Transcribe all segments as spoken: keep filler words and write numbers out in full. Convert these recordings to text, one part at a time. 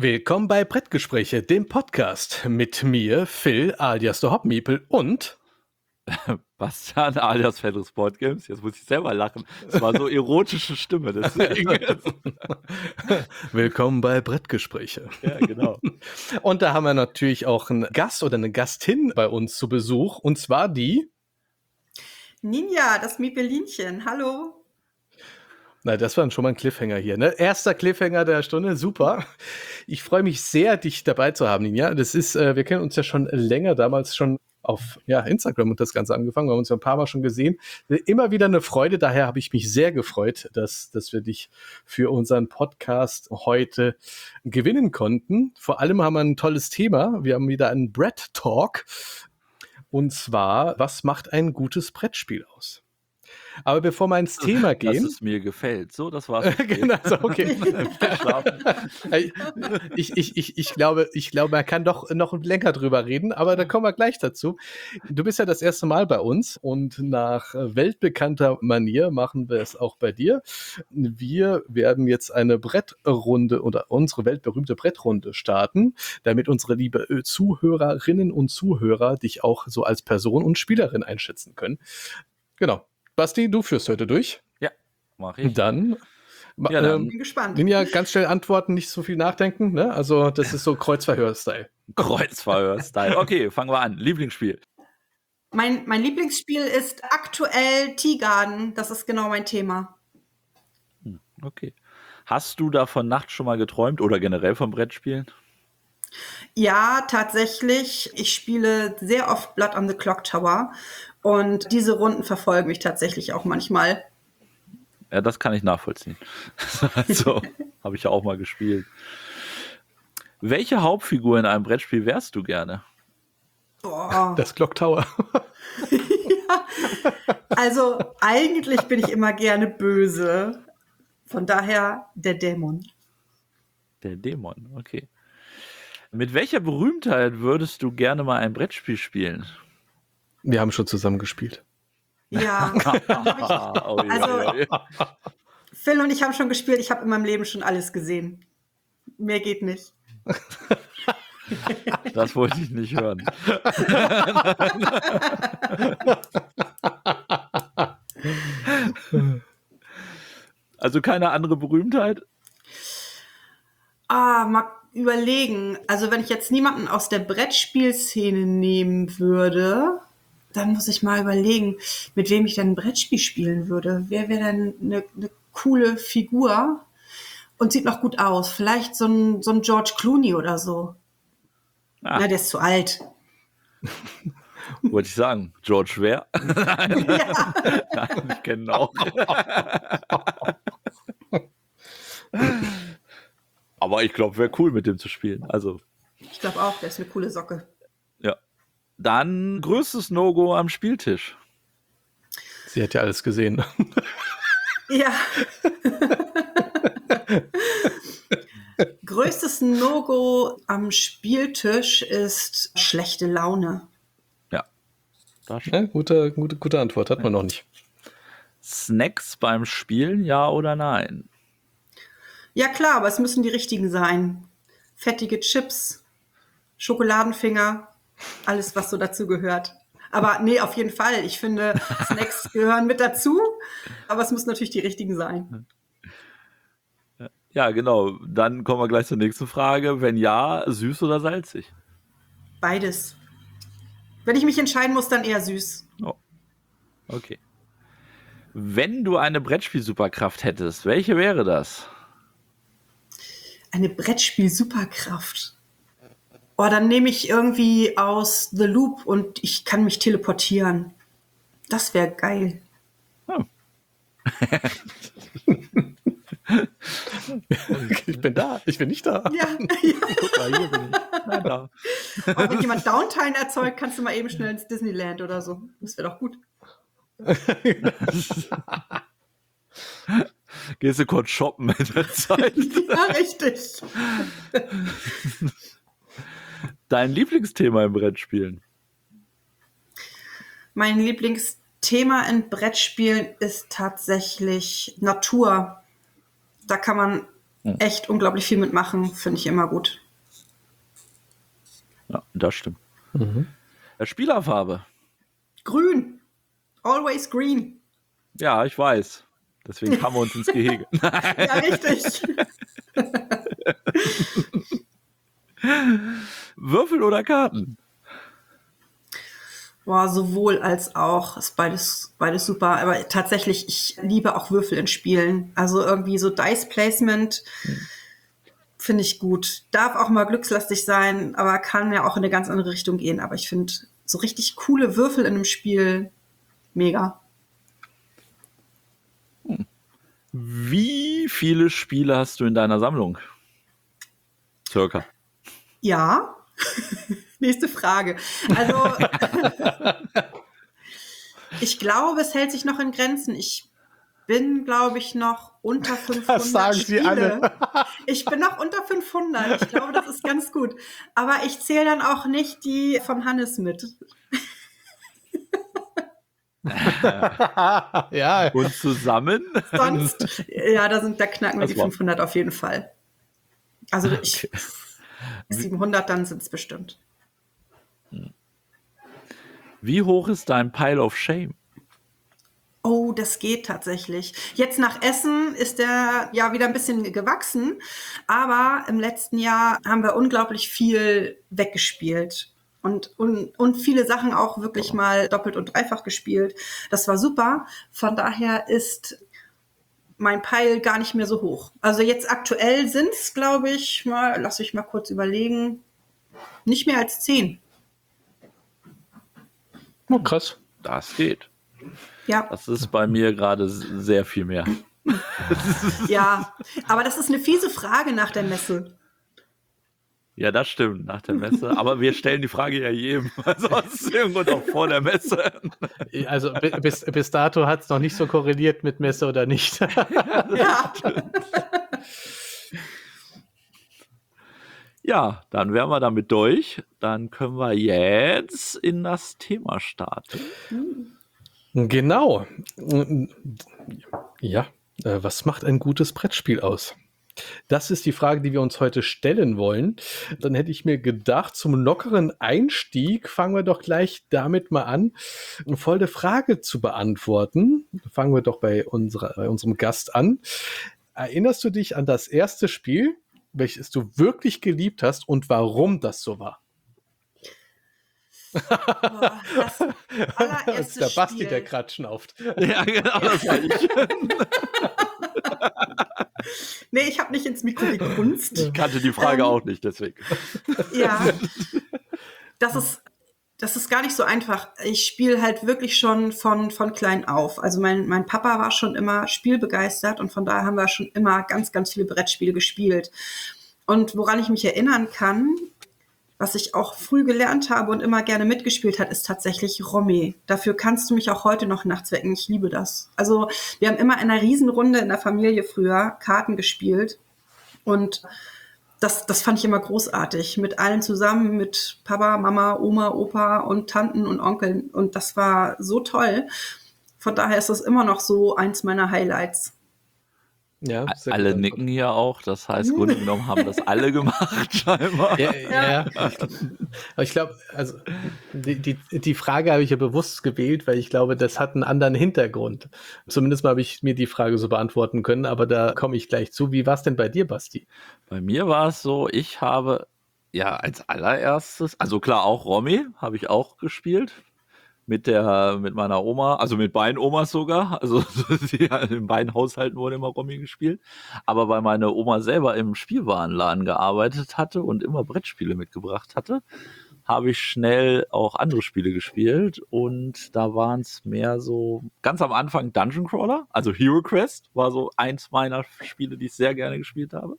Willkommen bei Brettgespräche, dem Podcast mit mir, Phil, alias der Hopmiepel und Bastian, alias Fedris Board Games. Jetzt muss ich selber lachen. Es war so erotische Stimme, deswegen. Willkommen bei Brettgespräche. Ja, genau. Und da haben wir natürlich auch einen Gast oder eine Gastin bei uns zu Besuch, und zwar die Ninja, das Miepelinchen. Hallo. Na, das war schon mal ein Cliffhanger hier, ne? Erster Cliffhanger der Stunde, super. Ich freue mich sehr, dich dabei zu haben, Ninja. Das ist, äh, wir kennen uns ja schon länger, damals schon auf ja, Instagram und das Ganze angefangen. Wir haben uns ja ein paar Mal schon gesehen. Immer wieder eine Freude, daher habe ich mich sehr gefreut, dass, dass wir dich für unseren Podcast heute gewinnen konnten. Vor allem haben wir ein tolles Thema. Wir haben wieder einen Brett Talk. Und zwar, was macht ein gutes Brettspiel aus? Aber bevor wir ins Thema gehen. Dass es mir gefällt. So, das war's. Genau, so, okay. ich, ich, ich, ich, glaube, ich glaube, man kann doch noch länger drüber reden, aber da kommen wir gleich dazu. Du bist ja das erste Mal bei uns und nach weltbekannter Manier machen wir es auch bei dir. Wir werden jetzt eine Brettrunde oder unsere weltberühmte Brettrunde starten, damit unsere liebe Zuhörerinnen und Zuhörer dich auch so als Person und Spielerin einschätzen können. Genau. Basti, du führst heute durch. Ja, mach ich. Dann, ja, dann ähm, bin gespannt. Ninja, ganz schnell antworten, nicht so viel nachdenken. Ne? Also das ist so Kreuzverhör-Style. Kreuzverhör-Style. Okay, fangen wir an. Lieblingsspiel. Mein, mein Lieblingsspiel ist aktuell Tiergarten. Das ist genau mein Thema. Okay. Hast du davon nachts schon mal geträumt oder generell vom Brettspielen? Ja, tatsächlich. Ich spiele sehr oft Blood on the Clock Tower. Und diese Runden verfolgen mich tatsächlich auch manchmal. Ja, das kann ich nachvollziehen. Also, habe ich ja auch mal gespielt. Welche Hauptfigur in einem Brettspiel wärst du gerne? Boah. Das Clock Tower. Ja. Also, eigentlich bin ich immer gerne böse. Von daher der Dämon. Der Dämon, okay. Mit welcher Berühmtheit würdest du gerne mal ein Brettspiel spielen? Wir haben schon zusammen gespielt. Ja. Also, Phil und ich haben schon gespielt. Ich habe in meinem Leben schon alles gesehen. Mehr geht nicht. Das wollte ich nicht hören. Also keine andere Berühmtheit? Ah, mal überlegen. Also wenn ich jetzt niemanden aus der Brettspielszene nehmen würde, dann muss ich mal überlegen, mit wem ich dann ein Brettspiel spielen würde. Wer wäre dann eine, eine coole Figur und sieht noch gut aus? Vielleicht so ein, so ein George Clooney oder so. Ah. Na, der ist zu alt. Wollte ich sagen, George wer? Nein, ja. Nein, ich kenne ihn auch. Aber ich glaube, wäre cool, mit dem zu spielen. Also, ich glaube auch, der ist eine coole Socke. Ja. Dann größtes No-Go am Spieltisch. Sie hat ja alles gesehen. Ja. Größtes No-Go am Spieltisch ist schlechte Laune. Ja. ja gute, gute, gute Antwort, hat man noch nicht. Snacks beim Spielen, ja oder nein? Ja klar, aber es müssen die richtigen sein. Fettige Chips, Schokoladenfinger, alles, was so dazu gehört. Aber nee, auf jeden Fall. Ich finde, Snacks gehören mit dazu, aber es müssen natürlich die richtigen sein. Ja, genau. Dann kommen wir gleich zur nächsten Frage. Wenn ja, süß oder salzig? Beides. Wenn ich mich entscheiden muss, dann eher süß. Oh. Okay. Wenn du eine Brettspiel-Superkraft hättest, welche wäre das? Eine Brettspiel-Superkraft. Oh, dann nehme ich irgendwie aus The Loop und ich kann mich teleportieren. Das wäre geil. Hm. Ich bin da, ich bin nicht da. Ja, ja. Guck mal, hier bin ich. Na, da. Und wenn jemand Downtime erzeugt, kannst du mal eben schnell ins Disneyland oder so. Das wäre doch gut. Gehst du kurz shoppen in der Zeit? Ja, richtig. Dein Lieblingsthema im Brettspielen? Mein Lieblingsthema in Brettspielen ist tatsächlich Natur. Da kann man Hm. echt unglaublich viel mitmachen, finde ich immer gut. Ja, das stimmt. Mhm. Äh, Spielerfarbe. Grün. Always green. Ja, ich weiß. Deswegen kamen wir uns ins Gehege. Ja, richtig. Würfel oder Karten? Boah, sowohl als auch. Ist beides, beides super. Aber tatsächlich, ich liebe auch Würfel in Spielen. Also irgendwie so Dice Placement finde ich gut. Darf auch mal glückslastig sein, aber kann ja auch in eine ganz andere Richtung gehen. Aber ich finde so richtig coole Würfel in einem Spiel mega. Wie viele Spiele hast du in deiner Sammlung? Circa. Ja. Nächste Frage. Also, ich glaube, es hält sich noch in Grenzen. Ich bin, glaube ich, noch unter fünfhundert Das sagen sie Spiele. alle. Ich bin noch unter fünfhundert. Ich glaube, das ist ganz gut. Aber ich zähle dann auch nicht die von Hannes mit. Ja, Und zusammen? Sonst, ja, da, sind, da knacken wir Das die war- fünfhundert auf jeden Fall. Also ich, siebenhundert, dann sind es bestimmt. Wie hoch ist dein Pile of Shame? Oh, das geht tatsächlich. Jetzt nach Essen ist der ja wieder ein bisschen gewachsen, aber im letzten Jahr haben wir unglaublich viel weggespielt und, und, und viele Sachen auch wirklich mal doppelt und dreifach gespielt. Das war super. Von daher ist mein Pile gar nicht mehr so hoch. Also jetzt aktuell sind es, glaube ich, mal, lass ich mal kurz überlegen, nicht mehr als zehn. oh, krass. Das geht. Ja. Das ist bei mir gerade sehr viel mehr. Ja, aber das ist eine fiese Frage nach der Messe. Ja, das stimmt, nach der Messe. Aber wir stellen die Frage ja jedem. Also sonst irgendwo noch vor der Messe. Also bi- bis, bis dato hat es noch nicht so korreliert mit Messe oder nicht. Ja. Ja, dann wären wir damit durch. Dann können wir jetzt in das Thema starten. Genau. Ja, äh, was macht ein gutes Brettspiel aus? Das ist die Frage, die wir uns heute stellen wollen. Dann hätte ich mir gedacht, zum lockeren Einstieg fangen wir doch gleich damit mal an, eine folgende Frage zu beantworten. Fangen wir doch bei, unserer, bei unserem Gast an. Erinnerst du dich an das erste Spiel, welches du wirklich geliebt hast und warum das so war? Boah, das allererste Das ist der Basti, Spiel. der gerade schnauft. Ja, genau, das war ich. Nee, ich habe nicht ins Mikro gegrunzt. Ich kannte die Frage Ähm. auch nicht, deswegen. Ja, das ist, das ist gar nicht so einfach. Ich spiele halt wirklich schon von, von klein auf. Also mein, mein Papa war schon immer spielbegeistert und von daher haben wir schon immer ganz, ganz viele Brettspiele gespielt. Und woran ich mich erinnern kann, was ich auch früh gelernt habe und immer gerne mitgespielt hat, ist tatsächlich Romy. Dafür kannst du mich auch heute noch nachts wecken. Ich liebe das. Also wir haben immer in einer Riesenrunde in der Familie früher Karten gespielt und das, das fand ich immer großartig. Mit allen zusammen, mit Papa, Mama, Oma, Opa und Tanten und Onkeln. Und das war so toll. Von daher ist das immer noch so eins meiner Highlights. Ja, sehr Alle gut. nicken hier auch. Das heißt, im Grunde genommen haben das alle gemacht, scheinbar. Ja, ja, ja. Aber ich glaube, also die, die, die Frage habe ich ja bewusst gewählt, weil ich glaube, das hat einen anderen Hintergrund. Zumindest mal habe ich mir die Frage so beantworten können, aber da komme ich gleich zu. Wie war es denn bei dir, Basti? Bei mir war es so, ich habe ja als allererstes, also klar auch Romy habe ich auch gespielt. Mit der, mit meiner Oma, also mit beiden Omas sogar. Also die, in beiden Haushalten wurde immer Romy gespielt. Aber weil meine Oma selber im Spielwarenladen gearbeitet hatte und immer Brettspiele mitgebracht hatte, habe ich schnell auch andere Spiele gespielt. Und da waren es mehr so, ganz am Anfang Dungeon Crawler, also Hero Quest war so eins meiner Spiele, die ich sehr gerne gespielt habe.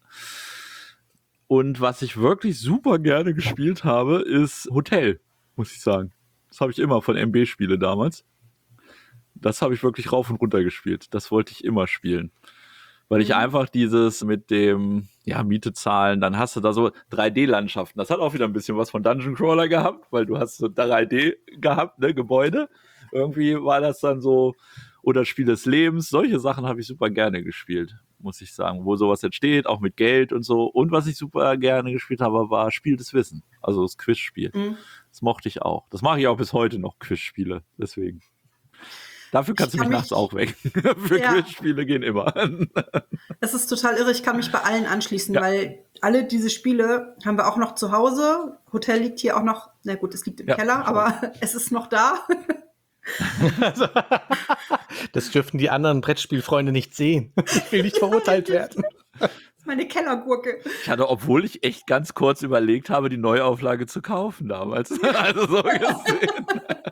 Und was ich wirklich super gerne gespielt habe, ist Hotel, muss ich sagen. Das habe ich immer von M B-Spiele damals. Das habe ich wirklich rauf und runter gespielt. Das wollte ich immer spielen. Weil ich einfach dieses mit dem, ja, Miete zahlen, dann hast du da so drei D-Landschaften. Das hat auch wieder ein bisschen was von Dungeon Crawler gehabt, weil du hast so drei D gehabt, ne, Gebäude. Irgendwie war das dann so, oder Spiel des Lebens. Solche Sachen habe ich super gerne gespielt. muss ich sagen, wo sowas entsteht, auch mit Geld und so. Und was ich super gerne gespielt habe, war Spiel des Wissen, also das Quizspiel. Mhm. Das mochte ich auch. Das mache ich auch bis heute noch, Quizspiele, deswegen. Dafür kannst ich du mich kann nachts mich, auch wecken. Für ja. Quizspiele gehen immer. Es ist total irre, ich kann mich bei allen anschließen, ja. weil alle diese Spiele haben wir auch noch zu Hause. Hotel liegt hier auch noch, na gut, es liegt im ja, Keller, aber es ist noch da. Also, das dürften die anderen Brettspielfreunde nicht sehen. Ich will nicht verurteilt werden. Das ist meine Kellergurke. Ich hatte, obwohl ich echt ganz kurz überlegt habe, die Neuauflage zu kaufen damals. Also so gesehen.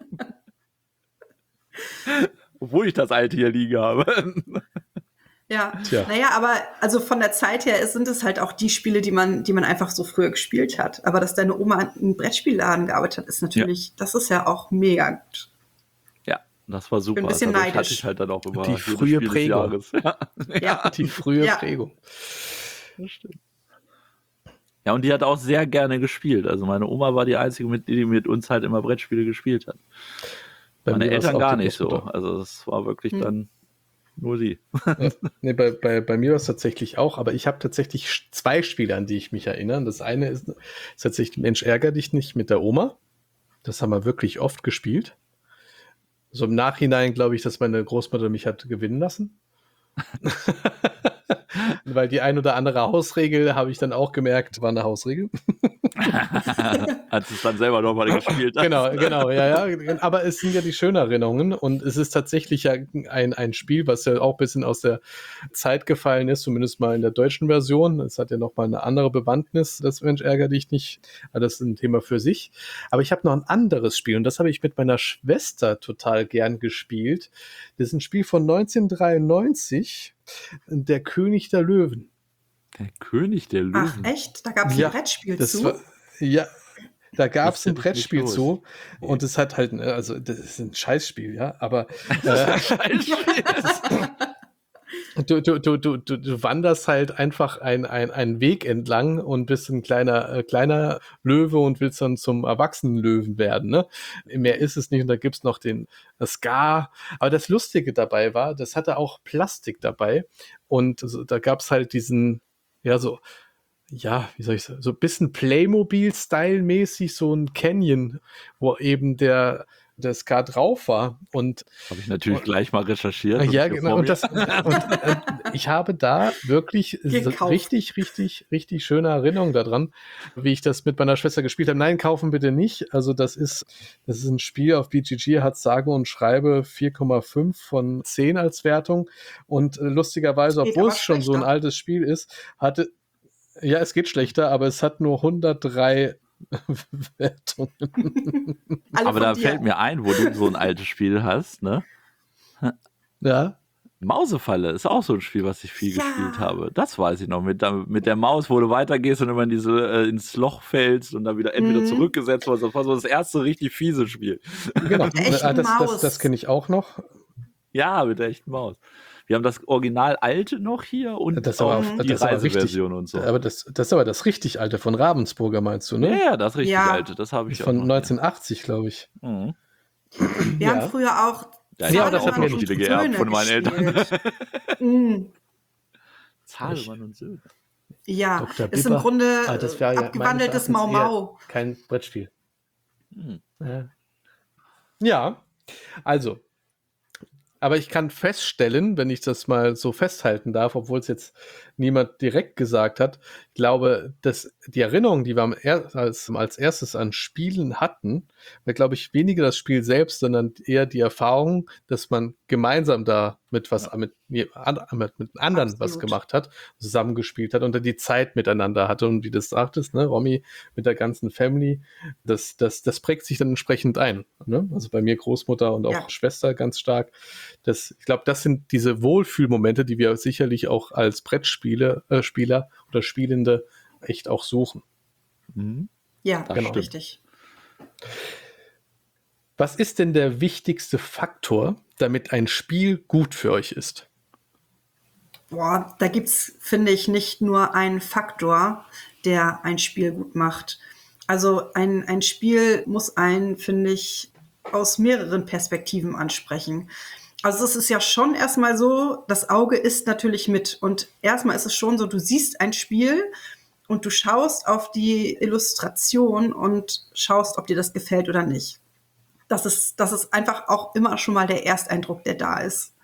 Obwohl ich das alte hier liegen habe. Ja, Tja. naja, aber also von der Zeit her sind es halt auch die Spiele, die man, die man einfach so früher gespielt hat. Aber dass deine Oma in einem Brettspielladen gearbeitet hat, ist natürlich, ja. das ist ja auch mega gut. Ja, das war super. Bin ein bisschen also, neidisch. Hatte ich halt dann auch immer die frühe Prägung. Ja. ja, die frühe ja. Prägung. Das stimmt. Ja, und die hat auch sehr gerne gespielt. Also meine Oma war die einzige, mit die mit uns halt immer Brettspiele gespielt hat. Bei Meine Eltern gar nicht so. Also das war wirklich hm. dann nur sie. Ja, nee, bei, bei, bei mir war es tatsächlich auch, aber ich habe tatsächlich zwei Spiele, an die ich mich erinnere. Das eine ist, ist tatsächlich Mensch, ärger dich nicht mit der Oma. Das haben wir wirklich oft gespielt. So im Nachhinein glaube ich, dass meine Großmutter mich hat gewinnen lassen. Weil die ein oder andere Hausregel, habe ich dann auch gemerkt, war eine Hausregel. Als du es dann selber nochmal gespielt hast. Genau, genau, ja, ja. Aber es sind ja die schönen Erinnerungen und es ist tatsächlich ja ein, ein Spiel, was ja auch ein bisschen aus der Zeit gefallen ist, zumindest mal in der deutschen Version. Es hat ja nochmal eine andere Bewandtnis, das Mensch, ärger dich nicht. Das ist ein Thema für sich. Aber ich habe noch ein anderes Spiel und das habe ich mit meiner Schwester total gern gespielt. Das ist ein Spiel von neunzehnhundertdreiundneunzig, Der König der Löwen. Der König der Löwen? Ach, echt? Da gab es ja, ein Brettspiel das zu? War, ja, da gab es ein Brettspiel zu. Und es hat halt, also das ist ein Scheißspiel, ja, aber äh, du, du, du, du, du, du wanderst halt einfach ein, ein, einen Weg entlang und bist ein kleiner, äh, kleiner Löwe und willst dann zum erwachsenen Löwen werden. Ne? Mehr ist es nicht und da gibt es noch den Scar. Aber das Lustige dabei war, das hatte auch Plastik dabei und also, da gab es halt diesen, ja so, ja, wie soll ich sagen, so ein bisschen Playmobil-Style-mäßig, so ein Canyon, wo eben der der Scar drauf war. Und habe ich natürlich und, gleich mal recherchiert. Ja, genau. Und, das, und äh, ich habe da wirklich so richtig, richtig, richtig schöne Erinnerungen daran, wie ich das mit meiner Schwester gespielt habe. Nein, kaufen bitte nicht. Also das ist, das ist ein Spiel auf B G G, hat sage und schreibe vier Komma fünf von zehn als Wertung. Und äh, lustigerweise, obwohl es schon so ein altes Spiel ist, hatte, ja, es geht schlechter, aber es hat nur hundertdrei Wertungen. Aber da dir. Fällt mir ein, wo du so ein altes Spiel hast, ne? Ja. Mausefalle ist auch so ein Spiel, was ich viel ja. gespielt habe. Das weiß ich noch. Mit der, mit der Maus, wo du weitergehst und immer in diese, äh, ins Loch fällst und dann wieder entweder mhm. zurückgesetzt wirst. Das war so das erste richtig fiese Spiel. Genau, das, das, das, das kenne ich auch noch. Ja, mit der echten Maus. Wir haben das Original alte noch hier und das auch aber, die das Reiseversion und so. Aber das, das ist aber das richtig alte von Ravensburger, meinst du, ne? Ja, ja, das richtig ja. alte, das habe ich von auch noch, neunzehnhachtzig, ja. glaube ich. Mhm. Wir ja. haben früher auch ja, ja, das hat mir Spiele geerbt von meinen Eltern. mm. Zahlemann und Söhne. Ja, Doktor ist Bipper. im Grunde ah, das ja abgewandeltes Mau Mau. Kein Brettspiel. Hm. Ja. ja, also aber ich kann feststellen, wenn ich das mal so festhalten darf, obwohl es jetzt niemand direkt gesagt hat, ich glaube, dass die Erinnerung, die wir am er- als, als erstes an Spielen hatten, war, glaube ich, weniger das Spiel selbst, sondern eher die Erfahrung, dass man gemeinsam da mit was ja. mit, mit, mit anderen Absolut. was gemacht hat, zusammengespielt hat und dann die Zeit miteinander hatte. Und wie du das sagtest, ne, Romy, mit der ganzen Family, das, das, das prägt sich dann entsprechend ein. Ne? Also bei mir Großmutter und auch ja. Schwester ganz stark. Das, ich glaube, das sind diese Wohlfühlmomente, die wir sicherlich auch als Brettspiele, äh, Spieler oder Spielende echt auch suchen. Mhm. Ja, genau. richtig. Was ist denn der wichtigste Faktor, damit ein Spiel gut für euch ist? Boah, da gibt's, finde ich, nicht nur einen Faktor, der ein Spiel gut macht. Also ein, ein Spiel muss einen, finde ich, aus mehreren Perspektiven ansprechen. Also es ist ja schon erstmal so, das Auge isst natürlich mit. Und erstmal ist es schon so, du siehst ein Spiel und du schaust auf die Illustration und schaust, ob dir das gefällt oder nicht. Das ist, das ist einfach auch immer schon mal der Ersteindruck, der da ist.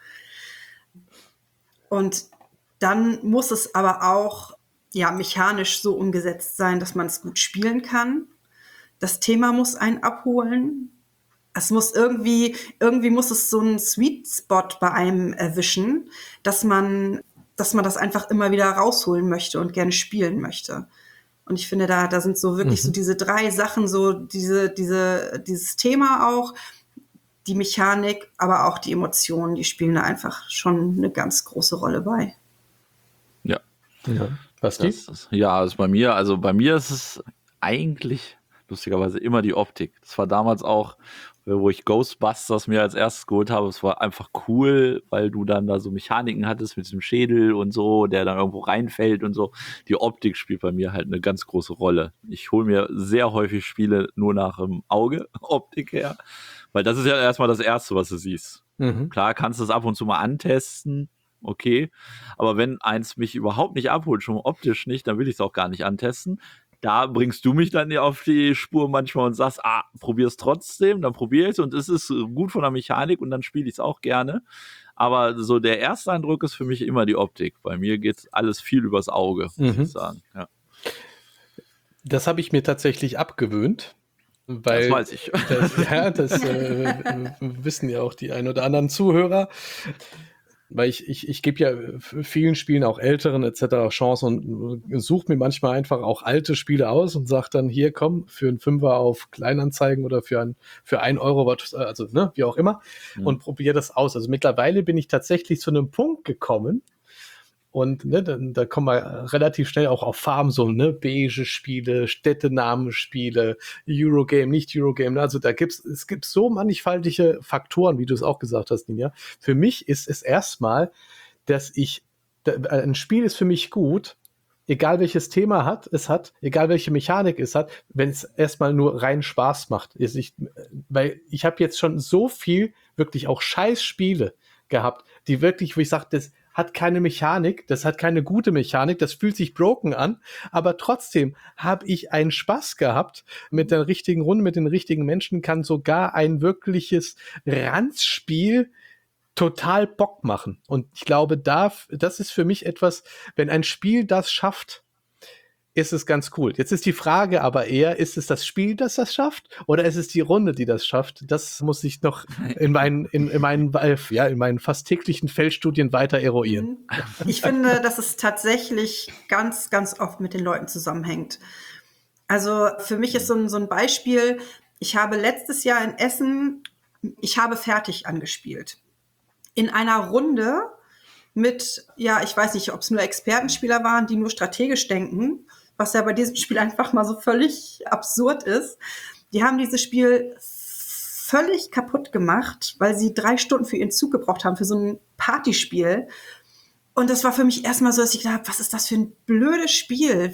Und dann muss es aber auch ja, mechanisch so umgesetzt sein, dass man es gut spielen kann. Das Thema muss einen abholen. Es muss irgendwie, irgendwie muss es so einen Sweet Spot bei einem erwischen, dass man, dass man das einfach immer wieder rausholen möchte und gerne spielen möchte. Und ich finde, da, da sind so wirklich mhm. so diese drei Sachen, so diese, diese, dieses Thema auch, die Mechanik, aber auch die Emotionen, die spielen da einfach schon eine ganz große Rolle bei. Ja. Ja. Was die? Ja, also bei mir, also bei mir ist es eigentlich lustigerweise immer die Optik. Das war damals auch, wo ich Ghostbusters mir als erstes geholt habe. Es war einfach cool, weil du dann da so Mechaniken hattest mit diesem Schädel und so, der dann irgendwo reinfällt und so. Die Optik spielt bei mir halt eine ganz große Rolle. Ich hole mir sehr häufig Spiele nur nach dem Auge, Optik her, weil das ist ja erstmal das Erste, was du siehst. Mhm. Klar kannst du es ab und zu mal antesten, okay, aber wenn eins mich überhaupt nicht abholt, schon optisch nicht, dann will ich es auch gar nicht antesten. Da bringst du mich dann auf die Spur manchmal und sagst, ah, probier's trotzdem, dann probier es und es ist gut von der Mechanik und dann spiele ich es auch gerne. Aber so der erste Eindruck ist für mich immer die Optik. Bei mir geht alles viel übers Auge, muss mhm. ich sagen. Ja. Das habe ich mir tatsächlich abgewöhnt. Weil das weiß ich. Das, ja, das äh, wissen ja auch die ein oder anderen Zuhörer. Weil ich, ich, ich gebe ja vielen Spielen, auch älteren et cetera, Chancen und suche mir manchmal einfach auch alte Spiele aus und sage dann, hier komm, für einen Fünfer auf Kleinanzeigen oder für ein, für ein Euro, also ne, wie auch immer, mhm. und probiere das aus. Also mittlerweile bin ich tatsächlich zu einem Punkt gekommen, und ne, da, da kommen wir relativ schnell auch auf Farben, so ne, beige Spiele, Städtenamenspiele, Eurogame, nicht Eurogame. Also da gibt's, es gibt so mannigfaltige Faktoren, wie du es auch gesagt hast, Ninja. Für mich ist es erstmal, dass ich, da, ein Spiel ist für mich gut, egal welches Thema hat, es hat, egal welche Mechanik es hat, wenn es erstmal nur rein Spaß macht. Ist ich, weil ich habe jetzt schon so viel, wirklich auch Scheiß-Spiele gehabt, die wirklich, wo ich sage, das hat keine Mechanik, das hat keine gute Mechanik, das fühlt sich broken an, aber trotzdem habe ich einen Spaß gehabt mit der richtigen Runde, mit den richtigen Menschen, kann sogar ein wirkliches Ranzspiel total Bock machen. Und ich glaube, da, das ist für mich etwas, wenn ein Spiel das schafft, ist es ganz cool. Jetzt ist die Frage aber eher, ist es das Spiel, das das schafft, oder ist es die Runde, die das schafft? Das muss ich noch in meinen, in, in meinen, ja, in meinen fast täglichen Feldstudien weiter eruieren. Ich finde, dass es tatsächlich ganz, ganz oft mit den Leuten zusammenhängt. Also für mich ist so ein, so ein Beispiel, ich habe letztes Jahr in Essen, ich habe fertig angespielt. In einer Runde mit, ja, ich weiß nicht, ob es nur Expertenspieler waren, die nur strategisch denken, was ja bei diesem Spiel einfach mal so völlig absurd ist. Die haben dieses Spiel völlig kaputt gemacht, weil sie drei Stunden für ihren Zug gebraucht haben, für so ein Partyspiel. Und das war für mich erstmal so, dass ich gedacht habe, was ist das für ein blödes Spiel?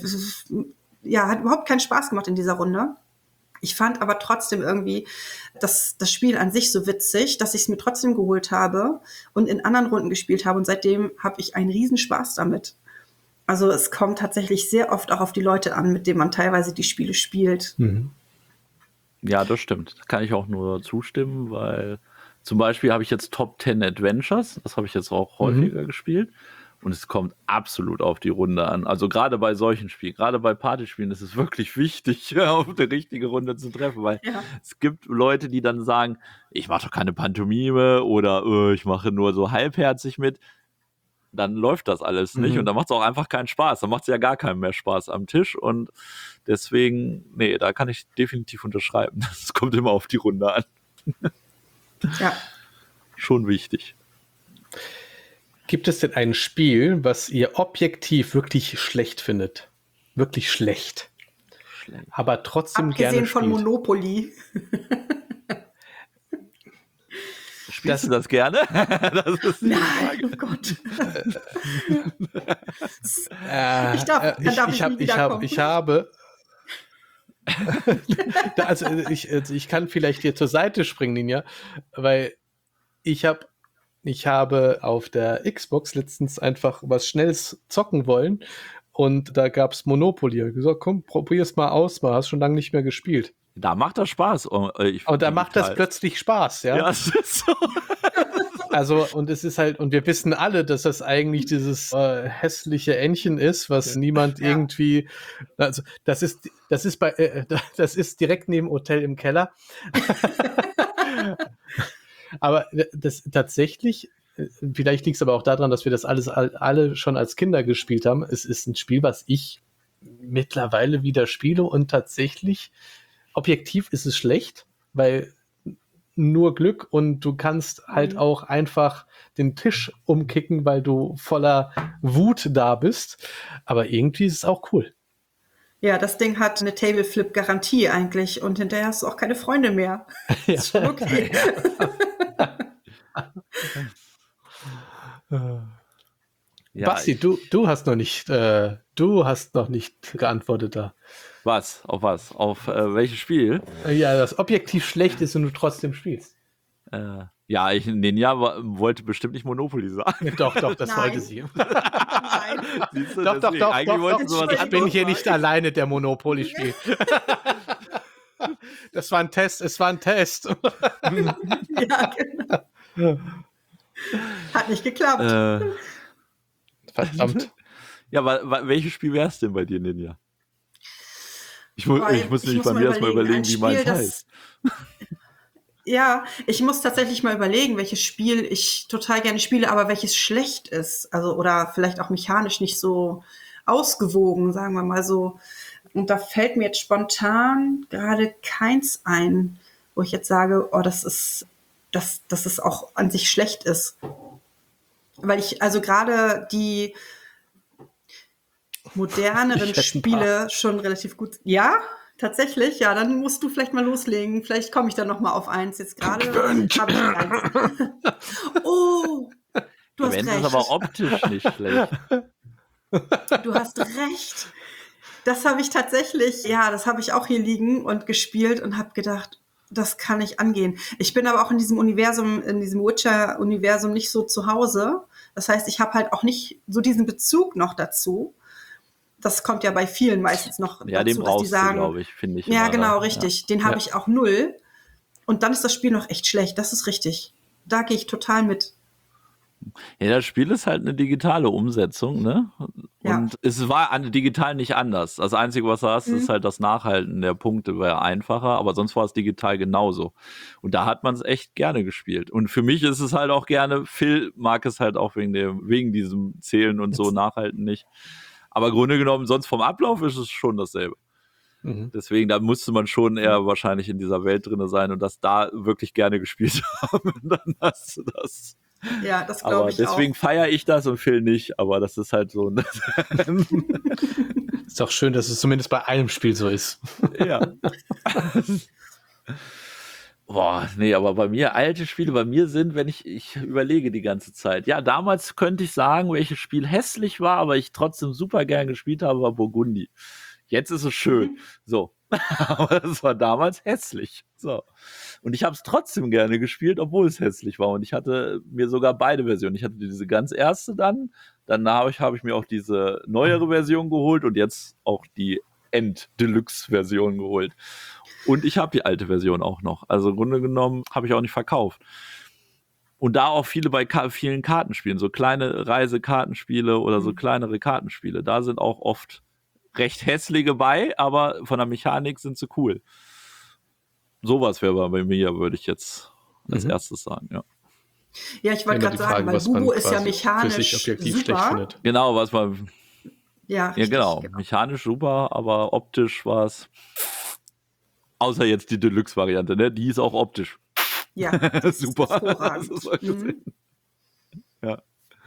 Ja, hat überhaupt keinen Spaß gemacht in dieser Runde. Ich fand aber trotzdem irgendwie das, das Spiel an sich so witzig, dass ich es mir trotzdem geholt habe und in anderen Runden gespielt habe. Und seitdem habe ich einen Riesenspaß damit. Also es kommt tatsächlich sehr oft auch auf die Leute an, mit denen man teilweise die Spiele spielt. Mhm. Ja, das stimmt. Da kann ich auch nur zustimmen, weil zum Beispiel habe ich jetzt Top Ten Adventures. Das habe ich jetzt auch häufiger mhm. gespielt. Und es kommt absolut auf die Runde an. Also gerade bei solchen Spielen, gerade bei Partyspielen ist es wirklich wichtig, auf die richtige Runde zu treffen, weil ja. es gibt Leute, die dann sagen, ich mache doch keine Pantomime oder äh, ich mache nur so halbherzig mit. Dann läuft das alles nicht mhm. und dann macht es auch einfach keinen Spaß. Dann macht es ja gar keinen mehr Spaß am Tisch und deswegen, nee, da kann ich definitiv unterschreiben. Es kommt immer auf die Runde an. Ja. Schon wichtig. Gibt es denn ein Spiel, was ihr objektiv wirklich schlecht findet? Wirklich schlecht. schlecht. Aber trotzdem Abgesehen gerne spielt. Abgesehen von Monopoly. Spielst das, du das gerne? Das ist Nein, oh Gott. äh, ich darf, ich, darf ich, ich, hab, ich, hab, ich habe also ich, ich kann vielleicht dir zur Seite springen, Ninja, weil ich habe ich habe auf der Xbox letztens einfach was Schnelles zocken wollen und da gab es Monopoly. Ich hab gesagt, komm, probier's mal aus, mal hast schon lange nicht mehr gespielt. Da macht das Spaß. Oh, äh, ich- Aber da macht das digital. plötzlich Spaß, ja. Ja, es ist so. Also, und es ist halt, und wir wissen alle, dass das eigentlich dieses äh, hässliche Entchen ist, was niemand Ja. irgendwie, also, das ist, das ist bei, äh, das ist direkt neben Hotel im Keller. Aber das tatsächlich, äh, vielleicht liegt es aber auch daran, dass wir das alles all- alle schon als Kinder gespielt haben. Es ist ein Spiel, was ich mittlerweile wieder spiele und tatsächlich, objektiv ist es schlecht, weil nur Glück und du kannst halt Mhm. auch einfach den Tisch umkicken, weil du voller Wut da bist. Aber irgendwie ist es auch cool. Ja, das Ding hat eine Table-Flip-Garantie eigentlich und hinterher hast du auch keine Freunde mehr. Ist schon okay. Ja, Basti, ich- du, du hast noch nicht, äh, du hast noch nicht geantwortet da. Was? Auf was? Auf äh, welches Spiel? Äh, Ja, das objektiv schlecht ist und du trotzdem spielst. Äh, ja, ich Ninja wa- wollte bestimmt nicht Monopoly sagen. Doch, doch, das Nein. wollte sie. Nein. Siehst du, Doch, doch, deswegen. doch, Eigentlich doch, wollte doch. sie sowas Ich bin anderes hier sagen. nicht alleine, der Monopoly spielt. Das war ein Test, es war ein Test. Ja, genau. Hat nicht geklappt. Äh, Verdammt. ja, wa, wa, welches Spiel wäre es denn bei dir, Ninja? Ich, mu Boah, ich muss ich nämlich muss bei mal mir erstmal überlegen. überlegen, Ein wie meins Spiel, das- heißt. Ja, ich muss tatsächlich mal überlegen, welches Spiel ich total gerne spiele, aber welches schlecht ist. Also, oder vielleicht auch mechanisch nicht so ausgewogen, sagen wir mal so. Und da fällt mir jetzt spontan gerade keins ein, wo ich jetzt sage, oh, das ist, dass, dass es auch an sich schlecht ist. Weil ich, also gerade die moderneren Ich hätte ein Spiele schon relativ gut. Ja, tatsächlich, ja, dann musst du vielleicht mal loslegen. Vielleicht komme ich dann noch mal auf eins. Jetzt gerade habe ich eins. Oh, du hast Wenn recht. ist aber optisch nicht schlecht. Du hast recht. Das habe ich tatsächlich, ja, das habe ich auch hier liegen und gespielt und habe gedacht, das kann ich angehen. Ich bin aber auch in diesem Universum, in diesem Witcher-Universum nicht so zu Hause. Das heißt, ich habe halt auch nicht so diesen Bezug noch dazu. Das kommt ja bei vielen meistens noch Ja, dazu, den dass die brauchst du, sagen, glaube ich, finde ich. ja, immer, genau, ne? richtig. Den habe Ja. ich auch null. Und dann ist das Spiel noch echt schlecht. Das ist richtig. Da gehe ich total mit. Ja, das Spiel ist halt eine digitale Umsetzung, ne? Ja. Und es war an digital nicht anders. Das Einzige, was du hast, Mhm. ist halt das Nachhalten der Punkte wäre einfacher, aber sonst war es digital genauso. Und da hat man es echt gerne gespielt. Und für mich ist es halt auch gerne, Phil mag es halt auch wegen dem, wegen diesem Zählen und so Nachhalten nicht. Aber im Grunde genommen, sonst vom Ablauf ist es schon dasselbe. Mhm. Deswegen, da musste man schon eher wahrscheinlich in dieser Welt drin sein und das da wirklich gerne gespielt haben. Dann hast du das. Ja, das Aber glaube ich deswegen auch. feiere ich das und Phil nicht, aber das ist halt so. Ist doch schön, dass es zumindest bei einem Spiel so ist. Ja. Boah, nee, aber bei mir, alte Spiele bei mir sind, wenn ich, ich überlege die ganze Zeit. Ja, damals könnte ich sagen, welches Spiel hässlich war, aber ich trotzdem super gern gespielt habe, war Burgundy. Jetzt ist es schön. So. Aber das war damals hässlich. So. Und ich habe es trotzdem gerne gespielt, obwohl es hässlich war. Und ich hatte mir sogar beide Versionen. Ich hatte diese ganz erste dann. Dann habe ich, habe ich mir auch diese neuere Version geholt und jetzt auch die End-Deluxe-Version geholt. Und ich habe die alte Version auch noch. Also im Grunde genommen habe ich auch nicht verkauft. Und da auch viele bei Ka- vielen Kartenspielen, so kleine Reisekartenspiele oder so Mhm. kleinere Kartenspiele, da sind auch oft recht hässliche bei, aber von der Mechanik sind sie cool. Sowas wäre bei mir, würde ich jetzt als Mhm. erstes sagen, ja. Ja, ich wollte Immer gerade die sagen, Frage, weil was man Bubu ist ja quasi für sich mechanisch objektiv schlecht super. findet. Genau, was man, Ja, ja richtig, genau, genau. mechanisch super, aber optisch war es, außer jetzt die Deluxe-Variante, ne, die ist auch optisch Ja, das ist super. hervorragend. Das soll ich Mhm. sehen. Ja.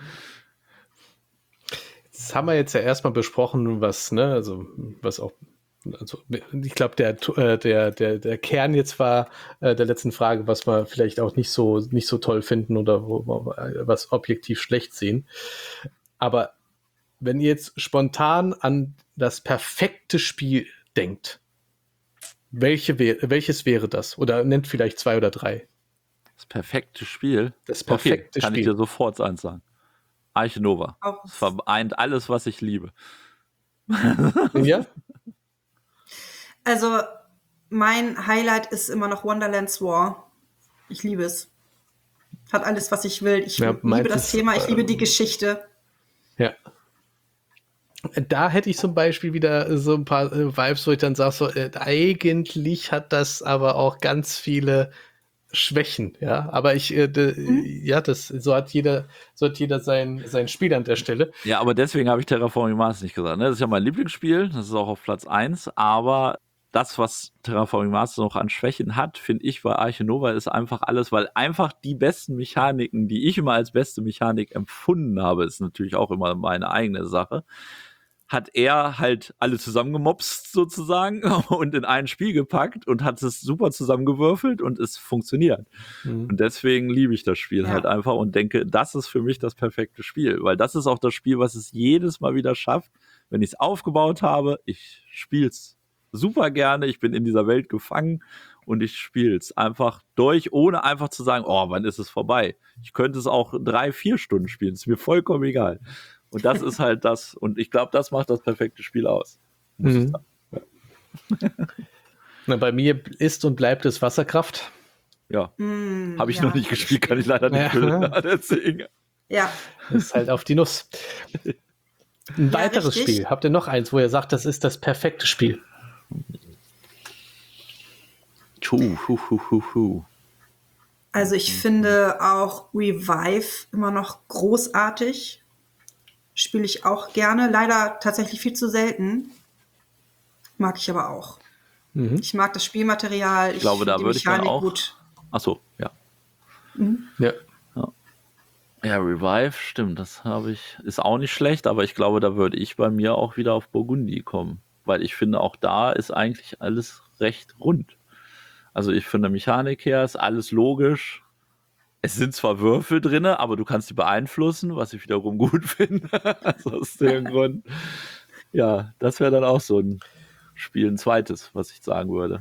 Das haben wir jetzt ja erstmal besprochen, was, ne, also, was auch, also, ich glaube, der, äh, der, der, der Kern jetzt war äh, der letzten Frage, was wir vielleicht auch nicht so, nicht so toll finden oder wo, wo, was objektiv schlecht sehen. Aber wenn ihr jetzt spontan an das perfekte Spiel denkt, welche wär, welches wäre das? Oder nennt vielleicht zwei oder drei. Das perfekte Spiel? Das perfekte okay, kann Spiel. ich dir sofort eins sagen. Arche Nova. Auch- Es vereint alles, was ich liebe. Ja? Also, mein Highlight ist immer noch Wonderland's War. Ich liebe es. Hat alles, was ich will. Ich Ja, liebe meins das ist, Thema, ich liebe ähm, die Geschichte. Ja. Da hätte ich zum Beispiel wieder so ein paar äh, Vibes, wo ich dann sage, so, äh, eigentlich hat das aber auch ganz viele Schwächen, ja. Aber ich, äh, de, Mhm. ja, das, so hat jeder, so hat jeder sein, sein Spiel an der Stelle. Ja, aber deswegen habe ich Terraforming Mars nicht gesagt. Ne? Das ist ja mein Lieblingsspiel, das ist auch auf Platz eins, aber das, was Terraforming Mars noch an Schwächen hat, finde ich, bei Arche Nova ist einfach alles, weil einfach die besten Mechaniken, die ich immer als beste Mechanik empfunden habe, ist natürlich auch immer meine eigene Sache, hat er halt alle zusammengemopst sozusagen und in ein Spiel gepackt und hat es super zusammengewürfelt und es funktioniert. Mhm. Und deswegen liebe ich das Spiel Ja. halt einfach und denke, das ist für mich das perfekte Spiel, weil das ist auch das Spiel, was es jedes Mal wieder schafft, wenn ich es aufgebaut habe, ich spiele es super gerne, ich bin in dieser Welt gefangen und ich spiele es einfach durch, ohne einfach zu sagen, oh, wann ist es vorbei? Ich könnte es auch drei, vier Stunden spielen, ist mir vollkommen egal. Und das ist halt das, und ich glaube, das macht das perfekte Spiel aus. Muss ich Mhm. sagen. Na, bei mir ist und bleibt es Wasserkraft. Ja, Mm, habe ich ja. noch nicht gespielt, kann ich leider nicht Ja. füllen. Deswegen. Ja, Das ist halt auf die Nuss. Ein Ja, weiteres richtig. Spiel. Habt ihr noch eins, wo ihr sagt, das ist das perfekte Spiel? Hu, hu, hu, hu, hu. also ich finde auch Revive immer noch großartig. Spiele ich auch gerne. Leider tatsächlich viel zu selten. Mag ich aber auch. Mhm. Ich mag das Spielmaterial. Ich glaube, da finde die würde ich dann Mechanik auch. gut. Achso, ja. Ja. Ja, Revive, stimmt, das habe ich, ist auch nicht schlecht, aber ich glaube, da würde ich bei mir auch wieder auf Burgundy kommen, weil ich finde, auch da ist eigentlich alles recht rund. Also ich finde, Mechanik her ist alles logisch. Es sind zwar Würfel drin, aber du kannst die beeinflussen, was ich wiederum gut finde. Also aus dem Grund. Ja, das wäre dann auch so ein Spiel, ein zweites, was ich sagen würde.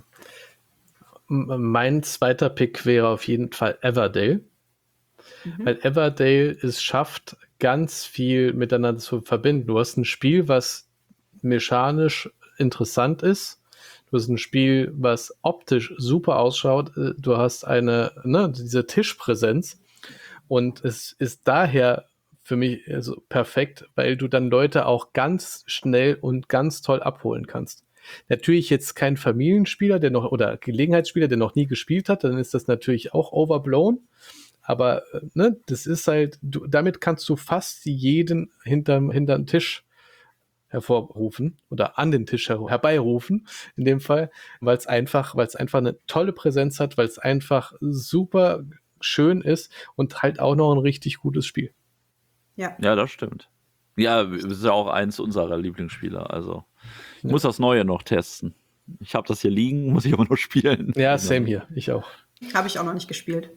M- Mein zweiter Pick wäre auf jeden Fall Everdale. Weil Everdale es schafft, ganz viel miteinander zu verbinden. Du hast ein Spiel, was mechanisch interessant ist. Du hast ein Spiel, was optisch super ausschaut. Äh, Du hast eine, ne, diese Tischpräsenz. Und es ist daher für mich also perfekt, weil du dann Leute auch ganz schnell und ganz toll abholen kannst. Natürlich jetzt kein Familienspieler, der noch oder Gelegenheitsspieler, der noch nie gespielt hat, dann ist das natürlich auch overblown. Aber äh, ne, das ist halt, du, damit kannst du fast jeden hinterm, hinterm Tisch hervorrufen oder an den Tisch her herbeirufen, in dem Fall, weil es einfach, weil es einfach eine tolle Präsenz hat, weil es einfach super schön ist und halt auch noch ein richtig gutes Spiel. Ja. Ja, das stimmt. Ja, es ist ja auch eins unserer Lieblingsspieler. Also ich muss das Neue noch testen. Ich habe das hier liegen, muss ich aber noch spielen. Ja, same hier, ich auch. Habe ich auch noch nicht gespielt.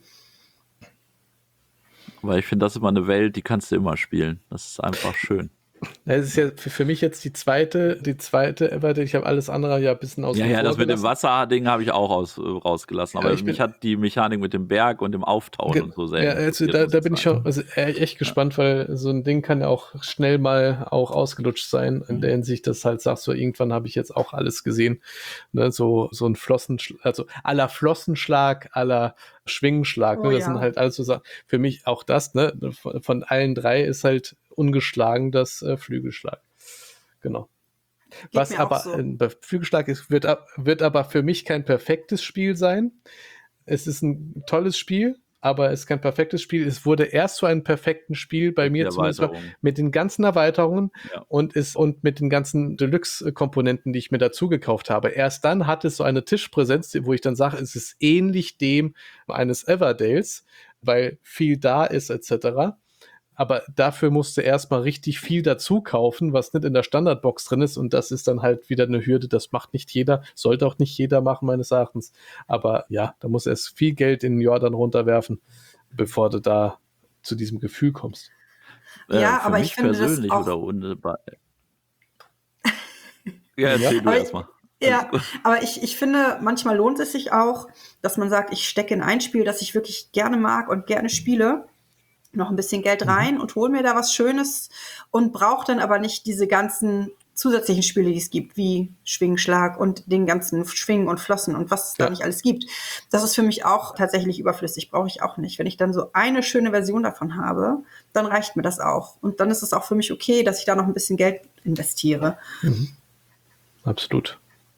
Weil ich finde, das ist immer eine Welt, die kannst du immer spielen. Das ist einfach schön. Das ist ja für, für mich jetzt die zweite, die zweite Everdale. Ich habe alles andere ja ein bisschen aus Ja, ja, das mit dem Wasserding habe ich auch aus, äh, rausgelassen. Aber Ja, ich mich bin- hat die Mechanik mit dem Berg und dem Auftauen Ge- und so sehr Ja, also interessiert, da, muss da bin ich sagen. schon also e- echt gespannt, weil so ein Ding kann ja auch schnell mal auch ausgelutscht sein, in der Hinsicht, dass halt sagst so, irgendwann habe ich jetzt auch alles gesehen. Ne, so, so ein Flossenschlag, also aller Flossenschlag, aller Schwingenschlag, Oh ne, das ja. sind halt alles so Sachen. Für mich auch das, ne, von, von allen drei ist halt ungeschlagen das äh, Flügelschlag. Genau. Was mir auch aber so. ein Be- Flügelschlag ist, wird, ab- wird aber für mich kein perfektes Spiel sein. Es ist ein tolles Spiel, aber es ist kein perfektes Spiel. Es wurde erst zu einem perfekten Spiel bei Mit mir der zumindest Erweiterung. mit den ganzen Erweiterungen Ja. und ist und mit den ganzen Deluxe-Komponenten, die ich mir dazu gekauft habe. Erst dann hat es so eine Tischpräsenz, wo ich dann sage, es ist ähnlich dem eines Everdales, weil viel da ist et cetera. Aber dafür musste erstmal richtig viel dazu kaufen, was nicht in der Standardbox drin ist. Und das ist dann halt wieder eine Hürde. Das macht nicht jeder, sollte auch nicht jeder machen, meines Erachtens. Aber ja, da muss erst viel Geld in den Jordan runterwerfen, bevor du da zu diesem Gefühl kommst. Ja, für aber mich ich finde das persönlich auch- oder unbe- Ja, erzähl Ja. du Aber ich- erstmal. Ja, aber ich, ich finde, manchmal lohnt es sich auch, dass man sagt, ich stecke in ein Spiel, das ich wirklich gerne mag und gerne spiele, noch ein bisschen Geld rein und hole mir da was Schönes und brauche dann aber nicht diese ganzen zusätzlichen Spiele, die es gibt, wie Schwingschlag und den ganzen Schwingen und Flossen und was es Ja. da nicht alles gibt. Das ist für mich auch tatsächlich überflüssig, brauche ich auch nicht. Wenn ich dann so eine schöne Version davon habe, dann reicht mir das auch. Und dann ist es auch für mich okay, dass ich da noch ein bisschen Geld investiere. Absolut.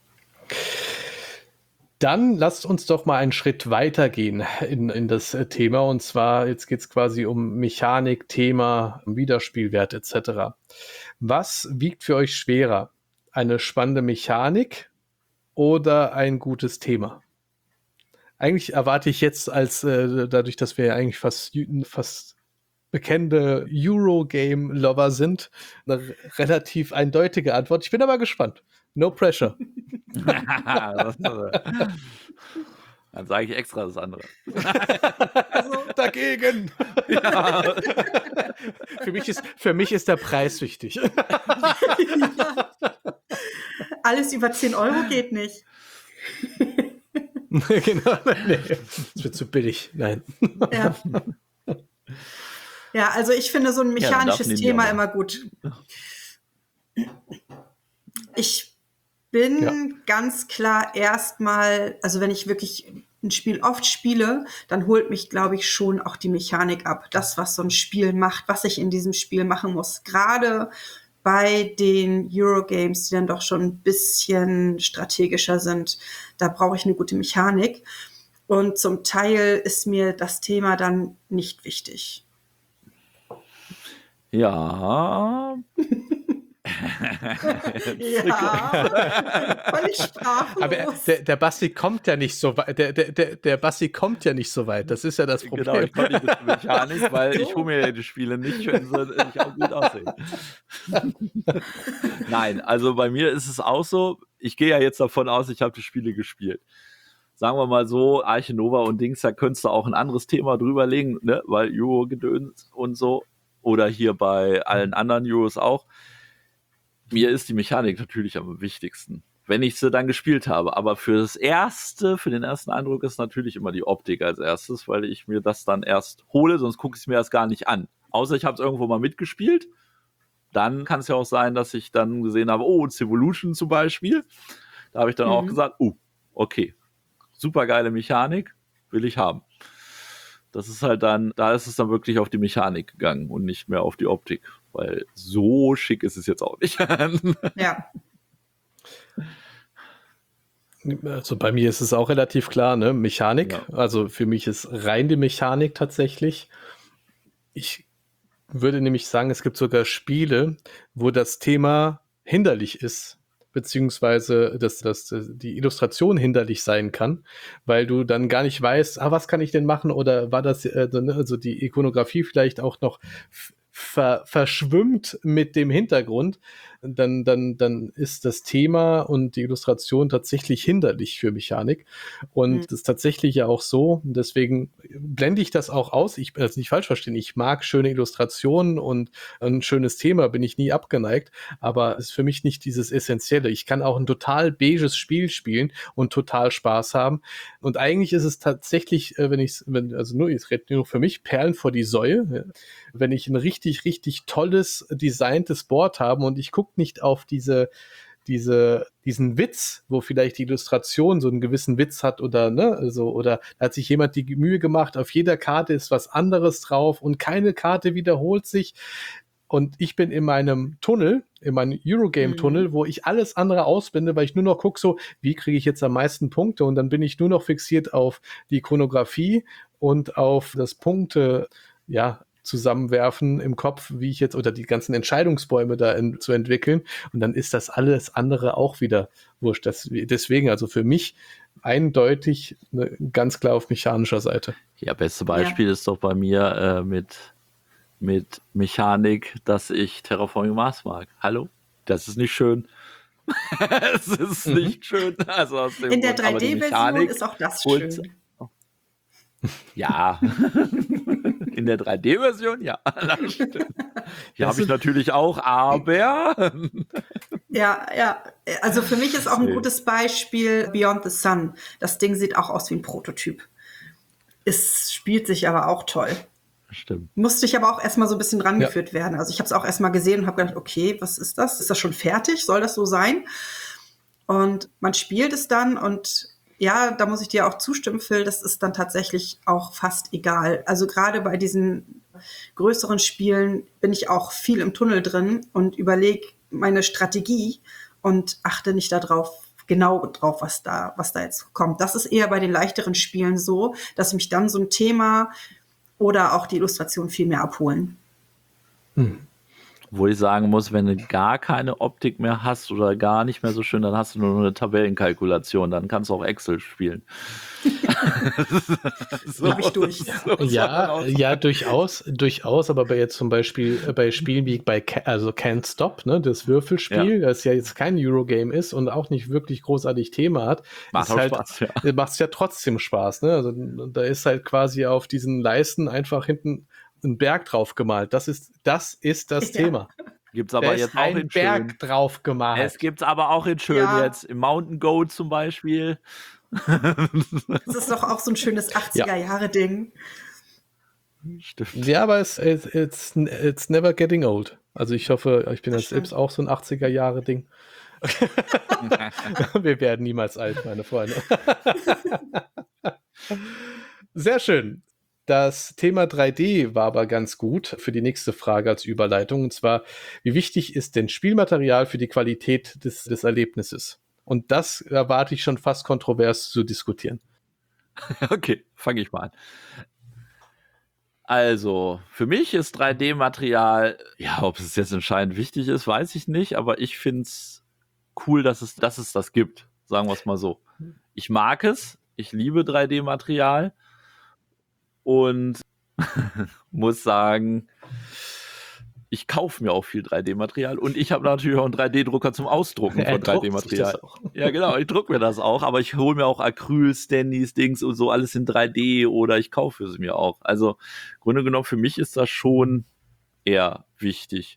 Dann lasst uns doch mal einen Schritt weiter gehen in, in das äh, Thema. Und zwar, jetzt geht es quasi um Mechanik, Thema, Wiederspielwert et cetera. Was wiegt für euch schwerer? Eine spannende Mechanik oder ein gutes Thema? Eigentlich erwarte ich jetzt, als äh, dadurch, dass wir ja eigentlich fast, fast bekannte Eurogame-Lover sind, eine relativ eindeutige Antwort. Ich bin aber gespannt. No pressure. Dann sage ich extra das andere. Also dagegen. Ja. Für mich ist, für mich ist der Preis wichtig. Alles über zehn Euro geht nicht. Genau. Nee, das wird zu billig. Nein. Ja. Ja, also ich finde so ein mechanisches Ja, Thema aber. immer gut. Ich bin Ja. ganz klar erstmal, also wenn ich wirklich ein Spiel oft spiele, dann holt mich, glaube ich, schon auch die Mechanik ab. Das, was so ein Spiel macht, was ich in diesem Spiel machen muss. Gerade bei den Eurogames, die dann doch schon ein bisschen strategischer sind, da brauche ich eine gute Mechanik. Und zum Teil ist mir das Thema dann nicht wichtig. Ja. Ja, völlig sprachlos. Aber der, der Basti kommt ja nicht so weit. Der, der, der, der Basti kommt ja nicht so weit. Das ist ja das Problem. Genau, ich konnte nicht mit Mechanik, weil ich hole mir ja die Spiele nicht, wenn sie nicht auch gut aussehen. Nein, also bei mir ist es auch so, ich gehe ja jetzt davon aus, ich habe die Spiele gespielt. Sagen wir mal so, Arche Nova und Dings, da könntest du auch ein anderes Thema drüberlegen, ne? Weil Euro-Gedöns und so. Oder hier bei allen anderen Euros auch. Mir ist die Mechanik natürlich am wichtigsten, wenn ich sie dann gespielt habe. Aber für das erste, für den ersten Eindruck ist natürlich immer die Optik als erstes, weil ich mir das dann erst hole, sonst gucke ich es mir erst gar nicht an. Außer ich habe es irgendwo mal mitgespielt. Dann kann es ja auch sein, dass ich dann gesehen habe, oh, Civolution zum Beispiel. Da habe ich dann Mhm. auch gesagt, oh, okay, super geile Mechanik, will ich haben. Das ist halt dann, da ist es dann wirklich auf die Mechanik gegangen und nicht mehr auf die Optik, weil so schick ist es jetzt auch nicht. Ja. Also bei mir ist es auch relativ klar, ne? Mechanik. Ja. Also für mich ist rein die Mechanik tatsächlich. Ich würde nämlich sagen, es gibt sogar Spiele, wo das Thema hinderlich ist, beziehungsweise dass, dass die Illustration hinderlich sein kann, weil du dann gar nicht weißt, ah, was kann ich denn machen, oder war das, äh, also die Ikonografie vielleicht auch noch ver, verschwimmt mit dem Hintergrund, dann, dann, dann ist das Thema und die Illustration tatsächlich hinderlich für Mechanik. Und Mhm. das ist tatsächlich ja auch so. Deswegen blende ich das auch aus. Ich will das nicht falsch verstehen. Ich mag schöne Illustrationen und ein schönes Thema, bin ich nie abgeneigt. Aber es ist für mich nicht dieses Essentielle. Ich kann auch ein total beiges Spiel spielen und total Spaß haben. Und eigentlich ist es tatsächlich, wenn ich, wenn, also nur, ich rede nur für mich, Perlen vor die Säue. Wenn ich ein richtig, richtig tolles, designtes Board habe und ich gucke nicht auf diese, diese, diesen Witz, wo vielleicht die Illustration so einen gewissen Witz hat oder, ne, so, oder da hat sich jemand die Mühe gemacht, auf jeder Karte ist was anderes drauf und keine Karte wiederholt sich. Und ich bin in meinem Tunnel, in meinem Eurogame-Tunnel, mhm. wo ich alles andere ausblende, weil ich nur noch gucke, so, wie kriege ich jetzt am meisten Punkte? Und dann bin ich nur noch fixiert auf die Ikonografie und auf das Punkte, ja, zusammenwerfen im Kopf, wie ich jetzt, oder die ganzen Entscheidungsbäume da in, zu entwickeln. Und dann ist das alles andere auch wieder wurscht. Das, deswegen, also für mich eindeutig ne, ganz klar auf mechanischer Seite. Ja, beste Beispiel ja. ist doch bei mir äh, mit, mit Mechanik, dass ich Terraforming Mars mag. Hallo? Das ist nicht schön. Es ist mhm. nicht schön. Also aus dem in der drei D-Version ist auch das holt, schön. Ja. In der drei D-Version, ja. Hier habe ich natürlich auch, aber Ja, ja. Also für mich ist auch ein gutes Beispiel Beyond the Sun. Das Ding sieht auch aus wie ein Prototyp. Es spielt sich aber auch toll. Stimmt. Musste ich aber auch erstmal so ein bisschen rangeführt Ja. werden. Also ich habe es auch erstmal gesehen und habe gedacht, okay, was ist das? Ist das schon fertig? Soll das so sein? Und man spielt es dann und ja, da muss ich dir auch zustimmen, Phil, das ist dann tatsächlich auch fast egal. Also gerade bei diesen größeren Spielen bin ich auch viel im Tunnel drin und überlege meine Strategie und achte nicht darauf, genau drauf, was da, was da jetzt kommt. Das ist eher bei den leichteren Spielen so, dass mich dann so ein Thema oder auch die Illustration viel mehr abholen. Hm. Wo ich sagen muss, wenn du gar keine Optik mehr hast oder gar nicht mehr so schön, dann hast du nur eine Tabellenkalkulation, dann kannst du auch Excel spielen. So habe ich durch. So Ja, ja, durchaus, durchaus, aber bei jetzt zum Beispiel äh, bei Spielen wie bei Ca- also Can't Stop, ne, das Würfelspiel, Ja. das ja jetzt kein Eurogame ist und auch nicht wirklich großartig Thema hat, Macht ist auch halt, Spaß, ja. macht es ja trotzdem Spaß, ne? Also da ist halt quasi auf diesen Leisten einfach hinten ein Berg drauf gemalt. Das ist, das ist das Ja. Thema. Gibt's Da aber ist jetzt auch ein in Berg schön. drauf gemalt. Es gibt's aber auch in schön Ja. jetzt. Im Mountain Goat zum Beispiel. Das ist doch auch so ein schönes achtziger-Jahre-Ding. Stimmt. Ja, aber es, it's, it's, it's never getting old. Also ich hoffe, ich bin Das jetzt selbst auch so ein achtziger-Jahre-Ding. Wir werden niemals alt, meine Freunde. Sehr schön. Das Thema drei D war aber ganz gut für die nächste Frage als Überleitung. Und zwar, wie wichtig ist denn Spielmaterial für die Qualität des, des Erlebnisses? Und das erwarte ich schon fast kontrovers zu diskutieren. Okay, fange ich mal an. Also, für mich ist drei D-Material, ja, ob es jetzt entscheidend wichtig ist, weiß ich nicht, aber ich finde es cool, dass es, dass es das gibt. Sagen wir es mal so. Ich mag es, ich liebe drei D-Material und muss sagen, ich kaufe mir auch viel drei D-Material und ich habe natürlich auch einen drei D-Drucker zum Ausdrucken Er von druckt sich drei D-Material. das auch. Ja, genau, ich drucke mir das auch, aber ich hole mir auch Acryl, Standys, Dings und so alles in drei D oder ich kaufe es mir auch. Also, im Grunde genommen, für mich ist das schon eher wichtig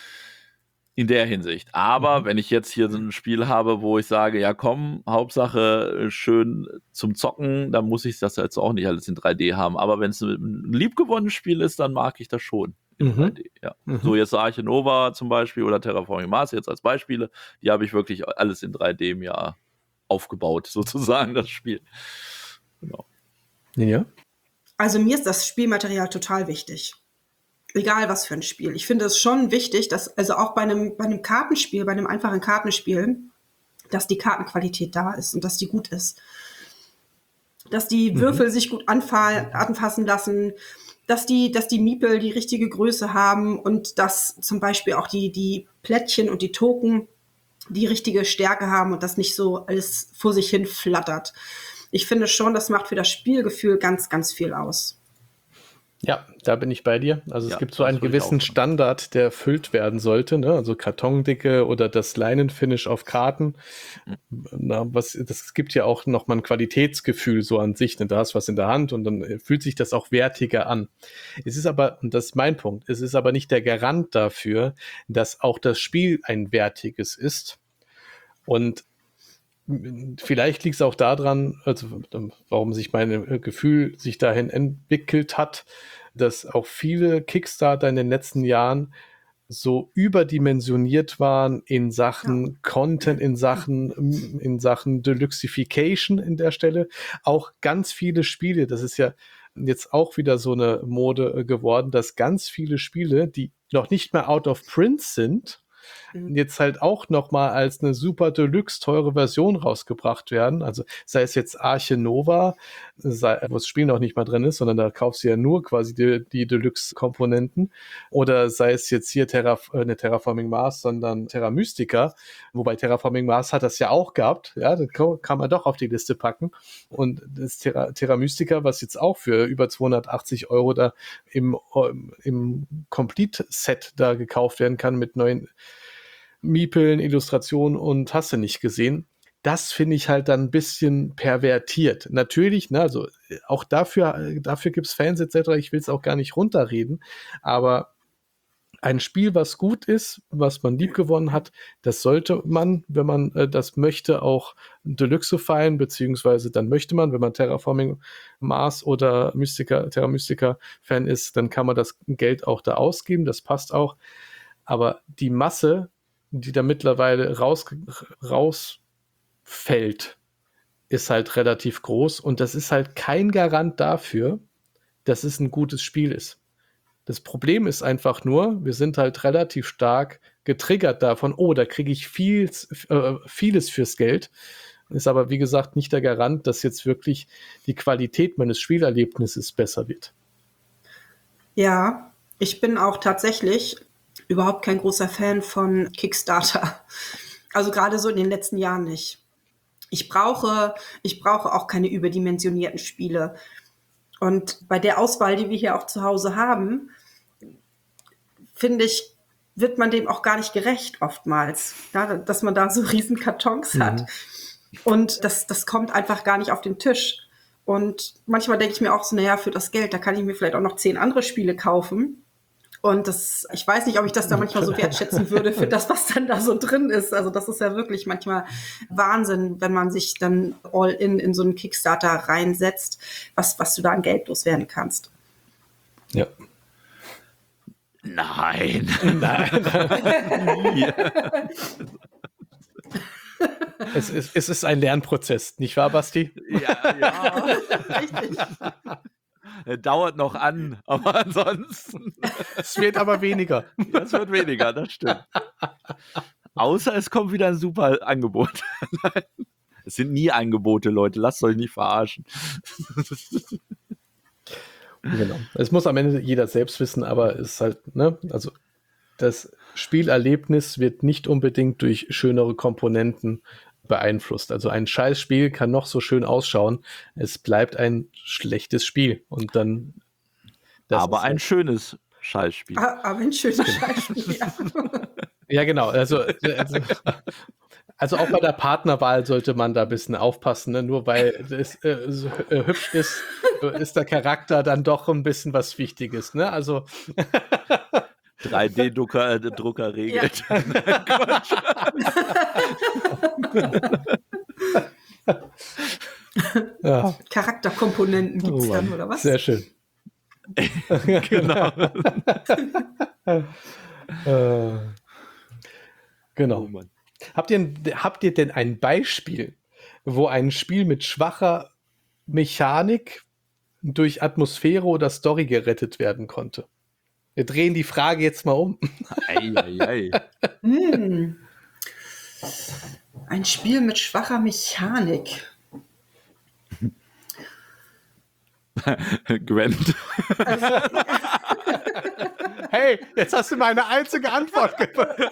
in der Hinsicht. Aber Mhm. wenn ich jetzt hier so ein Spiel habe, wo ich sage, ja komm, Hauptsache äh, schön zum Zocken, dann muss ich das jetzt auch nicht alles in drei D haben. Aber wenn es ein liebgewonnenes Spiel ist, dann mag ich das schon in Mhm. drei D. Ja. Mhm. So jetzt Arche Nova zum Beispiel oder Terraforming Mars jetzt als Beispiele, die habe ich wirklich alles in drei D mir aufgebaut, sozusagen, das Spiel. Genau. Ja. Also mir ist das Spielmaterial total wichtig. Egal was für ein Spiel. Ich finde es schon wichtig, dass, also auch bei einem, bei einem Kartenspiel, bei einem einfachen Kartenspiel, dass die Kartenqualität da ist und dass die gut ist. Dass die Mhm. Würfel sich gut anfa- anfassen lassen, dass die, dass die Miepel die richtige Größe haben und dass zum Beispiel auch die, die Plättchen und die Token die richtige Stärke haben und das nicht so alles vor sich hin flattert. Ich finde schon, das macht für das Spielgefühl ganz, ganz viel aus. Ja, da bin ich bei dir. Also Ja, es gibt so das einen würde ich gewissen auch sagen. Standard, der erfüllt werden sollte, ne? Also Kartondicke oder das Leinenfinish auf Karten. Na, was, das gibt ja auch nochmal ein Qualitätsgefühl so an sich. Ne? Da hast du was in der Hand und dann fühlt sich das auch wertiger an. Es ist aber, und das ist mein Punkt, es ist aber nicht der Garant dafür, dass auch das Spiel ein wertiges ist. Und vielleicht liegt es auch daran, also warum sich mein Gefühl sich dahin entwickelt hat, dass auch viele Kickstarter in den letzten Jahren so überdimensioniert waren in Sachen ja. Content, in Sachen, in Sachen Deluxification in der Stelle. Auch ganz viele Spiele, das ist ja jetzt auch wieder so eine Mode geworden, dass ganz viele Spiele, die noch nicht mehr out of print sind, jetzt halt auch nochmal als eine super Deluxe teure Version rausgebracht werden. Also sei es jetzt Arche Nova, sei, wo das Spiel noch nicht mal drin ist, sondern da kaufst du ja nur quasi die, die Deluxe-Komponenten. Oder sei es jetzt hier Terra, äh, nicht Terraforming Mars, sondern Terra Mystica. Wobei Terraforming Mars hat das ja auch gehabt. Ja, das kann man doch auf die Liste packen. Und das Terra, Terra Mystica, was jetzt auch für über zweihundertachtzig Euro da im, im Complete-Set da gekauft werden kann mit neuen Miepeln, Illustrationen und hast du nicht gesehen. Das finde ich halt dann ein bisschen pervertiert. Natürlich, ne, also auch dafür, dafür gibt es Fans et cetera. Ich will es auch gar nicht runterreden, aber ein Spiel, was gut ist, was man liebgewonnen hat, das sollte man, wenn man äh, das möchte, auch deluxifyen, beziehungsweise dann möchte man, wenn man Terraforming Mars oder Mystica, Terra Mystica Fan ist, dann kann man das Geld auch da ausgeben, das passt auch. Aber die Masse, die da mittlerweile raus, rausfällt, ist halt relativ groß und das ist halt kein Garant dafür, dass es ein gutes Spiel ist. Das Problem ist einfach nur, wir sind halt relativ stark getriggert davon, oh, da kriege ich viel, äh, vieles fürs Geld. Ist aber, wie gesagt, nicht der Garant, dass jetzt wirklich die Qualität meines Spielerlebnisses besser wird. Ja, ich bin auch tatsächlich überhaupt kein großer Fan von Kickstarter. Also gerade so in den letzten Jahren nicht. Ich brauche, ich brauche auch keine überdimensionierten Spiele. Und bei der Auswahl, die wir hier auch zu Hause haben, finde ich, wird man dem auch gar nicht gerecht oftmals. Ja, dass man da so riesen Kartons mhm. hat. Und das, das kommt einfach gar nicht auf den Tisch. Und manchmal denke ich mir auch so, naja, für das Geld, da kann ich mir vielleicht auch noch zehn andere Spiele kaufen. Und das, ich weiß nicht, ob ich das da manchmal so wertschätzen würde für das, was dann da so drin ist. Also das ist ja wirklich manchmal Wahnsinn, wenn man sich dann all in in so einen Kickstarter reinsetzt, was, was du da an Geld loswerden kannst. Ja. Nein. Nein. es, ist, es ist ein Lernprozess, nicht wahr, Basti? Ja, ja. Richtig. Dauert noch an, aber ansonsten. Es wird aber weniger. Es wird weniger, das stimmt. Außer es kommt wieder ein super Angebot. Es sind nie Angebote, Leute. Lasst euch nicht verarschen. Genau. Es muss am Ende jeder selbst wissen, aber es ist halt, ne, also das Spielerlebnis wird nicht unbedingt durch schönere Komponenten beeinflusst. Also ein scheiß Spiel kann noch so schön ausschauen, es bleibt ein schlechtes Spiel und dann aber ein halt schönes Scheißspiel. Aber ein schönes Scheißspiel, ja. Ja, genau. Also, also, also auch bei der Partnerwahl sollte man da ein bisschen aufpassen, ne? Nur weil es äh, so, äh, hübsch ist, ist der Charakter dann doch ein bisschen was Wichtiges, ne? Also drei D-Drucker Drucker regelt. Ja. Ja. Charakterkomponenten gibt es oh dann, oder was? Sehr schön. Genau. äh, genau. Oh habt, ihr, habt ihr denn ein Beispiel, wo ein Spiel mit schwacher Mechanik durch Atmosphäre oder Story gerettet werden konnte? Wir drehen die Frage jetzt mal um. Ei, ei, ei. Hm. Ein Spiel mit schwacher Mechanik. Gwent. Also, hey, jetzt hast du meine einzige Antwort gegeben.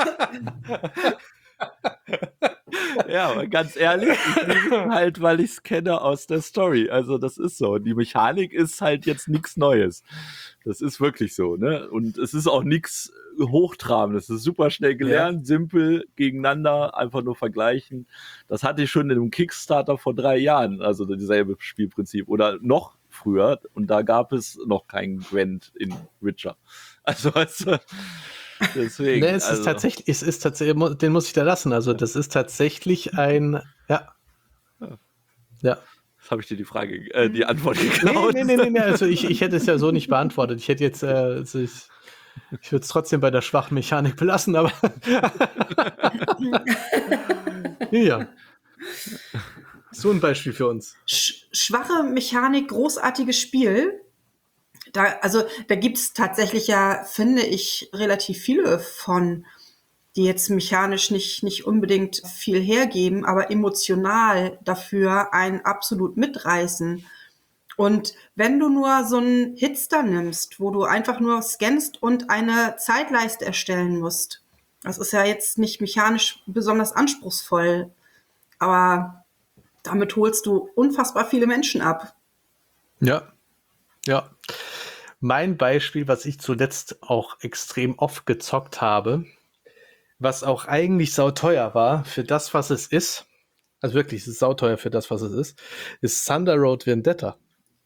Ja, aber ganz ehrlich, ich liebe es halt, weil ich es kenne aus der Story. Also das ist so. Die Mechanik ist halt jetzt nichts Neues. Das ist wirklich so, ne? Und es ist auch nichts Hochtrabendes. Es ist super schnell gelernt, ja. Simpel, gegeneinander, einfach nur vergleichen. Das hatte ich schon in einem Kickstarter vor drei Jahren, also dasselbe Spielprinzip. Oder noch früher. Und da gab es noch keinen Gwent in Witcher. Also, also deswegen. Nee, es also. ist tatsächlich, es ist tatsächlich, den muss ich da lassen. Also, das ist tatsächlich ein, ja. Ja. Jetzt habe ich dir die Frage, äh, die Antwort geklaut. Nee, nee, nee, nee, also ich, ich hätte es ja so nicht beantwortet. Ich hätte jetzt, äh, also ich, ich würde es trotzdem bei der schwachen Mechanik belassen, aber. Ja. So ein Beispiel für uns. Sch- schwache Mechanik, großartiges Spiel. Da, also da gibt es tatsächlich ja, finde ich, relativ viele von, die jetzt mechanisch nicht, nicht unbedingt viel hergeben, aber emotional dafür einen absolut mitreißen. Und wenn du nur so einen Hitster nimmst, wo du einfach nur scannst und eine Zeitleiste erstellen musst, das ist ja jetzt nicht mechanisch besonders anspruchsvoll, aber damit holst du unfassbar viele Menschen ab. Ja, ja. Mein Beispiel, was ich zuletzt auch extrem oft gezockt habe, was auch eigentlich sauteuer war für das, was es ist, also wirklich, es ist sauteuer für das, was es ist, ist Thunder Road Vendetta.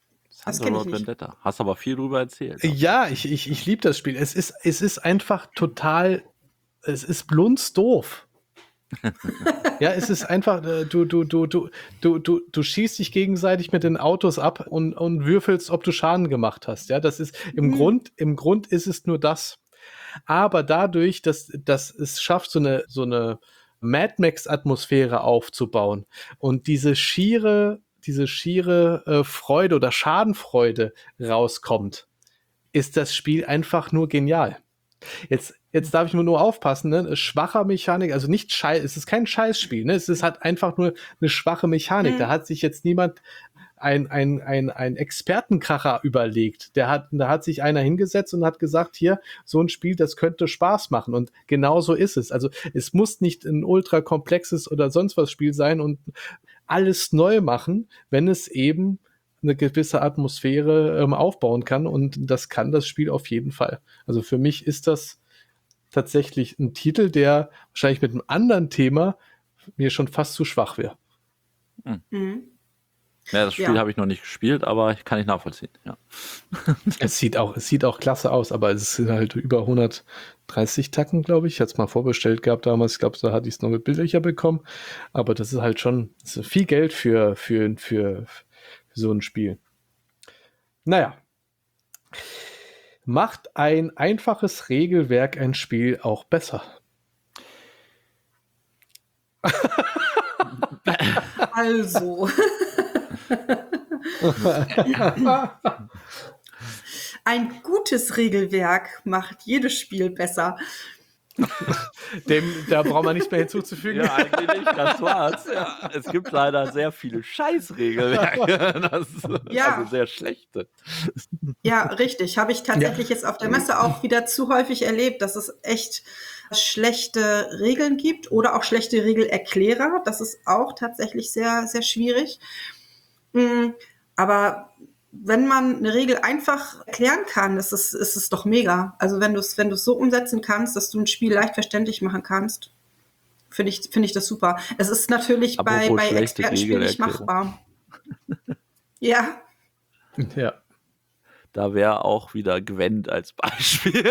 Das Thunder kenne ich Road nicht. Vendetta. Hast aber viel drüber erzählt. Ja, ich, ich, ich liebe das Spiel. Es ist, es ist einfach total, es ist blunzdoof. Ja, es ist einfach, äh, du, du, du, du, du, du, du schießt dich gegenseitig mit den Autos ab und, und würfelst, ob du Schaden gemacht hast. Ja, das ist im Mhm. Grund, im Grund ist es nur das. Aber dadurch, dass, dass es schafft, so eine, so eine Mad Max-Atmosphäre aufzubauen und diese schiere, diese schiere äh, Freude oder Schadenfreude rauskommt, ist das Spiel einfach nur genial. Jetzt, jetzt darf ich mir nur aufpassen, ne? Schwacher Mechanik, also nicht scheiß, es ist kein Scheißspiel, ne? Es ist halt einfach nur eine schwache Mechanik. Mhm. Da hat sich jetzt niemand ein, ein, ein, ein Expertenkracher überlegt. Der hat, da hat sich einer hingesetzt und hat gesagt, hier, so ein Spiel, das könnte Spaß machen. Und genau so ist es. Also es muss nicht ein ultra komplexes oder sonst was Spiel sein und alles neu machen, wenn es eben eine gewisse Atmosphäre ähm, aufbauen kann. Und das kann das Spiel auf jeden Fall. Also für mich ist das tatsächlich ein Titel, der wahrscheinlich mit einem anderen Thema mir schon fast zu schwach wäre. Mhm. Ja, das Spiel Ja. habe ich noch nicht gespielt, aber ich kann ich nachvollziehen. Ja. Es sieht auch, es sieht auch klasse aus, aber es sind halt über hundertdreißig Tacken, glaube ich. Ich hatte es mal vorbestellt gehabt damals. Ich glaube, da hatte ich es noch mit billiger bekommen. Aber das ist halt schon das ist viel Geld für, für, für, für so ein Spiel. Naja. Macht ein einfaches Regelwerk ein Spiel auch besser? Also. Ein gutes Regelwerk macht jedes Spiel besser. Dem, da braucht man nichts mehr hinzuzufügen. Ja, eigentlich nicht, das war's. Ja, es gibt leider sehr viele Scheißregelwerke. Das, Ja. Also sehr schlechte. Ja, richtig. Habe ich tatsächlich jetzt auf der Messe auch wieder zu häufig erlebt, dass es echt schlechte Regeln gibt oder auch schlechte Regelerklärer. Das ist auch tatsächlich sehr, sehr schwierig. Mm, Aber wenn man eine Regel einfach erklären kann, ist es, ist es doch mega. Also wenn du es wenn du es so umsetzen kannst, dass du ein Spiel leicht verständlich machen kannst, finde ich, finde ich das super. Es ist natürlich bei, Apropos bei schlechte Expertenspielen nicht Regelerklärung. machbar. Ja, Ja. Da wäre auch wieder Gwent als Beispiel.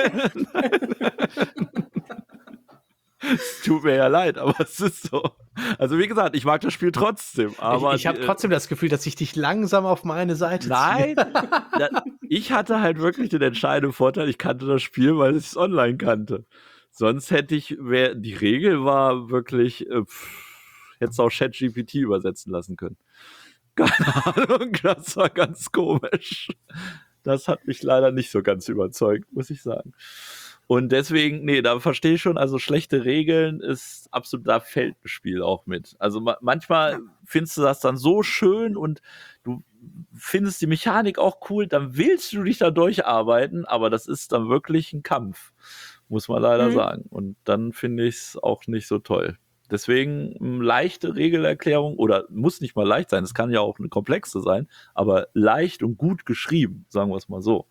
Es tut mir ja leid, aber es ist so. Also wie gesagt, ich mag das Spiel trotzdem. Aber ich ich habe die- trotzdem das Gefühl, dass ich dich langsam auf meine Seite Nein, da, ich hatte halt wirklich den entscheidenden Vorteil, ich kannte das Spiel, weil ich es online kannte. Sonst hätte ich, wär, die Regel war wirklich, äh, pff, hätte es auch ChatGPT übersetzen lassen können. Keine Ahnung, das war ganz komisch. Das hat mich leider nicht so ganz überzeugt, muss ich sagen. Und deswegen, nee, da verstehe ich schon, also schlechte Regeln ist absolut, da fällt ein Spiel auch mit. Also ma- manchmal Ja. findest du das dann so schön und du findest die Mechanik auch cool, dann willst du dich da durcharbeiten, aber das ist dann wirklich ein Kampf, muss man leider Mhm. sagen. Und dann finde ich es auch nicht so toll. Deswegen eine leichte Regelerklärung, oder muss nicht mal leicht sein, es kann ja auch eine komplexe sein, aber leicht und gut geschrieben, sagen wir es mal so.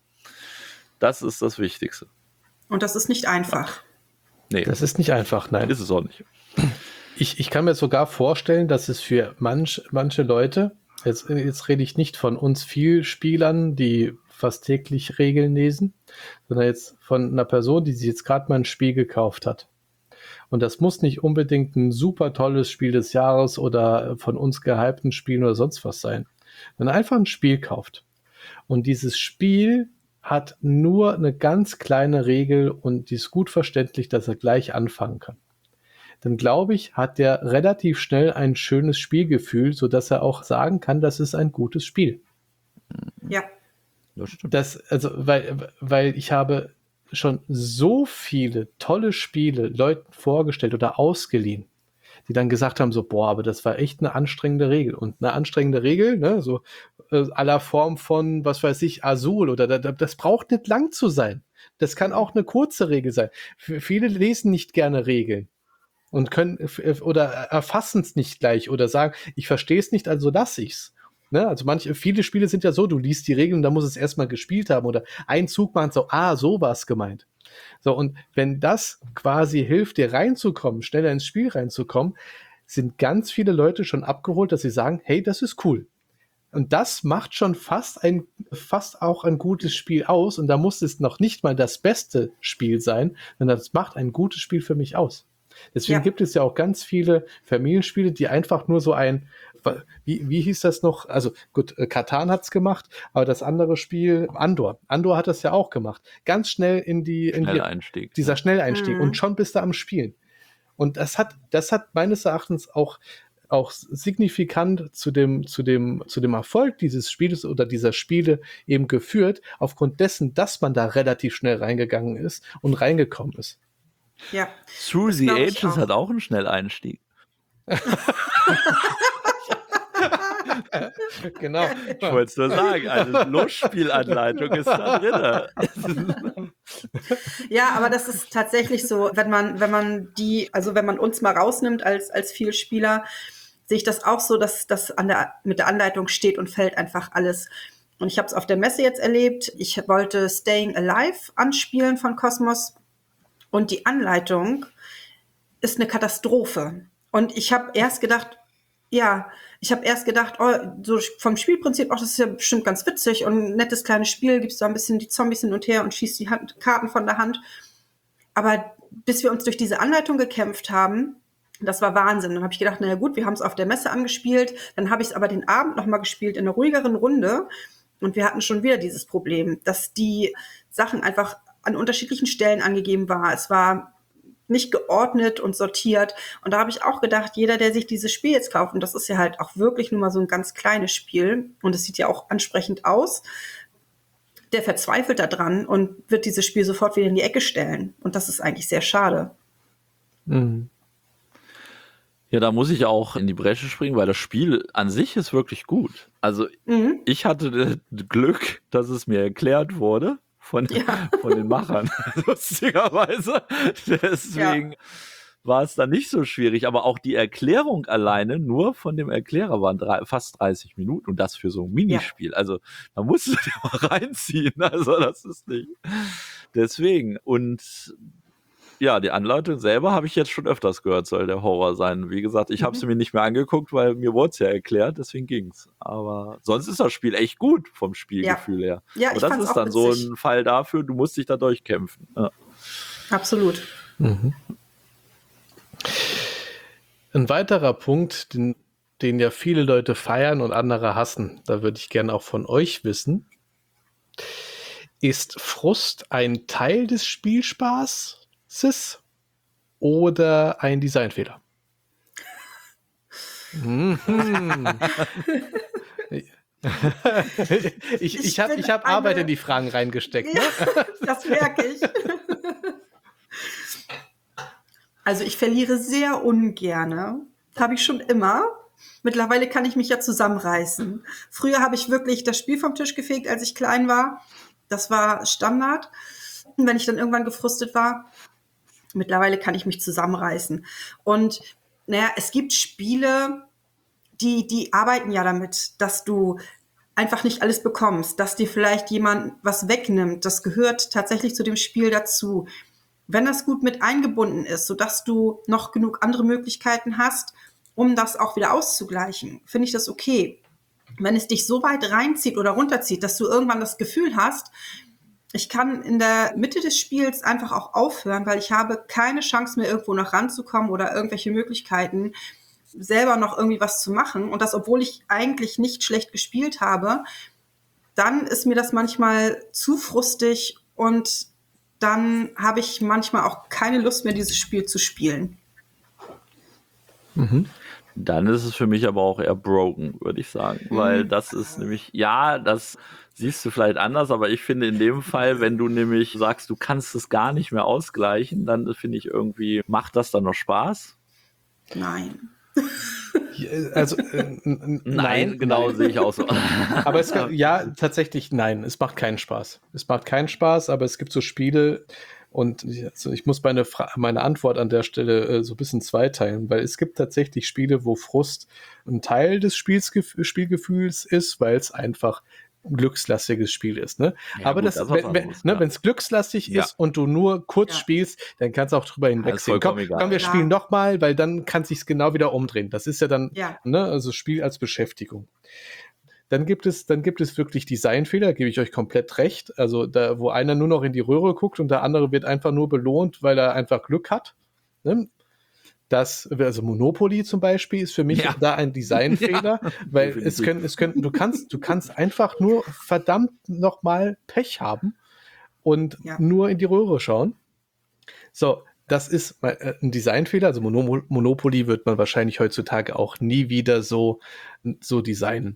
Das ist das Wichtigste. und das ist nicht einfach. Nee, Das ist nicht einfach, nein. ist es auch nicht. Ich, ich kann mir sogar vorstellen, dass es für manch, manche Leute, jetzt, jetzt rede ich nicht von uns Vielspielern, die fast täglich Regeln lesen, sondern jetzt von einer Person, die sich jetzt gerade mal ein Spiel gekauft hat. Und das muss nicht unbedingt ein super tolles Spiel des Jahres oder von uns gehypten Spielen oder sonst was sein. Wenn er einfach ein Spiel kauft und dieses Spiel hat nur eine ganz kleine Regel und die ist gut verständlich, dass er gleich anfangen kann, dann glaube ich, hat der relativ schnell ein schönes Spielgefühl, sodass er auch sagen kann, das ist ein gutes Spiel. Ja. Das stimmt. Das, also, weil, weil ich habe schon so viele tolle Spiele Leuten vorgestellt oder ausgeliehen, die dann gesagt haben, so, boah, aber das war echt eine anstrengende Regel. Und eine anstrengende Regel, ne, so äh, aller Form von, was weiß ich, Azul oder da, da, das braucht nicht lang zu sein. Das kann auch eine kurze Regel sein. F- viele lesen nicht gerne Regeln und können f- f- oder erfassen es nicht gleich oder sagen, ich verstehe es nicht, also lass ich's. Ne? Also manche, viele Spiele sind ja so, du liest die Regeln und dann muss es erstmal gespielt haben oder ein Zug machen, so, ah, so war es gemeint. So, und wenn das quasi hilft, dir reinzukommen, schneller ins Spiel reinzukommen, sind ganz viele Leute schon abgeholt, dass sie sagen, hey, das ist cool. Und das macht schon fast ein, fast auch ein gutes Spiel aus. Und da muss es noch nicht mal das beste Spiel sein, sondern das macht ein gutes Spiel für mich aus. Deswegen Ja. gibt es ja auch ganz viele Familienspiele, die einfach nur so ein, wie, wie hieß das noch? Also gut, Catan hat's gemacht, aber das andere Spiel, Andor. Andor hat das ja auch gemacht. Ganz schnell in die, in die Schnelleinstieg. dieser Schnelleinstieg Mhm. und schon bist du am Spielen. Und das hat, das hat meines Erachtens auch auch signifikant zu dem, zu dem, zu dem Erfolg dieses Spieles oder dieser Spiele eben geführt, aufgrund dessen, dass man da relativ schnell reingegangen ist und reingekommen ist. Ja. Through Das the glaub ich Ages auch. hat auch einen Schnelleinstieg. Genau. Ich wollte es nur sagen, eine Losspielanleitung ist da drin. Ja, aber das ist tatsächlich so, wenn man, wenn man die, also wenn man uns mal rausnimmt als, als Vielspieler, sehe ich das auch so, dass das an der, mit der Anleitung steht und fällt einfach alles. Und ich habe es auf der Messe jetzt erlebt. Ich wollte Staying Alive anspielen von Cosmos und die Anleitung ist eine Katastrophe. Und ich habe erst gedacht, ja, ich habe erst gedacht, oh, so vom Spielprinzip, oh, das ist ja bestimmt ganz witzig und ein nettes kleines Spiel, gibst da ein bisschen die Zombies hin und her und schießt die Hand, Karten von der Hand. Aber bis wir uns durch diese Anleitung gekämpft haben, das war Wahnsinn. Dann habe ich gedacht, naja gut, wir haben es auf der Messe angespielt, dann habe ich es aber den Abend nochmal gespielt in einer ruhigeren Runde und wir hatten schon wieder dieses Problem, dass die Sachen einfach an unterschiedlichen Stellen angegeben war. Es war nicht geordnet und sortiert. Und da habe ich auch gedacht, jeder, der sich dieses Spiel jetzt kauft, und das ist ja halt auch wirklich nur mal so ein ganz kleines Spiel, und es sieht ja auch ansprechend aus, der verzweifelt da dran und wird dieses Spiel sofort wieder in die Ecke stellen. Und das ist eigentlich sehr schade. Mhm. Ja, da muss ich auch in die Bresche springen, weil das Spiel an sich ist wirklich gut. Also Mhm. ich hatte das Glück, dass es mir erklärt wurde von, Ja. von den Machern, lustigerweise. Deswegen war es dann nicht so schwierig. Aber auch die Erklärung alleine nur von dem Erklärer waren drei, fast dreißig Minuten und das für so ein Minispiel. Also da musst du dir mal reinziehen. Also das ist nicht. Deswegen. Und ja, die Anleitung selber habe ich jetzt schon öfters gehört, soll der Horror sein. Wie gesagt, ich habe sie mir nicht mehr angeguckt, weil mir wurde es ja erklärt, deswegen ging's. Aber sonst ist das Spiel echt gut vom Spielgefühl Ja. her. Ja, Aber ich das fand's ist auch dann so witzig. ein Fall dafür, du musst dich da durchkämpfen. Ja. Absolut. Mhm. Ein weiterer Punkt, den, den ja viele Leute feiern und andere hassen, da würde ich gerne auch von euch wissen, ist Frust ein Teil des Spielspaßes oder ein Designfehler? Mhm. ich ich Ich habe bin ich hab eine- Arbeit in die Fragen reingesteckt. Ne? Ja, das merke ich. Also ich verliere sehr ungerne. Habe ich schon immer. Mittlerweile kann ich mich ja zusammenreißen. Früher habe ich wirklich das Spiel vom Tisch gefegt, als ich klein war. Das war Standard. Und wenn ich dann irgendwann gefrustet war, mittlerweile kann ich mich zusammenreißen. Und naja, es gibt Spiele, die, die arbeiten ja damit, dass du einfach nicht alles bekommst, dass dir vielleicht jemand was wegnimmt. Das gehört tatsächlich zu dem Spiel dazu. Wenn das gut mit eingebunden ist, sodass du noch genug andere Möglichkeiten hast, um das auch wieder auszugleichen, finde ich das okay. Wenn es dich so weit reinzieht oder runterzieht, dass du irgendwann das Gefühl hast, ich kann in der Mitte des Spiels einfach auch aufhören, weil ich habe keine Chance mehr, irgendwo noch ranzukommen oder irgendwelche Möglichkeiten, selber noch irgendwie was zu machen. Und das, obwohl ich eigentlich nicht schlecht gespielt habe, dann ist mir das manchmal zu frustig und dann habe ich manchmal auch keine Lust mehr, dieses Spiel zu spielen. Mhm. Dann ist es für mich aber auch eher broken, würde ich sagen. Weil das ist nämlich, ja, das siehst du vielleicht anders, aber ich finde in dem Fall, wenn du nämlich sagst, du kannst es gar nicht mehr ausgleichen, dann finde ich irgendwie, macht das dann noch Spaß? Nein. Also, äh, n- n- nein, genau, nein. sehe ich auch so. Aber es gibt, ja, tatsächlich nein, es macht keinen Spaß. Es macht keinen Spaß, aber es gibt so Spiele und ich, also ich muss meine, Fra meine Antwort an der Stelle äh, so ein bisschen zweiteilen, weil es gibt tatsächlich Spiele, wo Frust ein Teil des Spielsgef Spielgefühls ist, weil es einfach ein glückslastiges Spiel ist. Ne? Ja, aber gut, das, das ist was wenn anderes, ne, klar. wenn es glückslastig Ja. ist und du nur kurz Ja. spielst, dann kannst du auch drüber hinwegsehen. vollkommen Komm, egal. komm, wir Ja. spielen noch mal, weil dann kann sich's genau wieder umdrehen. Das ist ja dann Ja. ne, also Spiel als Beschäftigung. Dann gibt es, dann gibt es wirklich Designfehler, gebe ich euch komplett recht. Also da, wo einer nur noch in die Röhre guckt und der andere wird einfach nur belohnt, weil er einfach Glück hat. Ne? Das, also Monopoly zum Beispiel ist für mich Ja. da ein Designfehler, Ja, weil definitiv. es können, es können, du kannst, du kannst einfach nur verdammt nochmal Pech haben und Ja. nur in die Röhre schauen. So, das ist äh, ein Designfehler. Also Mono- Monopoly wird man wahrscheinlich heutzutage auch nie wieder so, so designen.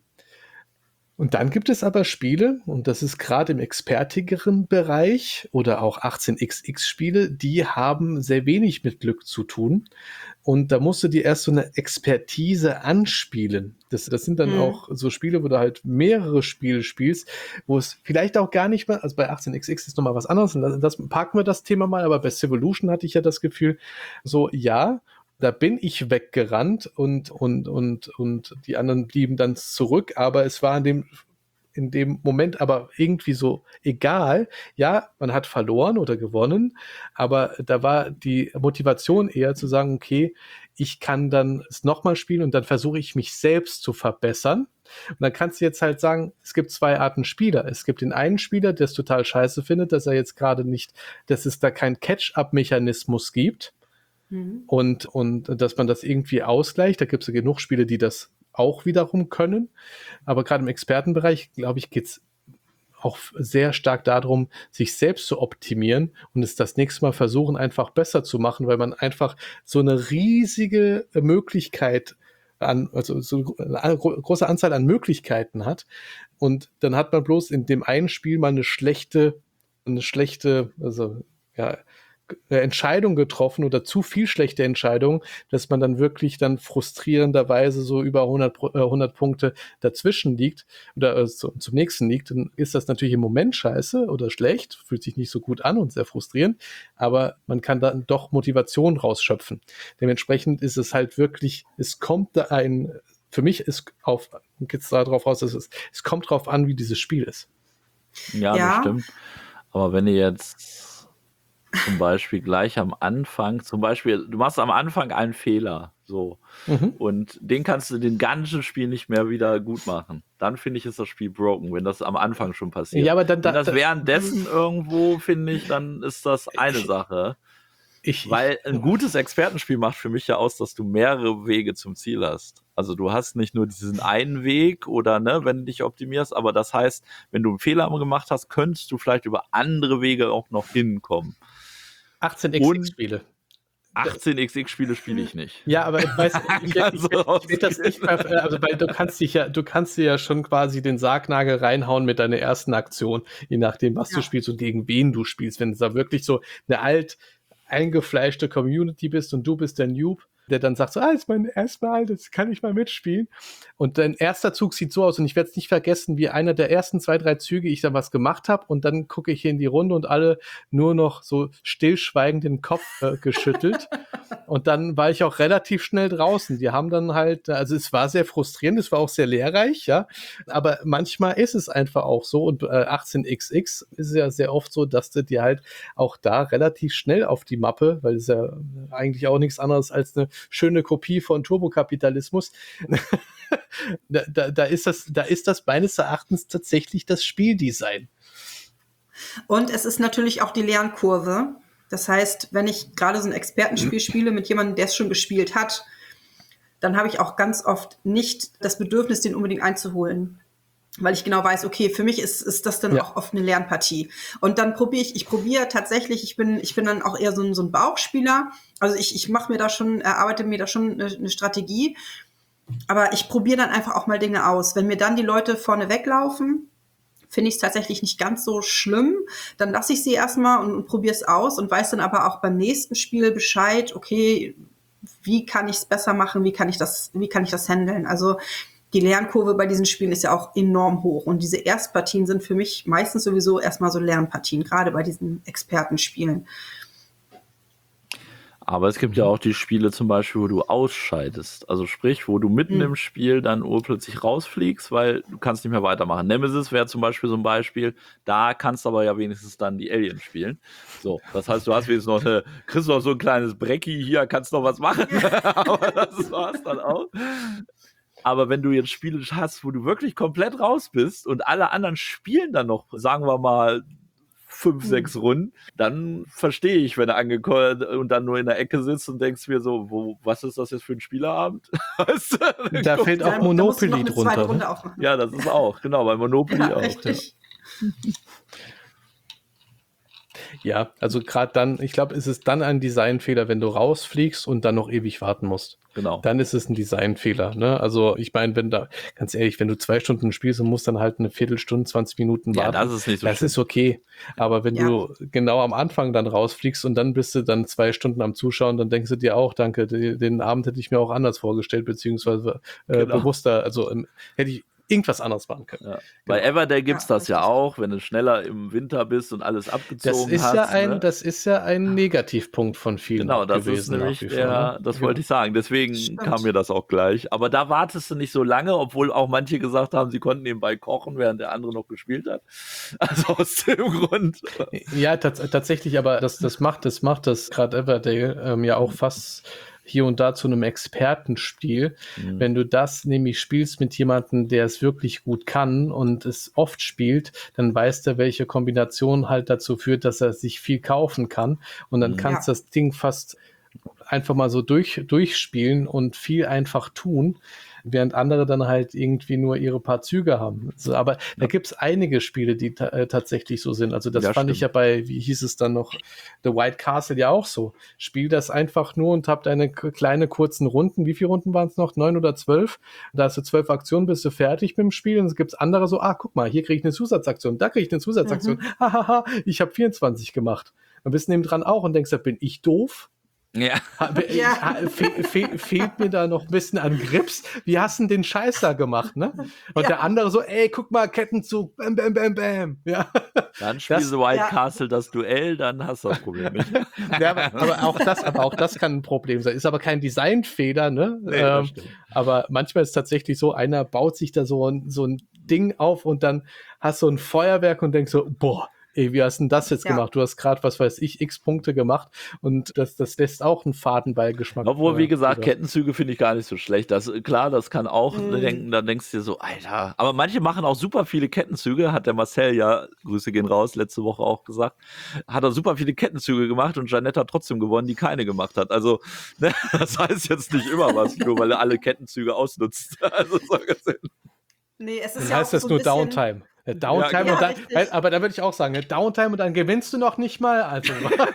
Und dann gibt es aber Spiele, und das ist gerade im expertigeren Bereich oder auch achtzehn X X-Spiele, die haben sehr wenig mit Glück zu tun. Und da musst du dir erst so eine Expertise anspielen. Das, das sind dann Mhm. auch so Spiele, wo du halt mehrere Spiele spielst, wo es vielleicht auch gar nicht mehr, also bei achtzehn X X ist nochmal was anderes, und das, das parken wir das Thema mal, aber bei Civolution hatte ich ja das Gefühl, so, ja, da bin ich weggerannt und, und, und, und die anderen blieben dann zurück, aber es war in dem, in dem Moment aber irgendwie so egal. Ja, man hat verloren oder gewonnen, aber da war die Motivation eher zu sagen, okay, ich kann dann es nochmal spielen und dann versuche ich mich selbst zu verbessern. Und dann kannst du jetzt halt sagen, es gibt zwei Arten Spieler. Es gibt den einen Spieler, der es total scheiße findet, dass er jetzt gerade nicht, dass es da keinen Catch-up-Mechanismus gibt. Mhm. Und, und dass man das irgendwie ausgleicht. Da gibt es ja genug Spiele, die das auch wiederum können. Aber gerade im Expertenbereich, glaube ich, geht es auch sehr stark darum, sich selbst zu optimieren und es das nächste Mal versuchen, einfach besser zu machen, weil man einfach so eine riesige Möglichkeit an, also so eine große Anzahl an Möglichkeiten hat. Und dann hat man bloß in dem einen Spiel mal eine schlechte, eine schlechte, also ja, Entscheidung getroffen oder zu viel schlechte Entscheidungen, dass man dann wirklich dann frustrierenderweise so über hundert, hundert Punkte dazwischen liegt oder äh, zu, zum nächsten liegt, dann ist das natürlich im Moment scheiße oder schlecht, fühlt sich nicht so gut an und sehr frustrierend, aber man kann dann doch Motivation rausschöpfen. Dementsprechend ist es halt wirklich, es kommt da ein, für mich ist auf, geht's da drauf raus, dass es, es kommt drauf an, wie dieses Spiel ist. Ja, Ja. das stimmt. Aber wenn ihr jetzt zum Beispiel gleich am Anfang, zum Beispiel, du machst am Anfang einen Fehler, so, Mhm. und den kannst du den ganzen Spiel nicht mehr wieder gut machen. Dann finde ich, ist das Spiel broken, wenn das am Anfang schon passiert. Ja, aber dann, wenn da, das da, währenddessen irgendwo, finde ich, dann ist das eine Sache. ich, Weil ich, ein gutes Expertenspiel macht für mich ja aus, dass du mehrere Wege zum Ziel hast. Also du hast nicht nur diesen einen Weg oder ne, wenn du dich optimierst, aber das heißt, wenn du einen Fehler gemacht hast, könntest du vielleicht über andere Wege auch noch hinkommen. achtzehn X X-Spiele. achtzehn X X-Spiele spiele ich nicht. Ja, aber ich weiß, ich will, ich will, ich will das nicht mehr, also weil du kannst dich ja, du kannst dir ja schon quasi den Sargnagel reinhauen mit deiner ersten Aktion, je nachdem, was Ja. du spielst und gegen wen du spielst. Wenn es da wirklich so eine alt eingefleischte Community bist und du bist der Noob, der dann sagt so, ah, das ist mein erstes Mal, das kann ich mal mitspielen. Und dein erster Zug sieht so aus und ich werde es nicht vergessen, wie einer der ersten zwei, drei Züge ich dann was gemacht habe und dann gucke ich hier in die Runde und alle nur noch so stillschweigend den Kopf äh, geschüttelt. Und dann war ich auch relativ schnell draußen. Die haben dann halt, also es war sehr frustrierend, es war auch sehr lehrreich, ja. Aber manchmal ist es einfach auch so und äh, achtzehn X X ist ja sehr oft so, dass du dir halt auch da relativ schnell auf die Mappe, weil es ja eigentlich auch nichts anderes als eine schöne Kopie von Turbokapitalismus. da, da, da, ist das, da ist das meines Erachtens tatsächlich das Spieldesign. Und es ist natürlich auch die Lernkurve. Das heißt, wenn ich gerade so ein Expertenspiel spiele mit jemandem, der es schon gespielt hat, dann habe ich auch ganz oft nicht das Bedürfnis, den unbedingt einzuholen. Weil ich genau weiß, okay, für mich ist, ist das dann Ja. auch oft eine Lernpartie. Und dann probiere ich, ich probiere tatsächlich, ich bin, ich bin dann auch eher so ein, so ein Bauchspieler. Also ich, ich mache mir da schon, erarbeite mir da schon eine, eine Strategie. Aber ich probiere dann einfach auch mal Dinge aus. Wenn mir dann die Leute vorne weglaufen, finde ich es tatsächlich nicht ganz so schlimm. Dann lasse ich sie erstmal und, und probiere es aus und weiß dann aber auch beim nächsten Spiel Bescheid, okay, wie kann ich es besser machen, wie kann ich das, wie kann ich das handeln? Also die Lernkurve bei diesen Spielen ist ja auch enorm hoch. Und diese Erstpartien sind für mich meistens sowieso erstmal so Lernpartien, gerade bei diesen Expertenspielen. Aber es gibt ja auch die Spiele zum Beispiel, wo du ausscheidest. Also sprich, wo du mitten Hm. im Spiel dann urplötzlich rausfliegst, weil du kannst nicht mehr weitermachen. Nemesis wäre zum Beispiel so ein Beispiel. Da kannst du aber ja wenigstens dann die Aliens spielen. So, das heißt, du hast wenigstens noch eine, kriegst noch so ein kleines Brecki, hier kannst noch was machen. Aber das war's dann auch. Aber wenn du jetzt Spiele hast, wo du wirklich komplett raus bist und alle anderen spielen dann noch, sagen wir mal, fünf, Mhm. sechs Runden, dann verstehe ich, wenn du angekommen und dann nur in der Ecke sitzt und denkst mir so, wo, was ist das jetzt für ein Spieleabend? Weißt du? Dann Da kommt- fällt auch Da- da musst du noch Monopoly eine zweite drunter. Runde Ne? aufmachen. Ja, das ist auch, genau, bei Monopoly Ja, auch. Ja. richtig. Ja, also gerade dann, ich glaube, es ist dann ein Designfehler, wenn du rausfliegst und dann noch ewig warten musst. Genau. Dann ist es ein Designfehler. Ne? Also ich meine, wenn da, ganz ehrlich, wenn du zwei Stunden spielst und musst dann halt eine Viertelstunde, zwanzig Minuten Ja, warten, das ist nicht so das schlimm. ist okay. Aber wenn Ja. du genau am Anfang dann rausfliegst und dann bist du dann zwei Stunden am Zuschauen, dann denkst du dir auch, danke, die, den Abend hätte ich mir auch anders vorgestellt, beziehungsweise äh, Genau. bewusster, also ähm, hätte ich irgendwas anderes machen können. Ja. Bei Genau. Everday gibt's Ja, das ja richtig. auch, wenn du schneller im Winter bist und alles Das abgezogen ist hast. ja ein, ne? das ist ja ein Negativpunkt von vielen Genau, auch das gewesen. ist nämlich nach wie vor, der, ne? das Genau. wollte ich sagen. Deswegen Stimmt. kam mir das auch gleich. Aber da wartest du nicht so lange, obwohl auch manche gesagt haben, sie konnten nebenbei kochen, während der andere noch gespielt hat. Also aus dem Grund. Ja, tats tatsächlich, aber das, das macht das, macht das gerade Everdale ähm, ja auch fast hier und da zu einem Expertenspiel. Mhm. Wenn du das nämlich spielst mit jemandem, der es wirklich gut kann und es oft spielt, dann weiß der, welche Kombination halt dazu führt, dass er sich viel kaufen kann. Und dann Mhm. kannst Ja. das Ding fast einfach mal so durch, durchspielen und viel einfach tun, während andere dann halt irgendwie nur ihre paar Züge haben. Also, aber da gibt es einige Spiele, die ta äh, tatsächlich so sind. Also das Ja, fand ich ja stimmt. bei, wie hieß es dann noch, The White Castle ja auch so. Spiel das einfach nur und habt eine k- kleine kurzen Runden. Wie viele Runden waren es noch? Neun oder zwölf? Da hast du zwölf Aktionen, bist du fertig mit dem Spiel. Und es gibt andere so, ah, guck mal, hier kriege ich eine Zusatzaktion, da kriege ich eine Zusatzaktion. Hahaha, ich habe vierundzwanzig gemacht. Dann bist du neben dran auch und denkst, da bin ich doof? Ja. Ha- be- Ja. ha- fe fe fehlt mir da noch ein bisschen an Grips. Wie hast du denn den Scheiß da gemacht, ne? Und Ja. der andere so, ey, guck mal, Kettenzug, bam, bam, bam, bam. Ja, Dann spiel Das- The White ja. Castle das Duell, dann hast du das Problem nicht. ja aber, aber, auch das, aber auch das kann ein Problem sein. Ist aber kein Designfehler, ne? Nee, das ähm, stimmt. aber manchmal ist es tatsächlich so, einer baut sich da so ein, so ein Ding auf und dann hast du ein Feuerwerk und denkst so, boah, ey, wie hast du denn das jetzt Ja. gemacht? Du hast gerade, was weiß ich, x Punkte gemacht und das, das lässt auch einen Fadenbeigeschmack. Obwohl, wie äh, gesagt, wieder. Kettenzüge finde ich gar nicht so schlecht. Das, klar, das kann auch Mhm. denken, dann denkst du dir so, Alter. Aber manche machen auch super viele Kettenzüge, hat der Marcel ja, Grüße gehen raus, letzte Woche auch gesagt, hat er super viele Kettenzüge gemacht und Janette hat trotzdem gewonnen, die keine gemacht hat. Also, ne, das heißt jetzt nicht immer was, nur weil er alle Kettenzüge ausnutzt. Also, so gesehen. Nee, es ist Dann ja heißt auch das so ein nur bisschen, Downtime. Ja, Downtime genau. und dann, Ja, richtig. aber da würde ich auch sagen, ne, Downtime und dann gewinnst du noch nicht mal. Also,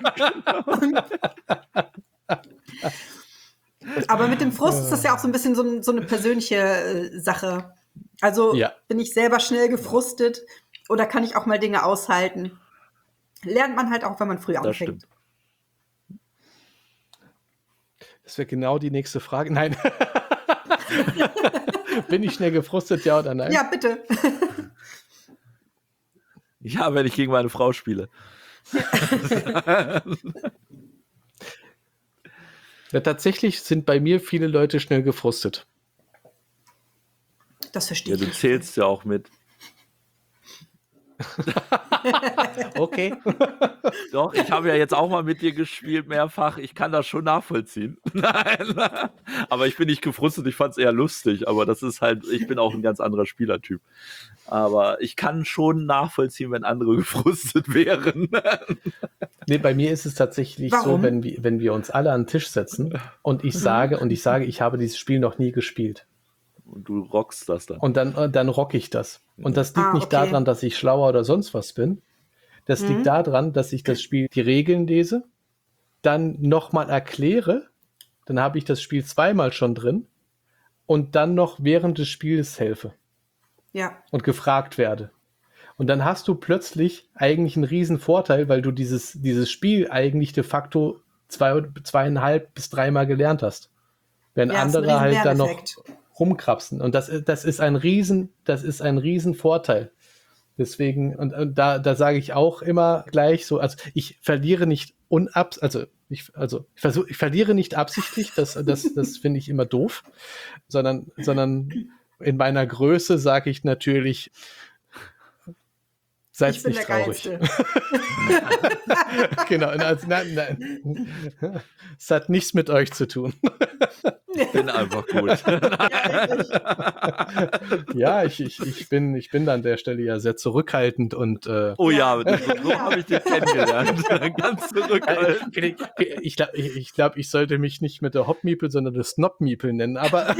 Aber mit dem Frust ist das ja auch so ein bisschen so, ein- so eine persönliche äh, Sache. Also Ja. bin ich selber schnell gefrustet oder kann ich auch mal Dinge aushalten? Lernt man halt auch, wenn man früh Das anfängt. stimmt. das wäre genau die nächste Frage. Nein. Bin ich schnell gefrustet, ja oder nein? Ja, bitte. Ja, wenn ich gegen meine Frau spiele. Ja, tatsächlich sind bei mir viele Leute schnell gefrustet. Das verstehe Ja, ich du nicht. zählst ja auch mit. Okay. Doch, ich habe ja jetzt auch mal mit dir gespielt, mehrfach. Ich kann das schon nachvollziehen. Nein, aber ich bin nicht gefrustet, ich fand es eher lustig. Aber das ist halt, ich bin auch ein ganz anderer Spielertyp. Aber ich kann schon nachvollziehen, wenn andere gefrustet wären. Nee, bei mir ist es tatsächlich Warum? so, wenn wir, wenn wir uns alle an den Tisch setzen und ich sage, und ich sage, ich habe dieses Spiel noch nie gespielt. Und du rockst das dann. Und dann, äh, dann rock ich das. Und das liegt Ah, nicht okay. daran, dass ich schlauer oder sonst was bin. Das Mhm. liegt daran, dass ich das Spiel, die Regeln lese, dann nochmal erkläre, dann habe ich das Spiel zweimal schon drin und dann noch während des Spiels helfe Ja, und gefragt werde. Und dann hast du plötzlich eigentlich einen riesen Vorteil, weil du dieses, dieses Spiel eigentlich de facto zwei, zweieinhalb bis dreimal gelernt hast. Während ja, ist ein andere halt dann noch Riesen-Lerneffekt. rumkrapsen. Und das, das ist ein riesen, das ist ein riesen Vorteil. Deswegen, und, und da, da sage ich auch immer gleich so, also ich verliere nicht unabs, also ich, also ich versuche, ich verliere nicht absichtlich, das, das, das finde ich immer doof, sondern, sondern in meiner Größe sage ich natürlich, seid Ich bin nicht der traurig. Geilste. Genau, also, nein, nein. Es hat nichts mit euch zu tun. Nee, bin einfach gut. Ja, richtig. Ja, ich, ich, ich, bin, ich bin an der Stelle ja sehr zurückhaltend und äh, Oh ja, Ja. das, so habe ich dich kennengelernt. Ganz zurückhaltend. ich, ich glaube, ich, ich, glaub, ich sollte mich nicht mit der Hop-Miepel, sondern der Snob-Miepel nennen, aber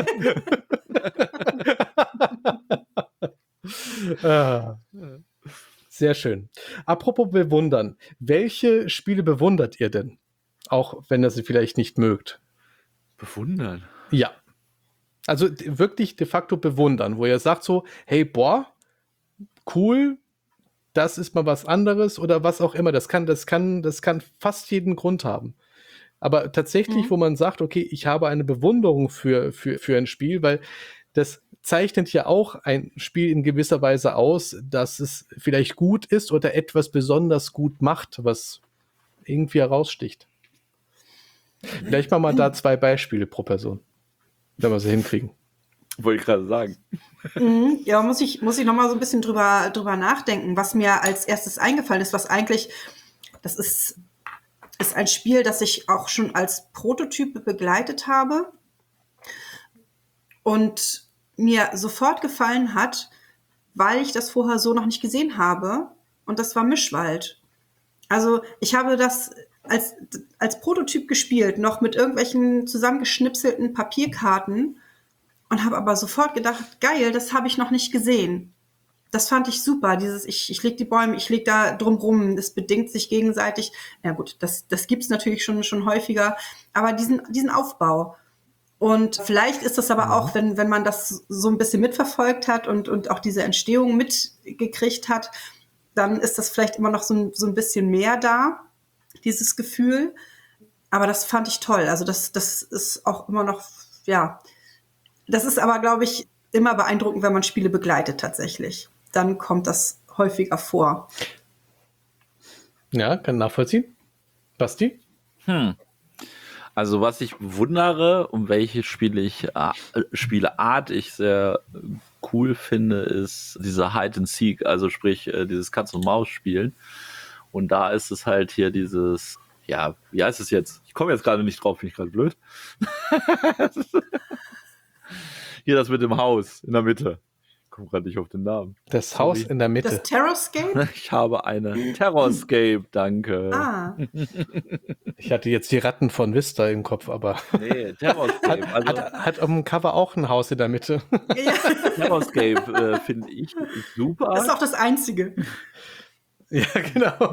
ah, sehr schön. Apropos bewundern, welche Spiele bewundert ihr denn? Auch wenn ihr sie vielleicht nicht mögt. Bewundern. Ja. Also d- wirklich de facto bewundern, wo ihr sagt so, hey, boah, cool, das ist mal was anderes oder was auch immer. Das kann, das kann, das kann fast jeden Grund haben. Aber tatsächlich, Mhm. wo man sagt, okay, ich habe eine Bewunderung für, für, für ein Spiel, weil das zeichnet ja auch ein Spiel in gewisser Weise aus, dass es vielleicht gut ist oder etwas besonders gut macht, was irgendwie heraussticht. Vielleicht machen wir da zwei Beispiele pro Person, wenn wir sie hinkriegen. Wollte ich gerade sagen. Mhm. Ja, muss ich, muss ich noch mal so ein bisschen drüber, drüber nachdenken, was mir als erstes eingefallen ist, was eigentlich, das ist, ist ein Spiel, das ich auch schon als Prototyp begleitet habe und mir sofort gefallen hat, weil ich das vorher so noch nicht gesehen habe. Und das war Mischwald. Also ich habe das als, als Prototyp gespielt, noch mit irgendwelchen zusammengeschnipselten Papierkarten und habe aber sofort gedacht, geil, das habe ich noch nicht gesehen. Das fand ich super, dieses ich, ich leg die Bäume, ich leg da drum rum, das bedingt sich gegenseitig. Ja gut, das, das gibt's natürlich schon, schon häufiger, aber diesen, diesen Aufbau. Und vielleicht ist das aber auch, wenn, wenn man das so ein bisschen mitverfolgt hat und, und auch diese Entstehung mitgekriegt hat, dann ist das vielleicht immer noch so ein, so ein bisschen mehr da, dieses Gefühl. Aber das fand ich toll. Also das, das ist auch immer noch, ja, das ist aber, glaube ich, immer beeindruckend, wenn man Spiele begleitet tatsächlich. Dann kommt das häufiger vor. Ja, kann nachvollziehen. Basti? Hm. Also was ich wundere, um welche Spiele ich, äh, Spieleart ich sehr cool finde, ist dieser Hide and Seek, also sprich äh, dieses Katz-und-Maus-Spielen. Und da ist es halt hier dieses, ja, wie heißt es jetzt? Ich komme jetzt gerade nicht drauf, bin ich gerade blöd. Hier das mit dem Haus in der Mitte. Ich komme gerade nicht auf den Namen. Das Sorry. Haus in der Mitte. Das Terrorscape? Ich habe eine Terrorscape, danke. Ah, Ich hatte jetzt die Ratten von Vista im Kopf, aber Nee, Terrorscape. Also hat, hat auf dem Cover auch ein Haus in der Mitte. ja, Terrorscape äh, finde ich super. das ist auch das Einzige. Ja, genau.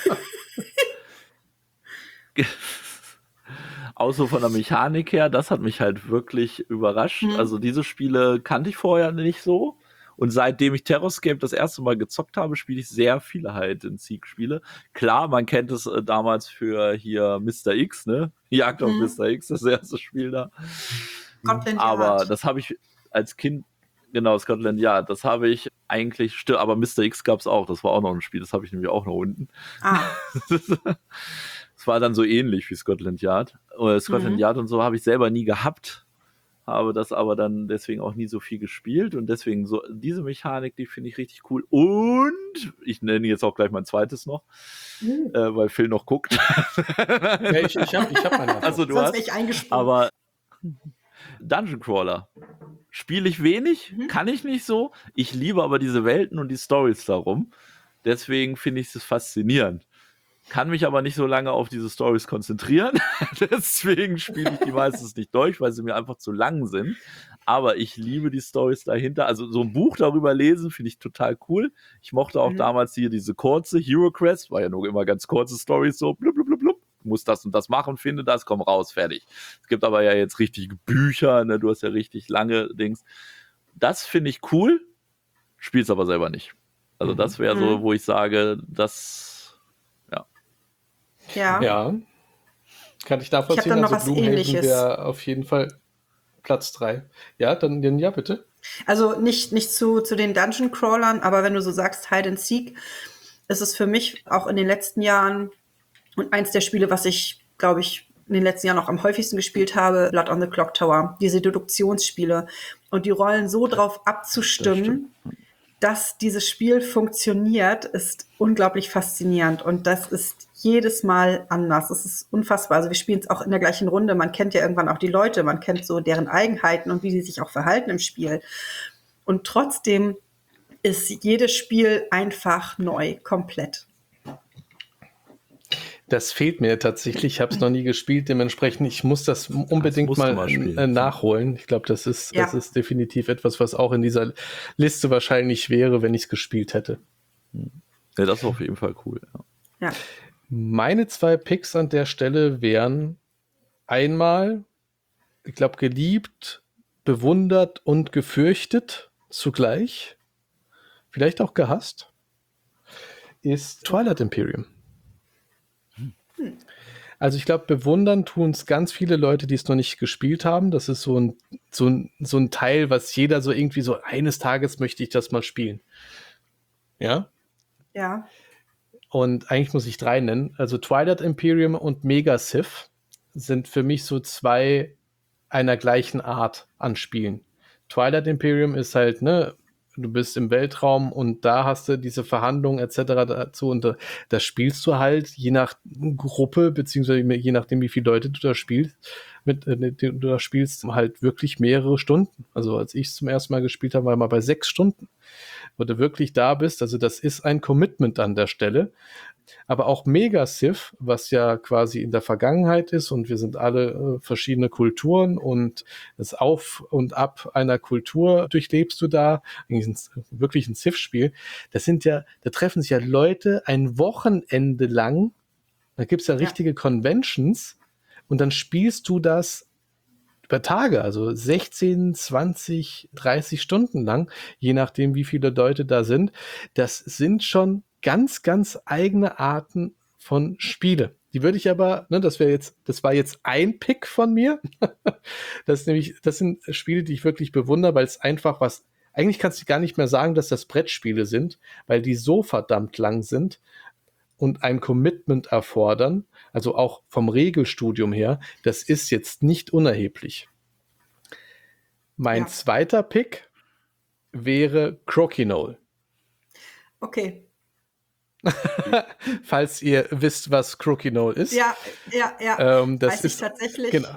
Auch so von der Mechanik her, das hat mich halt wirklich überrascht. Mhm. Also diese Spiele kannte ich vorher nicht so. Und seitdem ich Terrorscape das erste Mal gezockt habe, spiele ich sehr viele Hide and Seek Spiele. Klar, man kennt es äh, damals für hier Mister X, ne? Jagd auf Mhm. Mister X, das erste Spiel da. Scotland Aber Yard. das habe ich als Kind, genau, Scotland Yard, das habe ich eigentlich, sti- aber Mister X gab es auch, das war auch noch ein Spiel, das habe ich nämlich auch noch unten. Ah, Es war dann so ähnlich wie Scotland Yard. Oder Scotland Mhm. Yard und so habe ich selber nie gehabt, habe das aber dann deswegen auch nie so viel gespielt und deswegen so diese Mechanik, die finde ich richtig cool. Und ich nenne jetzt auch gleich mein zweites noch, Mhm. äh, weil Phil noch guckt. Ja, ich ich habe ich hab meine. Also du sonst hast, wäre ich eingesprungen. aber Dungeon Crawler spiele ich wenig, Mhm. kann ich nicht so. Ich liebe aber diese Welten und die Stories darum. Deswegen finde ich es faszinierend. Kann mich aber nicht so lange auf diese Stories konzentrieren. Deswegen spiele ich die meistens nicht durch, weil sie mir einfach zu lang sind. Aber ich liebe die Stories dahinter. Also so ein Buch darüber lesen finde ich total cool. Ich mochte auch Mhm. damals hier diese kurze Hero Quest, war ja nur immer ganz kurze Stories, so blub, blub, blub, blub. Du musst das und das machen, finde das, komm raus, fertig. Es gibt aber ja jetzt richtige Bücher, ne? Du hast ja richtig lange Dings. Das finde ich cool, spiel's aber selber nicht. Also das wäre so, Mhm. wo ich sage, das ja. Ja, kann ich Ich hab nachvollziehen. dann noch Also was Gloomhaven Ähnliches. wäre auf jeden Fall Platz drei. Ja, dann, dann ja, bitte. Also nicht, nicht zu, zu den Dungeon Crawlern, aber wenn du so sagst, Hide and Seek, ist es für mich auch in den letzten Jahren und eins der Spiele, was ich, glaube ich, in den letzten Jahren auch am häufigsten gespielt habe, Blood on the Clock Tower. Diese Deduktionsspiele. Und die Rollen so drauf abzustimmen, dass dieses Spiel funktioniert, ist unglaublich faszinierend. Und das ist jedes Mal anders. Es ist unfassbar. Also wir spielen es auch in der gleichen Runde. Man kennt ja irgendwann auch die Leute, man kennt so deren Eigenheiten und wie sie sich auch verhalten im Spiel. Und trotzdem ist jedes Spiel einfach neu, komplett. Das fehlt mir tatsächlich. Ich habe es noch nie gespielt. Dementsprechend, ich muss das unbedingt das mal, mal äh, nachholen. Ich glaube, das ist, Ja. das ist definitiv etwas, was auch in dieser Liste wahrscheinlich wäre, wenn ich es gespielt hätte. Ja, das ist auf jeden Fall cool. Ja. Ja. Meine zwei Picks an der Stelle wären einmal, ich glaube, geliebt, bewundert und gefürchtet zugleich, vielleicht auch gehasst, ist Twilight Imperium. Also ich glaube, bewundern tun es ganz viele Leute, die es noch nicht gespielt haben. Das ist so ein, so, ein, so ein Teil, was jeder so irgendwie so, eines Tages möchte ich das mal spielen. Ja? Ja. Und eigentlich muss ich drei nennen. Also Twilight Imperium und Mega Sith sind für mich so zwei einer gleichen Art an Spielen. Twilight Imperium ist halt, ne, du bist im Weltraum und da hast du diese Verhandlungen et cetera dazu und da, das spielst du halt je nach Gruppe, beziehungsweise je nachdem, wie viele Leute du da spielst, mit, äh, mit denen du da spielst, halt wirklich mehrere Stunden. Also als ich es zum ersten Mal gespielt habe, war ich mal bei sechs Stunden, wo du wirklich da bist. Also das ist ein Commitment an der Stelle. Aber auch Mega Sith, was ja quasi in der Vergangenheit ist und wir sind alle äh, verschiedene Kulturen und das Auf und Ab einer Kultur durchlebst du da, eigentlich ein, wirklich ein Sith-Spiel. Das sind ja, da treffen sich ja Leute ein Wochenende lang, da gibt es ja richtige ja. Conventions und dann spielst du das über Tage, also sechzehn, zwanzig, dreißig Stunden lang, je nachdem, wie viele Leute da sind. Das sind schon ganz, ganz eigene Arten von Spiele. Die würde ich aber, ne, das wäre jetzt, das war jetzt ein Pick von mir. Das ist nämlich, das sind Spiele, die ich wirklich bewundere, weil es einfach was, eigentlich kannst du gar nicht mehr sagen, dass das Brettspiele sind, weil die so verdammt lang sind und ein Commitment erfordern, also auch vom Regelstudium her, das ist jetzt nicht unerheblich. Mein ja. zweiter Pick wäre Crokinole. Okay. Falls ihr wisst, was Crokinole ist. Ja, ja, ja. Ähm, das Weiß ist ich tatsächlich. Genau.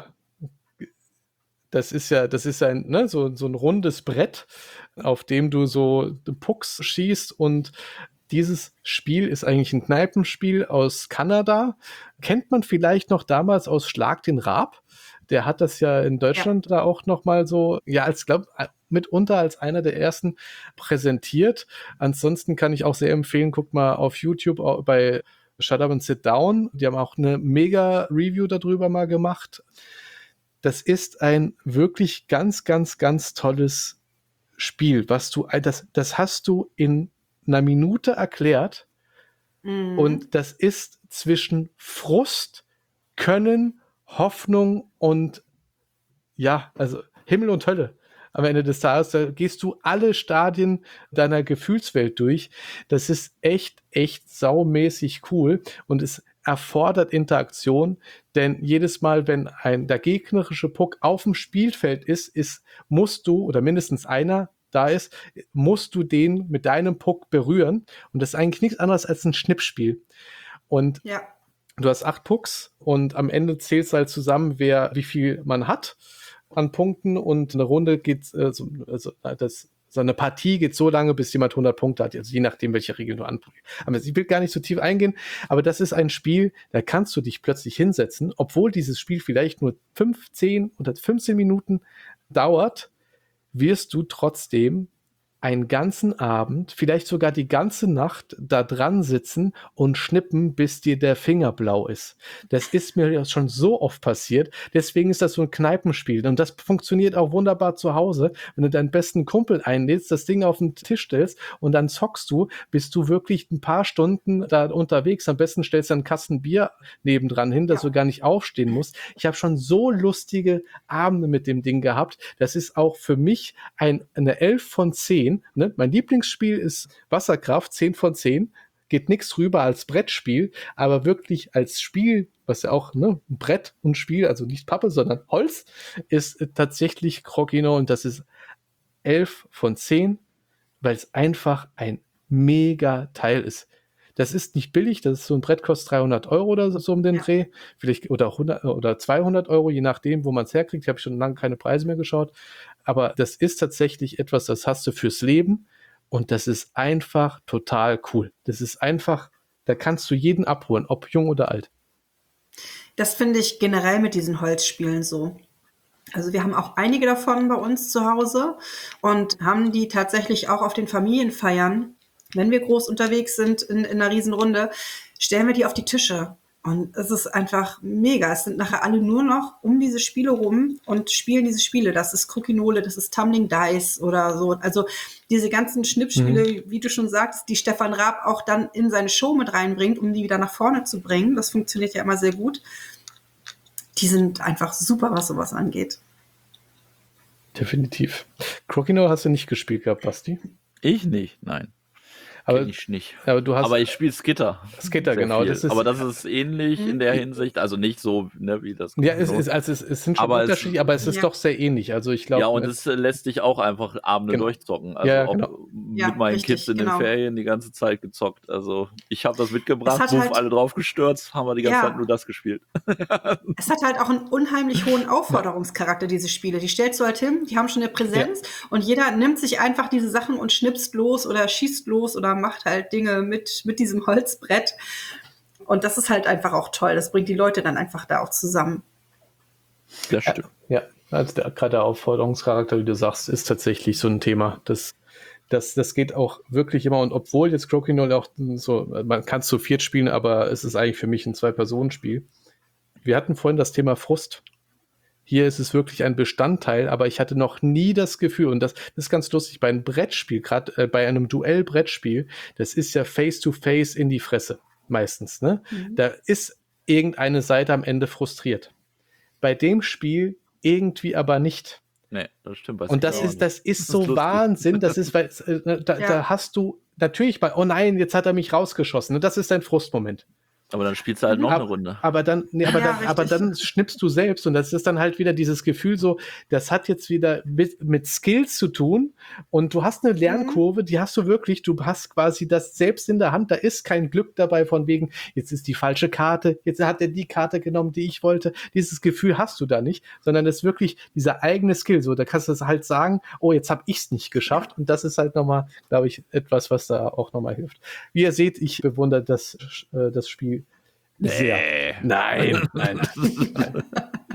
Das ist ja, das ist ein, ne, so, so ein rundes Brett, auf dem du so Pucks schießt und dieses Spiel ist eigentlich ein Kneipenspiel aus Kanada. Kennt man vielleicht noch damals aus Schlag den Raab. Der hat das ja in Deutschland ja. da auch noch mal so, ja, als glaube mitunter als einer der ersten präsentiert. Ansonsten kann ich auch sehr empfehlen, guckt mal auf YouTube bei Shut Up and Sit Down. Die haben auch eine mega Review darüber mal gemacht. Das ist ein wirklich ganz, ganz, ganz tolles Spiel, was du, das, das hast du in einer Minute erklärt. Mhm. Und das ist zwischen Frust, Können, Hoffnung und ja, also Himmel und Hölle. Am Ende des Tages, da gehst du alle Stadien deiner Gefühlswelt durch. Das ist echt, echt saumäßig cool und es erfordert Interaktion, denn jedes Mal, wenn ein der gegnerische Puck auf dem Spielfeld ist, ist, musst du, oder mindestens einer da ist, musst du den mit deinem Puck berühren und das ist eigentlich nichts anderes als ein Schnippspiel. Und ja. Du hast acht Pucks und am Ende zählst du halt zusammen, wer wie viel man hat an Punkten und eine Runde geht, äh, so, also das, so eine Partie geht so lange, bis jemand hundert Punkte hat, also je nachdem, welche Regeln du anprüfst. Aber ich will gar nicht so tief eingehen, aber das ist ein Spiel, da kannst du dich plötzlich hinsetzen, obwohl dieses Spiel vielleicht nur fünfzehn oder fünfzehn Minuten dauert, wirst du trotzdem einen ganzen Abend, vielleicht sogar die ganze Nacht da dran sitzen und schnippen, bis dir der Finger blau ist. Das ist mir ja schon so oft passiert. Deswegen ist das so ein Kneipenspiel. Und das funktioniert auch wunderbar zu Hause, wenn du deinen besten Kumpel einlädst, das Ding auf den Tisch stellst und dann zockst du, bist du wirklich ein paar Stunden da unterwegs. Am besten stellst du einen Kasten Bier nebendran hin, dass ja. du gar nicht aufstehen musst. Ich habe schon so lustige Abende mit dem Ding gehabt. Das ist auch für mich ein, eine elf von zehn. Ne? Mein Lieblingsspiel ist Wasserkraft, zehn von zehn. Geht nichts rüber als Brettspiel, aber wirklich als Spiel, was ja auch, ne, ein Brett und Spiel, also nicht Pappe, sondern Holz, ist äh, tatsächlich Crokinole und das ist elf von zehn, weil es einfach ein mega Teil ist. Das ist nicht billig, das ist so ein Brett kostet dreihundert Euro oder so, so um den Ja. Dreh, vielleicht oder hundert oder zweihundert Euro, je nachdem, wo man es herkriegt. Ich habe schon lange keine Preise mehr geschaut, aber das ist tatsächlich etwas, das hast du fürs Leben und das ist einfach total cool. Das ist einfach, da kannst du jeden abholen, ob jung oder alt. Das finde ich generell mit diesen Holzspielen so. Also wir haben auch einige davon bei uns zu Hause und haben die tatsächlich auch auf den Familienfeiern, wenn wir groß unterwegs sind in, in einer Riesenrunde, stellen wir die auf die Tische. Und es ist einfach mega. Es sind nachher alle nur noch um diese Spiele rum und spielen diese Spiele. Das ist Crokinole, das ist Tumbling Dice oder so. Also diese ganzen Schnippspiele, wie du schon sagst, die Stefan Raab auch dann in seine Show mit reinbringt, um die wieder nach vorne zu bringen. Das funktioniert ja immer sehr gut. Die sind einfach super, was sowas angeht. Definitiv. Crokinole hast du nicht gespielt gehabt, Basti? Ich nicht, nein. Aber, Kenn ich nicht. aber du hast Aber ich spiele Skitter. Skitter, sehr genau. viel. Das ist, aber das ist ähnlich in der Hinsicht, also nicht so, ne, wie das. ja, es, ist, also es, es sind schon Aber es- unterschiedlich, aber es ist Ja. doch sehr ähnlich. Also ich glaube, Ja, und es lässt sich auch einfach Abende Genau. durchzocken. Also Ja, auch genau. mit Ja, meinen richtig, Kids in genau. den Ferien die ganze Zeit gezockt. Also ich habe das mitgebracht, Es hat Wuff, halt- alle drauf gestürzt, haben wir die ganze Ja. Zeit nur das gespielt. Es hat halt auch einen unheimlich hohen Aufforderungscharakter, diese Spiele. Die stellst du halt hin, die haben schon eine Präsenz und jeder nimmt sich einfach diese Sachen und schnipst los oder schießt los oder macht halt Dinge mit, mit diesem Holzbrett. Und das ist halt einfach auch toll. Das bringt die Leute dann einfach da auch zusammen. Das stimmt. ja, also der, gerade der Aufforderungscharakter, wie du sagst, ist tatsächlich so ein Thema. Das, das, das geht auch wirklich immer. Und obwohl jetzt Crokinole auch so, man kann es zu viert spielen, aber es ist eigentlich für mich ein Zwei-Personen-Spiel. Wir hatten vorhin das Thema Frust. Hier ist es wirklich ein Bestandteil, aber ich hatte noch nie das Gefühl, und das, das ist ganz lustig, bei einem Brettspiel, gerade äh, bei einem Duell-Brettspiel, das ist ja Face-to-Face in die Fresse, meistens, ne? Mhm. Da ist irgendeine Seite am Ende frustriert. Bei dem Spiel irgendwie aber nicht. Nee, das stimmt. bei Und das Skitter auch ist, das ist Das so ist lustig. Wahnsinn, das ist, weil äh, da, Ja. da hast du natürlich bei, oh nein, jetzt hat er mich rausgeschossen, ne? Das ist dein Frustmoment. nicht. Aber dann spielst du halt noch Ab- eine Runde. Aber dann, nee, aber, Ja, dann, aber richtig. dann schnippst du selbst und das ist dann halt wieder dieses Gefühl so, das hat jetzt wieder mit, mit Skills zu tun und du hast eine Lernkurve, die hast du wirklich, du hast quasi das selbst in der Hand, da ist kein Glück dabei von wegen, jetzt ist die falsche Karte, jetzt hat er die Karte genommen, die ich wollte. Dieses Gefühl hast du da nicht, sondern das ist wirklich dieser eigene Skill, so, da kannst du halt sagen, oh, jetzt habe ich es nicht geschafft und das ist halt nochmal, glaube ich, etwas, was da auch nochmal hilft. Wie ihr seht, ich bewundere das, äh, das Spiel sehr. Nee. Nein, nein, nein.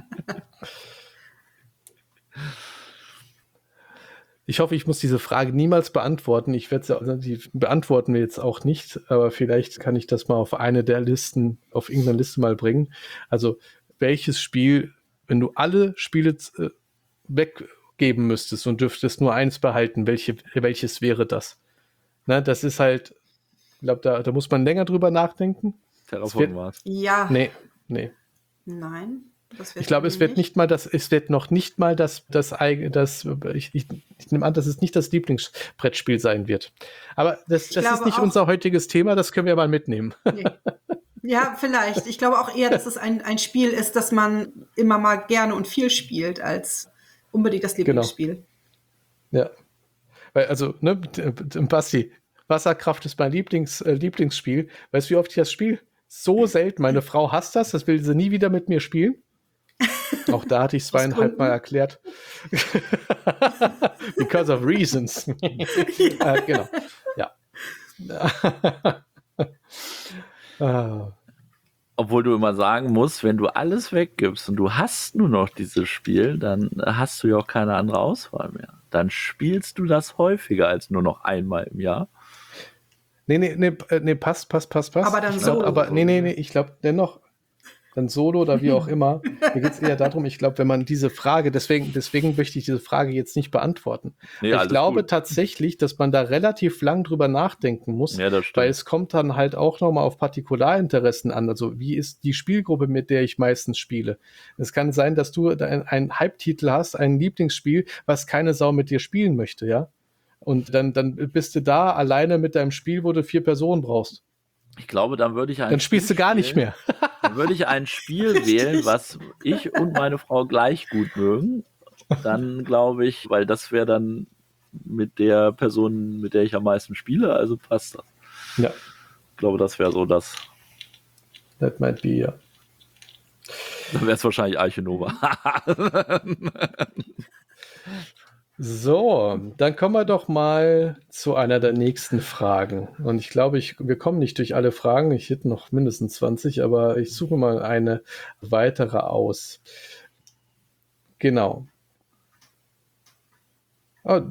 Ich hoffe, ich muss diese Frage niemals beantworten. Ich werde sie, also die beantworten wir jetzt auch nicht, aber vielleicht kann ich das mal auf eine der Listen, auf irgendeine Liste mal bringen. Also, welches Spiel, wenn du alle Spiele äh, weggeben müsstest und dürftest nur eins behalten, welche, welches wäre das? Na, das ist halt, ich glaube, da, da muss man länger drüber nachdenken. Terraform war's. Ja. Nee, nee. Nein. Das Ich glaube, es wird nicht mal das, es wird noch nicht mal das, das, eig- das ich, ich, ich nehme an, dass es nicht das Lieblingsbrettspiel sein wird. Aber das, das ist glaube nicht auch- unser heutiges Thema, das können wir mal mitnehmen. Nee. Ja, vielleicht. Ich glaube auch eher, dass es ein, ein Spiel ist, das man immer mal gerne und viel spielt, als unbedingt das Lieblingsspiel. Ja. Weil, also, ne, Basti, Wasserkraft ist mein Lieblings, äh, Lieblingsspiel. Weißt du, wie oft ich das spiele? So selten. Meine Frau hasst das, das will sie nie wieder mit mir spielen. Auch da hatte ich es zweieinhalb Mal erklärt. Because of reasons. äh, genau. Ja. Ah. Obwohl du immer sagen musst, wenn du alles weggibst und du hast nur noch dieses Spiel, dann hast du ja auch keine andere Auswahl mehr. Dann spielst du das häufiger als nur noch einmal im Jahr. Nee, nee, nee, äh, nee, passt, passt, passt, passt. Aber dann ich glaub, Solo. Aber nee, nee, nee, ich glaube dennoch, dann Solo oder wie auch immer. Mir geht es eher darum, ich glaube, wenn man diese Frage, deswegen, deswegen möchte ich diese Frage jetzt nicht beantworten. Nee, ich alles glaube gut. tatsächlich, dass man da relativ lang drüber nachdenken muss, Ja, das stimmt. weil es kommt dann halt auch nochmal auf Partikularinteressen an. Also wie ist die Spielgruppe, mit der ich meistens spiele? Es kann sein, dass du ein- einen Hype-Titel hast, ein Lieblingsspiel, was keine Sau mit dir spielen möchte, ja? Und dann, dann bist du da alleine mit deinem Spiel, wo du vier Personen brauchst. Ich glaube, dann würde ich ein Dann spielst du Spiel gar nicht spielen- mehr. Dann würde ich ein Spiel wählen, was ich und meine Frau gleich gut mögen. Dann glaube ich, weil das wäre dann mit der Person, mit der ich am meisten spiele, also passt das. Ja. glaube, das wäre so das. That might be, ja. Dann wäre es wahrscheinlich Arche Nova. So, dann kommen wir doch mal zu einer der nächsten Fragen. Und ich glaube, ich, wir kommen nicht durch alle Fragen. Ich hätte noch mindestens zwanzig, aber ich suche mal eine weitere aus. Genau. Oh,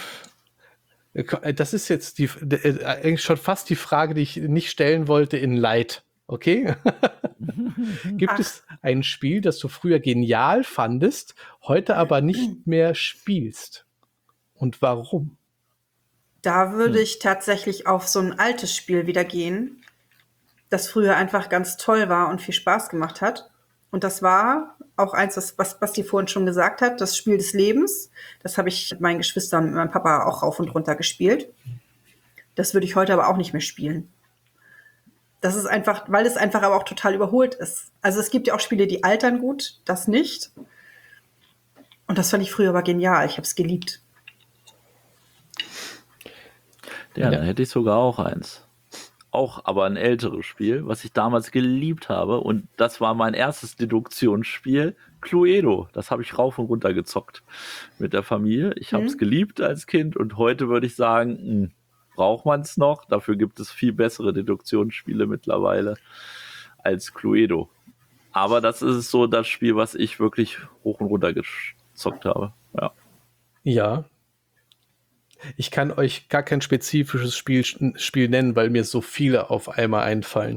das ist jetzt die, äh, eigentlich schon fast die Frage, die ich nicht stellen wollte in Light. Okay? Gibt Ach. es ein Spiel, das du früher genial fandest, heute aber nicht mehr spielst? Und warum? Da würde ich tatsächlich auf so ein altes Spiel wieder gehen, das früher einfach ganz toll war und viel Spaß gemacht hat. Und das war auch eins, was, was Basti vorhin schon gesagt hat, das Spiel des Lebens. Das habe ich mit meinen Geschwistern, mit meinem Papa auch rauf und runter gespielt. Das würde ich heute aber auch nicht mehr spielen. Das ist einfach, weil es einfach aber auch total überholt ist. Also es gibt ja auch Spiele, die altern gut, das nicht. Und das fand ich früher aber genial. Ich habe es geliebt. Ja, dann hätte ich sogar auch eins. Auch aber ein älteres Spiel, was ich damals geliebt habe. Und das war mein erstes Deduktionsspiel, Cluedo. Das habe ich rauf und runter gezockt mit der Familie. Ich habe es Mhm. geliebt als Kind und heute würde ich sagen, mh, braucht man es noch? Dafür gibt es viel bessere Deduktionsspiele mittlerweile als Cluedo. Aber das ist so das Spiel, was ich wirklich hoch und runter gezockt habe. Ja. Ja. Ich kann euch gar kein spezifisches Spiel, Spiel nennen, weil mir so viele auf einmal einfallen.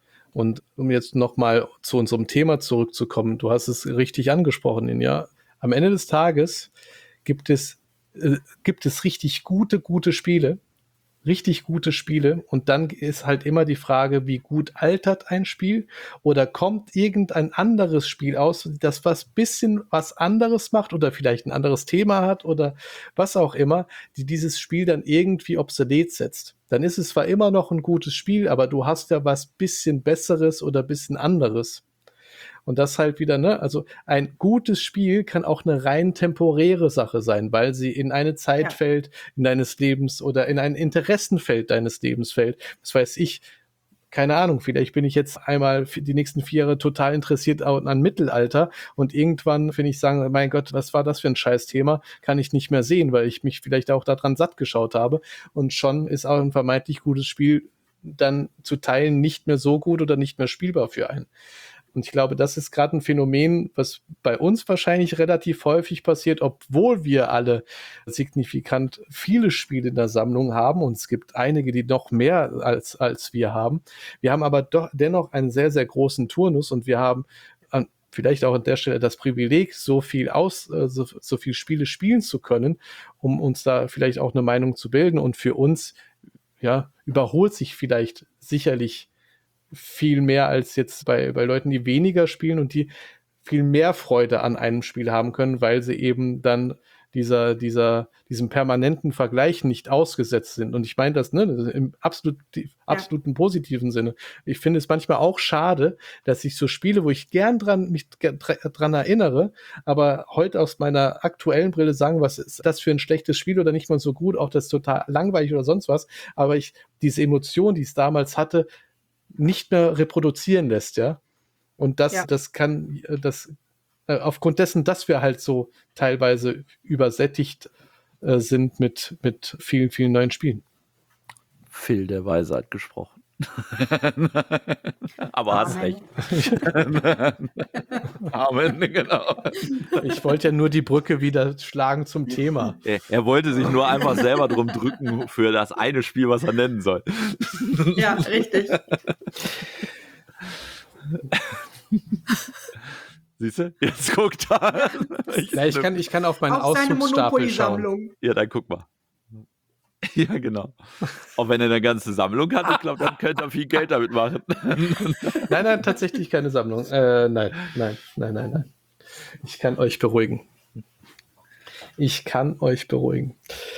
Und um jetzt nochmal zu unserem Thema zurückzukommen, du hast es richtig angesprochen, ja. Am Ende des Tages gibt es, äh, gibt es richtig gute, gute Spiele. Richtig gute Spiele. Und dann ist halt immer die Frage, wie gut altert ein Spiel oder kommt irgendein anderes Spiel aus, das was bisschen was anderes macht oder vielleicht ein anderes Thema hat oder was auch immer, die dieses Spiel dann irgendwie obsolet setzt. Dann ist es zwar immer noch ein gutes Spiel, aber du hast ja was bisschen Besseres oder bisschen anderes. Und das halt wieder, ne, also ein gutes Spiel kann auch eine rein temporäre Sache sein, weil sie in eine Zeit Ja. fällt, in deines Lebens oder in ein Interessenfeld deines Lebens fällt. Das weiß ich, keine Ahnung, vielleicht bin ich jetzt einmal für die nächsten vier Jahre total interessiert an Mittelalter und irgendwann finde ich sagen, mein Gott, was war das für ein Scheißthema, kann ich nicht mehr sehen, weil ich mich vielleicht auch daran satt geschaut habe und schon ist auch ein vermeintlich gutes Spiel dann zu teilen nicht mehr so gut oder nicht mehr spielbar für einen. Und ich glaube, das ist gerade ein Phänomen, was bei uns wahrscheinlich relativ häufig passiert, obwohl wir alle signifikant viele Spiele in der Sammlung haben. Und es gibt einige, die noch mehr als, als wir haben. Wir haben aber doch dennoch einen sehr, sehr großen Turnus und wir haben an, vielleicht auch an der Stelle das Privileg, so viel aus, äh, so, so viel Spiele spielen zu können, um uns da vielleicht auch eine Meinung zu bilden. Und für uns, ja, überholt sich vielleicht sicherlich viel mehr als jetzt bei, bei Leuten, die weniger spielen und die viel mehr Freude an einem Spiel haben können, weil sie eben dann dieser, dieser, diesem permanenten Vergleich nicht ausgesetzt sind. Und ich meine das, ne, im absolut, absoluten positiven Sinne. Ich finde es manchmal auch schade, dass ich so Spiele, wo ich gern dran, mich dran erinnere, aber heute aus meiner aktuellen Brille sagen, was ist das für ein schlechtes Spiel oder nicht mal so gut, auch das total langweilig oder sonst was, aber ich, diese Emotion, die es damals hatte, nicht mehr reproduzieren lässt, ja. Und das, ja. das kann, das, äh, aufgrund dessen, dass wir halt so teilweise übersättigt äh, sind mit, mit vielen, vielen neuen Spielen. Phil der Weisheit gesprochen. Aber hast recht. Amen, genau. Ich wollte ja nur die Brücke wieder schlagen zum Thema. Er, er wollte sich nur einfach selber drum drücken für das eine Spiel, was er nennen soll. Ja, richtig. Siehst du? Jetzt guckt er. Ich, ja, ich, kann, ich kann auf meinen auf Auszugsstapel schauen. Ja, dann guck mal. Ja, genau. Auch wenn er eine ganze Sammlung hat, ich glaube, dann könnte er viel Geld damit machen. Nein, nein, tatsächlich keine Sammlung. Äh, nein, nein, nein, nein, nein. Ich kann euch beruhigen. Ich kann euch beruhigen.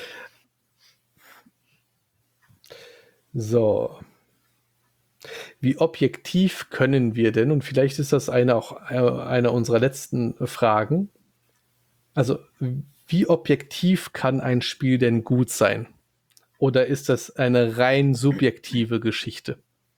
So. Wie objektiv können wir denn, und vielleicht ist das eine auch eine unserer letzten Fragen, also wie objektiv kann ein Spiel denn gut sein? Oder ist das eine rein subjektive Geschichte?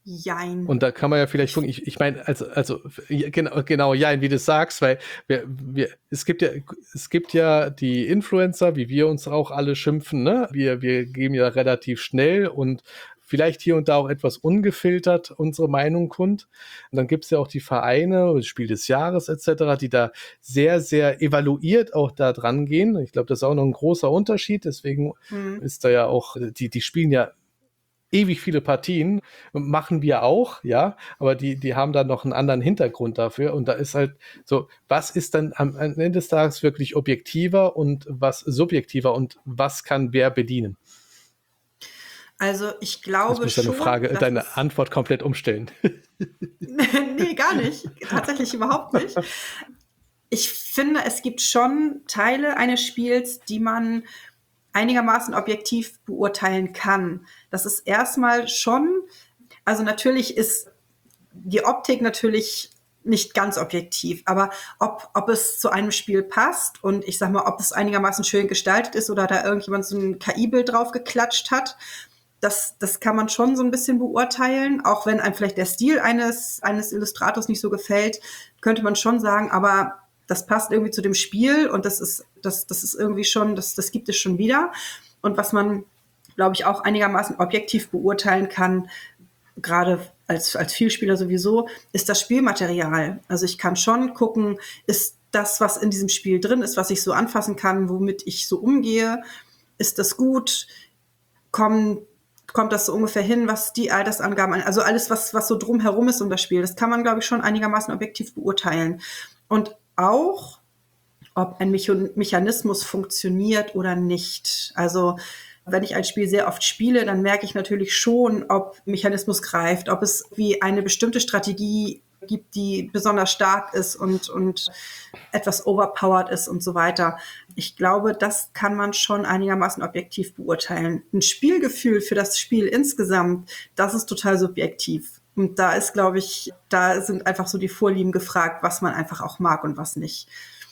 Jein. Und da kann man ja vielleicht gucken, ich, ich meine, also, also genau, genau, ja, wie du sagst, weil wir, wir, es gibt ja, es gibt ja die Influencer, wie wir uns auch alle schimpfen, ne? Wir, wir geben ja relativ schnell und vielleicht hier und da auch etwas ungefiltert unsere Meinung kund. Und dann gibt es ja auch die Vereine, Spiel des Jahres et cetera, die da sehr, sehr evaluiert auch da dran gehen. Ich glaube, das ist auch noch ein großer Unterschied. Deswegen Mhm. ist da ja auch, die, die spielen ja ewig viele Partien, machen wir auch, ja, aber die, die haben da noch einen anderen Hintergrund dafür und da ist halt so, was ist dann am, am Ende des Tages wirklich objektiver und was subjektiver und was kann wer bedienen? Also ich Jetzt glaube musst du schon, deine Frage, dass deine es- Antwort komplett umstellen. nee, gar nicht. Tatsächlich überhaupt nicht. Ich finde, es gibt schon Teile eines Spiels, die man einigermaßen objektiv beurteilen kann. Das ist erstmal schon, also natürlich ist die Optik natürlich nicht ganz objektiv, aber ob, ob es zu einem Spiel passt und ich sag mal, ob es einigermaßen schön gestaltet ist oder da irgendjemand so ein K I-Bild drauf geklatscht hat, das, das kann man schon so ein bisschen beurteilen, auch wenn einem vielleicht der Stil eines, eines Illustrators nicht so gefällt, könnte man schon sagen, aber das passt irgendwie zu dem Spiel und das ist, das, das ist irgendwie schon, das, das gibt es schon wieder. Und was man, glaube ich, auch einigermaßen objektiv beurteilen kann, gerade als, als Vielspieler sowieso, ist das Spielmaterial. Also ich kann schon gucken, ist das, was in diesem Spiel drin ist, was ich so anfassen kann, womit ich so umgehe, ist das gut? Kommen kommt das so ungefähr hin, was die Altersangaben, also alles, was, was so drumherum ist um das Spiel, das kann man, glaube ich, schon einigermaßen objektiv beurteilen. Und auch, ob ein Mechanismus funktioniert oder nicht. Also, wenn ich ein Spiel sehr oft spiele, dann merke ich natürlich schon, ob Mechanismus greift, ob es wie eine bestimmte Strategie gibt, die besonders stark ist und, und etwas overpowered ist und so weiter. Ich glaube, das kann man schon einigermaßen objektiv beurteilen. Ein Spielgefühl für das Spiel insgesamt, das ist total subjektiv. Und da ist, glaube ich, da sind einfach so die Vorlieben gefragt, was man einfach auch mag und was nicht.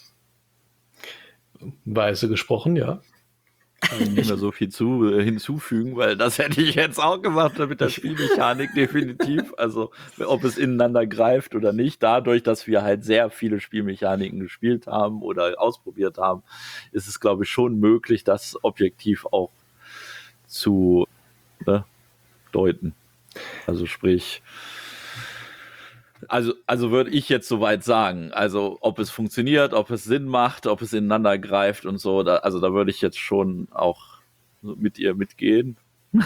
Weise gesprochen, ja. Kann ich nicht mehr so viel zu, äh, hinzufügen, weil das hätte ich jetzt auch gemacht mit der Spielmechanik definitiv. Also ob es ineinander greift oder nicht, dadurch, dass wir halt sehr viele Spielmechaniken gespielt haben oder ausprobiert haben, ist es, glaube ich, schon möglich, das objektiv auch zu ne, deuten. Also sprich, Also, also würde ich jetzt soweit sagen, also ob es funktioniert, ob es Sinn macht, ob es ineinander greift und so, da, also da würde ich jetzt schon auch mit ihr mitgehen.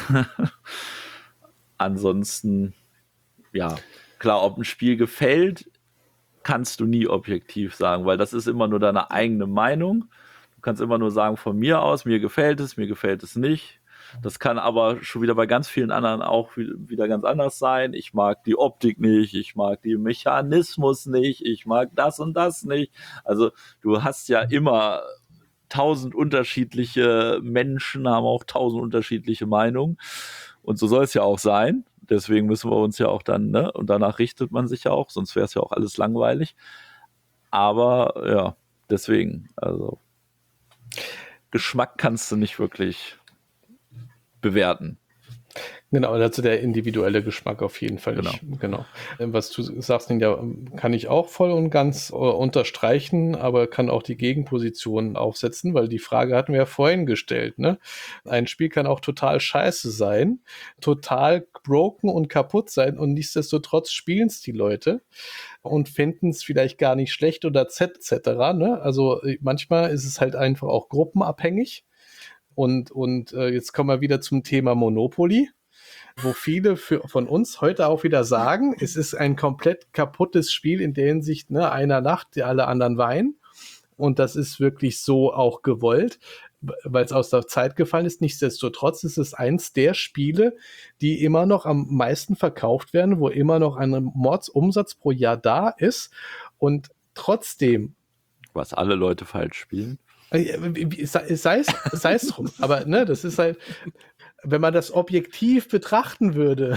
Ansonsten, ja, klar, ob ein Spiel gefällt, kannst du nie objektiv sagen, weil das ist immer nur deine eigene Meinung. Du kannst immer nur sagen, von mir aus, mir gefällt es, mir gefällt es nicht. Das kann aber schon wieder bei ganz vielen anderen auch wieder ganz anders sein. Ich mag die Optik nicht, ich mag den Mechanismus nicht, ich mag das und das nicht. Also du hast ja immer tausend unterschiedliche Menschen, haben auch tausend unterschiedliche Meinungen. Und so soll es ja auch sein. Deswegen müssen wir uns ja auch dann, ne, und danach richtet man sich ja auch, sonst wäre es ja auch alles langweilig. Aber ja, deswegen, also Geschmack kannst du nicht wirklich bewerten. Genau, dazu der individuelle Geschmack auf jeden Fall. Genau. Nicht. Genau. Was du sagst, ja, kann ich auch voll und ganz äh, unterstreichen, aber kann auch die Gegenposition aufsetzen, weil die Frage hatten wir ja vorhin gestellt. Ne? Ein Spiel kann auch total scheiße sein, total broken und kaputt sein und nichtsdestotrotz spielen es die Leute und finden es vielleicht gar nicht schlecht oder et cetera. Ne? Also manchmal ist es halt einfach auch gruppenabhängig. Und, und äh, jetzt kommen wir wieder zum Thema Monopoly, wo viele für, von uns heute auch wieder sagen, es ist ein komplett kaputtes Spiel in der Hinsicht, ne, einer lacht, die alle anderen weinen. Und das ist wirklich so auch gewollt, weil es aus der Zeit gefallen ist. Nichtsdestotrotz ist es eins der Spiele, die immer noch am meisten verkauft werden, wo immer noch ein Mordsumsatz pro Jahr da ist. Und trotzdem. Was alle Leute falsch spielen. Sei es, sei es drum, aber ne, das ist halt, wenn man das objektiv betrachten würde,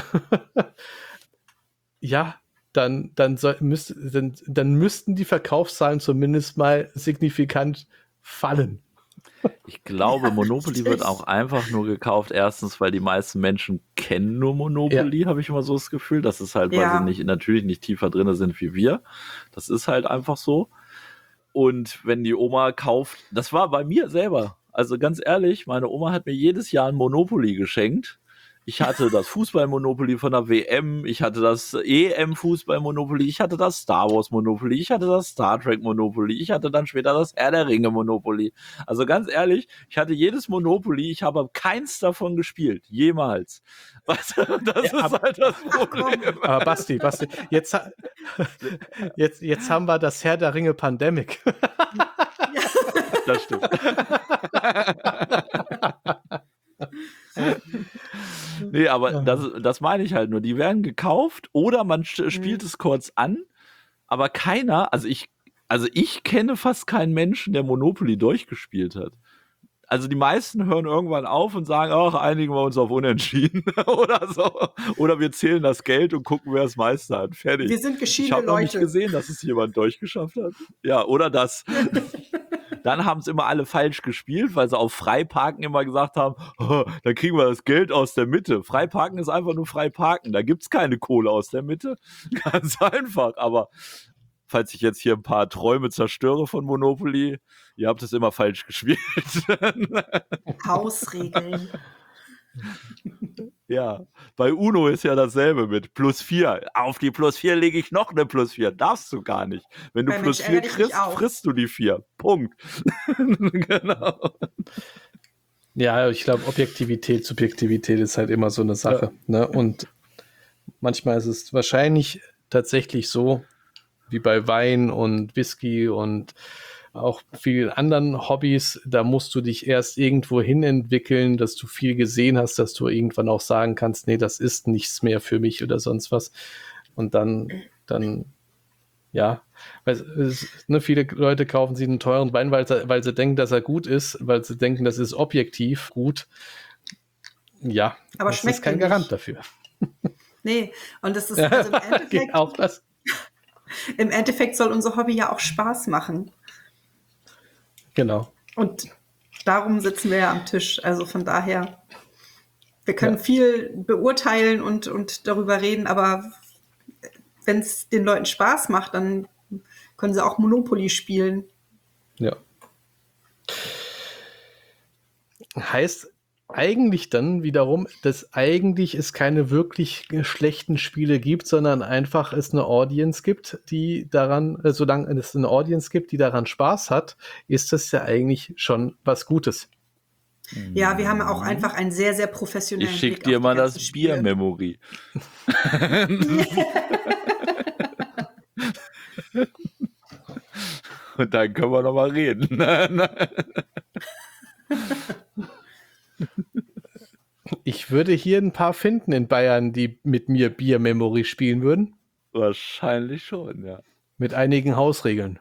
ja, dann, dann, soll, müsst, dann, dann müssten die Verkaufszahlen zumindest mal signifikant fallen. Ich glaube, Ja, Monopoly richtig. wird auch einfach nur gekauft. Erstens, weil die meisten Menschen kennen nur Monopoly, habe ich immer so das Gefühl. Das ist halt, weil Ja. sie nicht, natürlich nicht tiefer drin sind wie wir. Das ist halt einfach so. Und wenn die Oma kauft, das war bei mir selber. Also ganz ehrlich, meine Oma hat mir jedes Jahr ein Monopoly geschenkt. Ich hatte das Fußball-Monopoly von der W M, ich hatte das E M-Fußball-Monopoly, ich hatte das Star Wars-Monopoly, ich hatte das Star Trek-Monopoly, ich hatte dann später das Herr der Ringe-Monopoly. Also ganz ehrlich, ich hatte jedes Monopoly, ich habe keins davon gespielt, jemals. Weißt du, das Ja, ist aber- halt das Problem. Aber Basti, Basti, jetzt, ha- jetzt, jetzt haben wir das Herr der Ringe Pandemic. Das stimmt. Nee, aber das, das meine ich halt nur. Die werden gekauft oder man sch- spielt es kurz an, aber keiner, also ich, also ich kenne fast keinen Menschen, der Monopoly durchgespielt hat. Also die meisten hören irgendwann auf und sagen, ach, einigen wir uns auf Unentschieden oder so. Oder wir zählen das Geld und gucken, wer das meiste hat. Fertig. Wir sind Ich geschiedene habe noch nicht Leute. gesehen, dass es jemand durchgeschafft hat. Ja, oder das. Dann haben es immer alle falsch gespielt, weil sie auf Freiparken immer gesagt haben, oh, da kriegen wir das Geld aus der Mitte. Freiparken ist einfach nur Freiparken. Da gibt es keine Kohle aus der Mitte. Ganz einfach. Aber falls ich jetzt hier ein paar Träume zerstöre von Monopoly, ihr habt es immer falsch gespielt. Hausregeln. Ja, bei Uno ist ja dasselbe mit plus vier. Auf die plus vier lege ich noch eine plus vier. Darfst du gar nicht. Wenn du Bei plus Mensch, vier ärgere dich nicht kriegst, auch. frisst du die vier. Punkt. Genau. Ja, ich glaube, Objektivität, Subjektivität ist halt immer so eine Sache. Ne? Und manchmal ist es wahrscheinlich tatsächlich so, wie bei Wein und Whisky und auch vielen anderen Hobbys, da musst du dich erst irgendwo hin entwickeln, dass du viel gesehen hast, dass du irgendwann auch sagen kannst, nee, das ist nichts mehr für mich oder sonst was. Und dann, dann ja, weil es, ne, viele Leute kaufen sich einen teuren Wein, weil sie, weil sie denken, dass er gut ist, weil sie denken, das ist objektiv gut. Ja, Aber das schmeckt ist kein dir Garant nicht. dafür. Nee, und das ist also im Endeffekt, Auch das. im Endeffekt soll unser Hobby ja auch Spaß machen. Genau. Und darum sitzen wir ja am Tisch. Also von daher, wir können Ja. viel beurteilen und, und darüber reden, aber wenn es den Leuten Spaß macht, dann können sie auch Monopoly spielen. Ja. Heißt eigentlich dann wiederum, dass eigentlich es keine wirklich schlechten Spiele gibt, sondern einfach es eine Audience gibt, die daran, äh, solange es eine Audience gibt, die daran Spaß hat, ist das ja eigentlich schon was Gutes. Ja, wir haben auch einfach einen sehr, sehr professionellen Ich schicke Blick dir auf die mal ganzen das Spiele. Bier-Memory. Und dann können wir noch mal reden. Ich würde hier ein paar finden in Bayern, die mit mir Bier-Memory spielen würden, Wahrscheinlich schon, ja. mit einigen Hausregeln.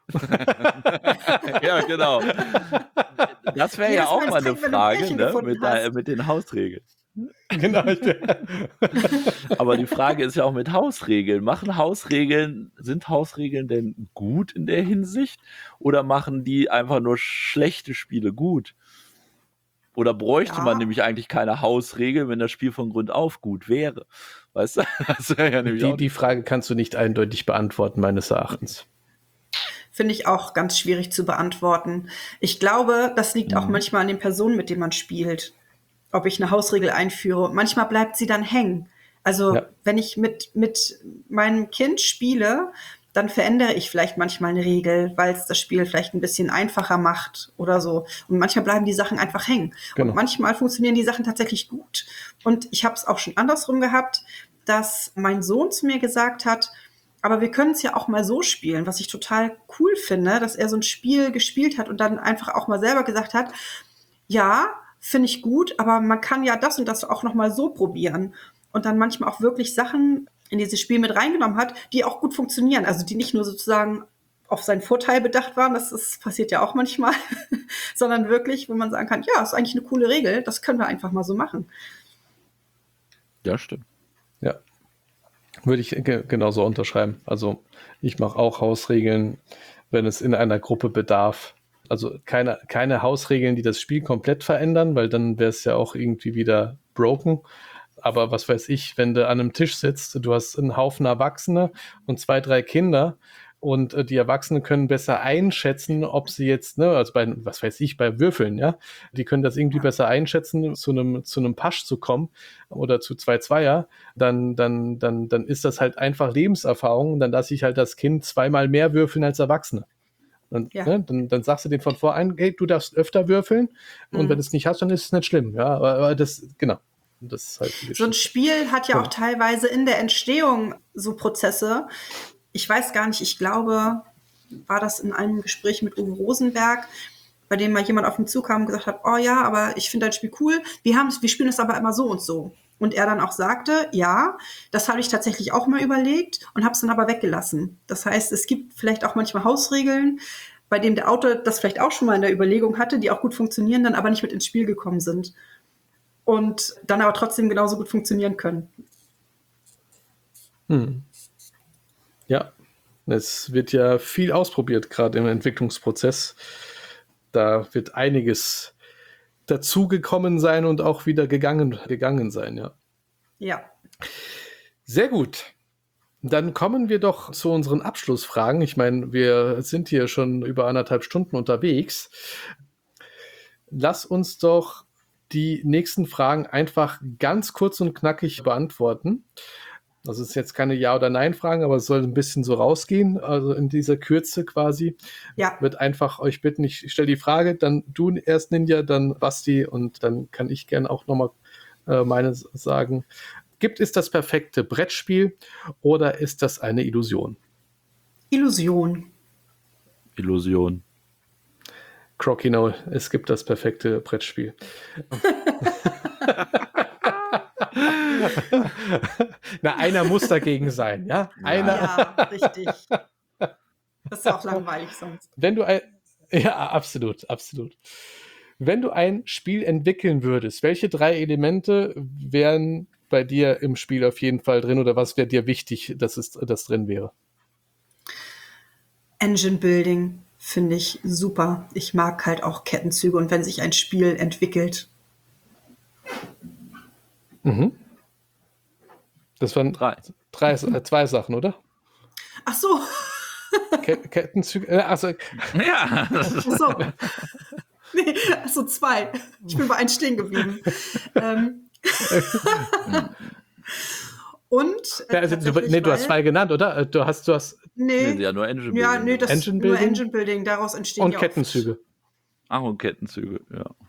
Ja, genau. Das wäre ja Jedes auch Mal, mal eine wenn du ein Frage, Pärchen ne? gefunden mit, der, hast. mit den Hausregeln. Genau. Aber die Frage ist ja auch mit Hausregeln. Machen Hausregeln, sind Hausregeln denn gut in der Hinsicht? Oder machen die einfach nur schlechte Spiele gut? Oder bräuchte Ja. man nämlich eigentlich keine Hausregeln, wenn das Spiel von Grund auf gut wäre? Weißt du? Das wäre ja nämlich Die, auch die Frage kannst du nicht eindeutig beantworten, meines Erachtens. Finde ich auch ganz schwierig zu beantworten. Ich glaube, das liegt auch Mhm. manchmal an den Personen, mit denen man spielt. Ob ich eine Hausregel einführe. Und manchmal bleibt sie dann hängen. Also Ja. wenn ich mit, mit meinem Kind spiele, dann verändere ich vielleicht manchmal eine Regel, weil es das Spiel vielleicht ein bisschen einfacher macht oder so. Und manchmal bleiben die Sachen einfach hängen. Genau. Und manchmal funktionieren die Sachen tatsächlich gut. Und ich habe es auch schon andersrum gehabt, dass mein Sohn zu mir gesagt hat, aber wir können es ja auch mal so spielen, was ich total cool finde, dass er so ein Spiel gespielt hat und dann einfach auch mal selber gesagt hat, ja, finde ich gut, aber man kann ja das und das auch noch mal so probieren. Und dann manchmal auch wirklich Sachen in dieses Spiel mit reingenommen hat, die auch gut funktionieren. Also die nicht nur sozusagen auf seinen Vorteil bedacht waren, das ist, passiert ja auch manchmal, sondern wirklich, wo man sagen kann, ja, ist eigentlich eine coole Regel, das können wir einfach mal so machen. Ja, stimmt. Ja. Würde ich ge- genauso unterschreiben. Also ich mache auch Hausregeln, wenn es in einer Gruppe bedarf. Also keine, keine Hausregeln, die das Spiel komplett verändern, weil dann wäre es ja auch irgendwie wieder broken. Aber was weiß ich, wenn du an einem Tisch sitzt, du hast einen Haufen Erwachsene und zwei, drei Kinder und äh, die Erwachsenen können besser einschätzen, ob sie jetzt, ne, also bei, was weiß ich, bei Würfeln, ja, die können das irgendwie besser einschätzen, zu einem, zu einem Pasch zu kommen oder zu zwei Zweier, dann, dann, dann, dann ist das halt einfach Lebenserfahrung und dann lasse ich halt das Kind zweimal mehr würfeln als Erwachsene. Und, Ja. ne, dann, dann sagst du den von vornherein, hey, du darfst öfter würfeln und Mhm. wenn du es nicht hast, dann ist es nicht schlimm. Ja, aber, aber das, genau. Das ist halt die So ein Geschichte. Spiel hat ja Ja. auch teilweise in der Entstehung so Prozesse. Ich weiß gar nicht, ich glaube, war das in einem Gespräch mit Uwe Rosenberg, bei dem mal jemand auf mich zukam und gesagt hat, oh ja, aber ich finde dein Spiel cool, wir, haben, wir spielen es aber immer so und so. Und er dann auch sagte, ja, das habe ich tatsächlich auch mal überlegt und habe es dann aber weggelassen. Das heißt, es gibt vielleicht auch manchmal Hausregeln, bei denen der Autor das vielleicht auch schon mal in der Überlegung hatte, die auch gut funktionieren, dann aber nicht mit ins Spiel gekommen sind. Und dann aber trotzdem genauso gut funktionieren können. Hm. Ja, es wird ja viel ausprobiert, gerade im Entwicklungsprozess. Da wird einiges dazugekommen sein und auch wieder gegangen, gegangen sein, ja. Ja. Sehr gut. Dann kommen wir doch zu unseren Abschlussfragen. Ich meine, wir sind hier schon über anderthalb Stunden unterwegs. Lass uns doch die nächsten Fragen einfach ganz kurz und knackig beantworten. Das ist jetzt keine Ja- oder Nein-Fragen, aber es soll ein bisschen so rausgehen, also in dieser Kürze quasi. Ja. Wird einfach euch bitten, ich stelle die Frage, dann du erst Ninja, dann Basti und dann kann ich gerne auch nochmal äh, meine sagen. Gibt es das perfekte Brettspiel oder ist das eine Illusion? Illusion. Illusion. Crocino, es gibt das perfekte Brettspiel. Na, einer muss dagegen sein, ja? Einer. Ja, richtig. Das ist auch langweilig sonst. Wenn du ein, ja, absolut, absolut. Wenn du ein Spiel entwickeln würdest, welche drei Elemente wären bei dir im Spiel auf jeden Fall drin oder was wäre dir wichtig, dass es das drin wäre? Engine Building finde ich super. Ich mag halt auch Kettenzüge und wenn sich ein Spiel entwickelt. Mhm. Das waren Drei. drei, äh, zwei Sachen, oder? Ach so. Ke- Kettenzüge, äh, also, Ja. Ach so. Nee, ach so, zwei. Ich bin bei eins stehen geblieben. ähm. Und äh, ja, also, du, tatsächlich, nee, du hast weil- zwei genannt, oder? Du hast, du hast Nee, Nee, ja, nur Engine ja, Building. nee, das Engine nur Building? Engine Building. Daraus entstehen und ja Kettenzüge. Ach, und Kettenzüge, ja. Auch,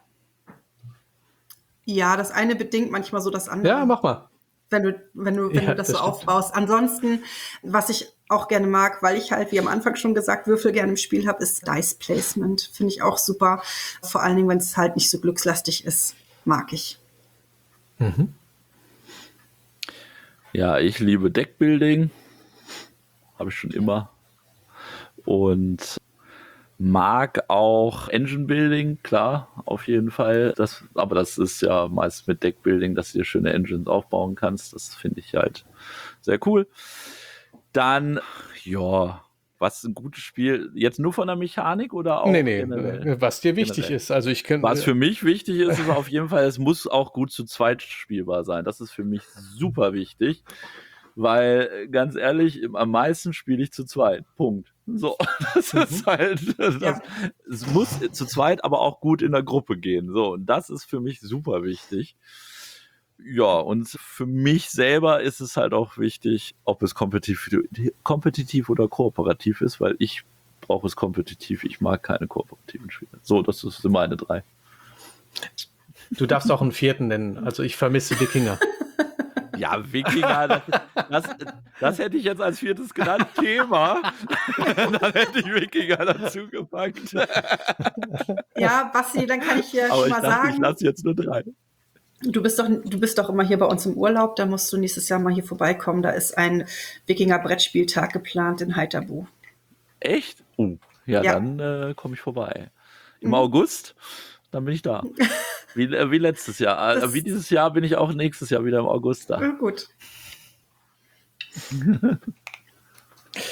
ja, das eine bedingt manchmal so das andere. Ja, mach mal. wenn du, wenn du, wenn Ja, du das, das so stimmt. aufbaust. Ansonsten, was ich auch gerne mag, weil ich halt, wie am Anfang schon gesagt, Würfel gerne im Spiel habe, ist Dice Placement. Finde ich auch super. Vor allen Dingen, wenn es halt nicht so glückslastig ist, mag ich. Mhm. Ja, ich liebe Deckbuilding. Habe ich schon immer. Und mag auch Engine Building, klar, auf jeden Fall. Das, aber das ist ja meist mit Deckbuilding, dass du dir schöne Engines aufbauen kannst. Das finde ich halt sehr cool. Dann, ja, was ein gutes Spiel. Jetzt nur von der Mechanik oder auch Nee, nee, generell? äh, was dir wichtig Generell. ist. Also ich kann, Was für mich wichtig ist, ist auf jeden Fall, es muss auch gut zu zweit spielbar sein. Das ist für mich super wichtig, weil äh, ganz ehrlich, im- am meisten spiele ich zu zweit. Punkt. So, das ist halt, das, Ja. es muss zu zweit aber auch gut in der Gruppe gehen. So, und das ist für mich super wichtig. Ja, und für mich selber ist es halt auch wichtig, ob es kompetitiv, kompetitiv oder kooperativ ist, weil ich brauche es kompetitiv. Ich mag keine kooperativen Spiele. So, das ist meine drei. du darfst auch einen vierten nennen. Also ich vermisse Wikinger. Ja, Wikinger, das, das, das hätte ich jetzt als viertes genannt. Thema. Dann hätte ich Wikinger dazu gepackt. Ja, Basti, dann kann ich dir Aber schon ich mal dachte, ich sagen, lasse jetzt nur drei. du bist doch, du bist doch immer hier bei uns im Urlaub, da musst du nächstes Jahr mal hier vorbeikommen. Da ist ein Wikinger-Brettspieltag geplant in Heiterbu. Echt? Oh, ja, Ja. dann äh, komme ich vorbei. Im Mhm. August, dann bin ich da. Wie, äh, wie letztes Jahr. Äh, Das- wie dieses Jahr bin ich auch nächstes Jahr wieder im August da. Ja, gut.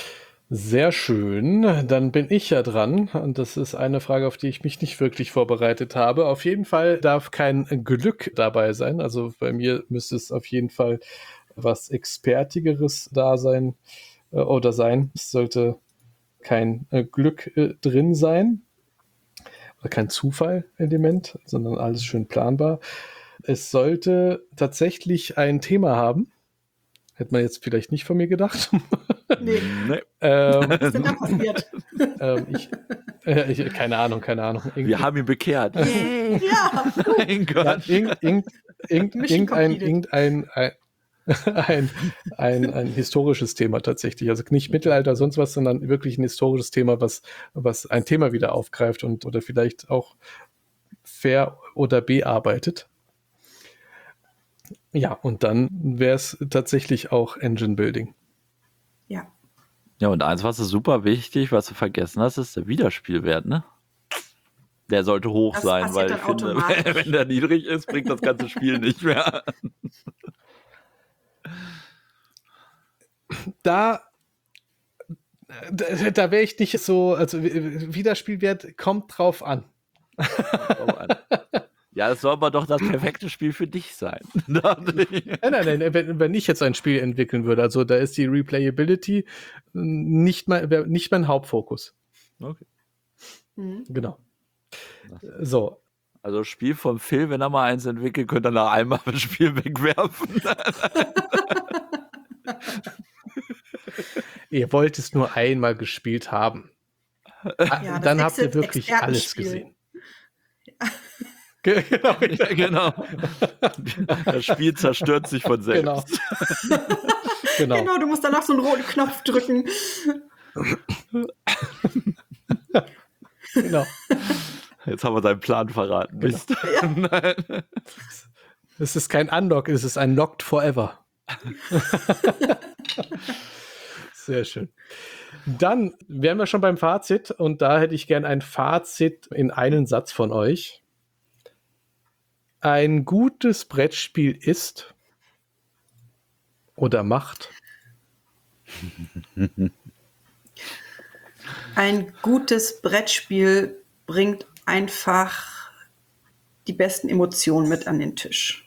Sehr schön. Dann bin ich ja dran. Und das ist eine Frage, auf die ich mich nicht wirklich vorbereitet habe. Auf jeden Fall darf kein Glück dabei sein. Also bei mir müsste es auf jeden Fall was Expertigeres da sein äh, oder sein. Es sollte kein äh, Glück äh, drin sein oder kein Zufallelement, sondern alles schön planbar. Es sollte tatsächlich ein Thema haben. Hätte man jetzt vielleicht nicht von mir gedacht. Nee, Nee. ähm, was ist denn da passiert? ähm, ich, äh, ich, keine Ahnung, keine Ahnung. Irgendwie- Wir haben ihn bekehrt. Yay! Ja, Mein Ja, Gott. irgend, irgend, irgend, Mission irgendein, completed. irgendein ein, ein, ein, ein historisches Thema tatsächlich. Also nicht Mittelalter, sonst was, sondern wirklich ein historisches Thema, was, was ein Thema wieder aufgreift und oder vielleicht auch ver- oder bearbeitet. Ja, und dann wäre es tatsächlich auch Engine Building. ja. Ja, und eins, was ist super wichtig, was du vergessen hast, ist der Wiederspielwert, ne? Der sollte hoch Das sein, passiert weil ich dann finde, automatisch. wenn der niedrig ist, bringt das ganze Spiel nicht mehr. Da, da, da wäre ich nicht so, also Wiederspielwert kommt drauf an. Ja, das soll aber doch das perfekte Spiel für dich sein. Nein, nein, nein, wenn, wenn ich jetzt ein Spiel entwickeln würde, also da ist die Replayability nicht mein, wär nicht mein Hauptfokus. Okay. Mhm. Genau. So, Also Spiel vom Phil, wenn er mal eins entwickelt, könnte er nach einmal das Spiel wegwerfen. ihr wollt es nur einmal gespielt haben. Ja, das Dann habt ihr Exit- wirklich alles Expertenspiel. gesehen. Ge- genau, Ja, genau. Das Spiel zerstört sich von selbst. genau. genau. Genau, du musst danach so einen roten Knopf drücken. genau. Jetzt haben wir seinen Plan verraten. Genau. Mist. Es ist kein Unlock, es ist ein Locked Forever. Sehr schön. Dann wären wir schon beim Fazit und da hätte ich gern ein Fazit in einen Satz von euch. Ein gutes Brettspiel ist oder macht Ein gutes Brettspiel bringt einfach die besten Emotionen mit an den Tisch.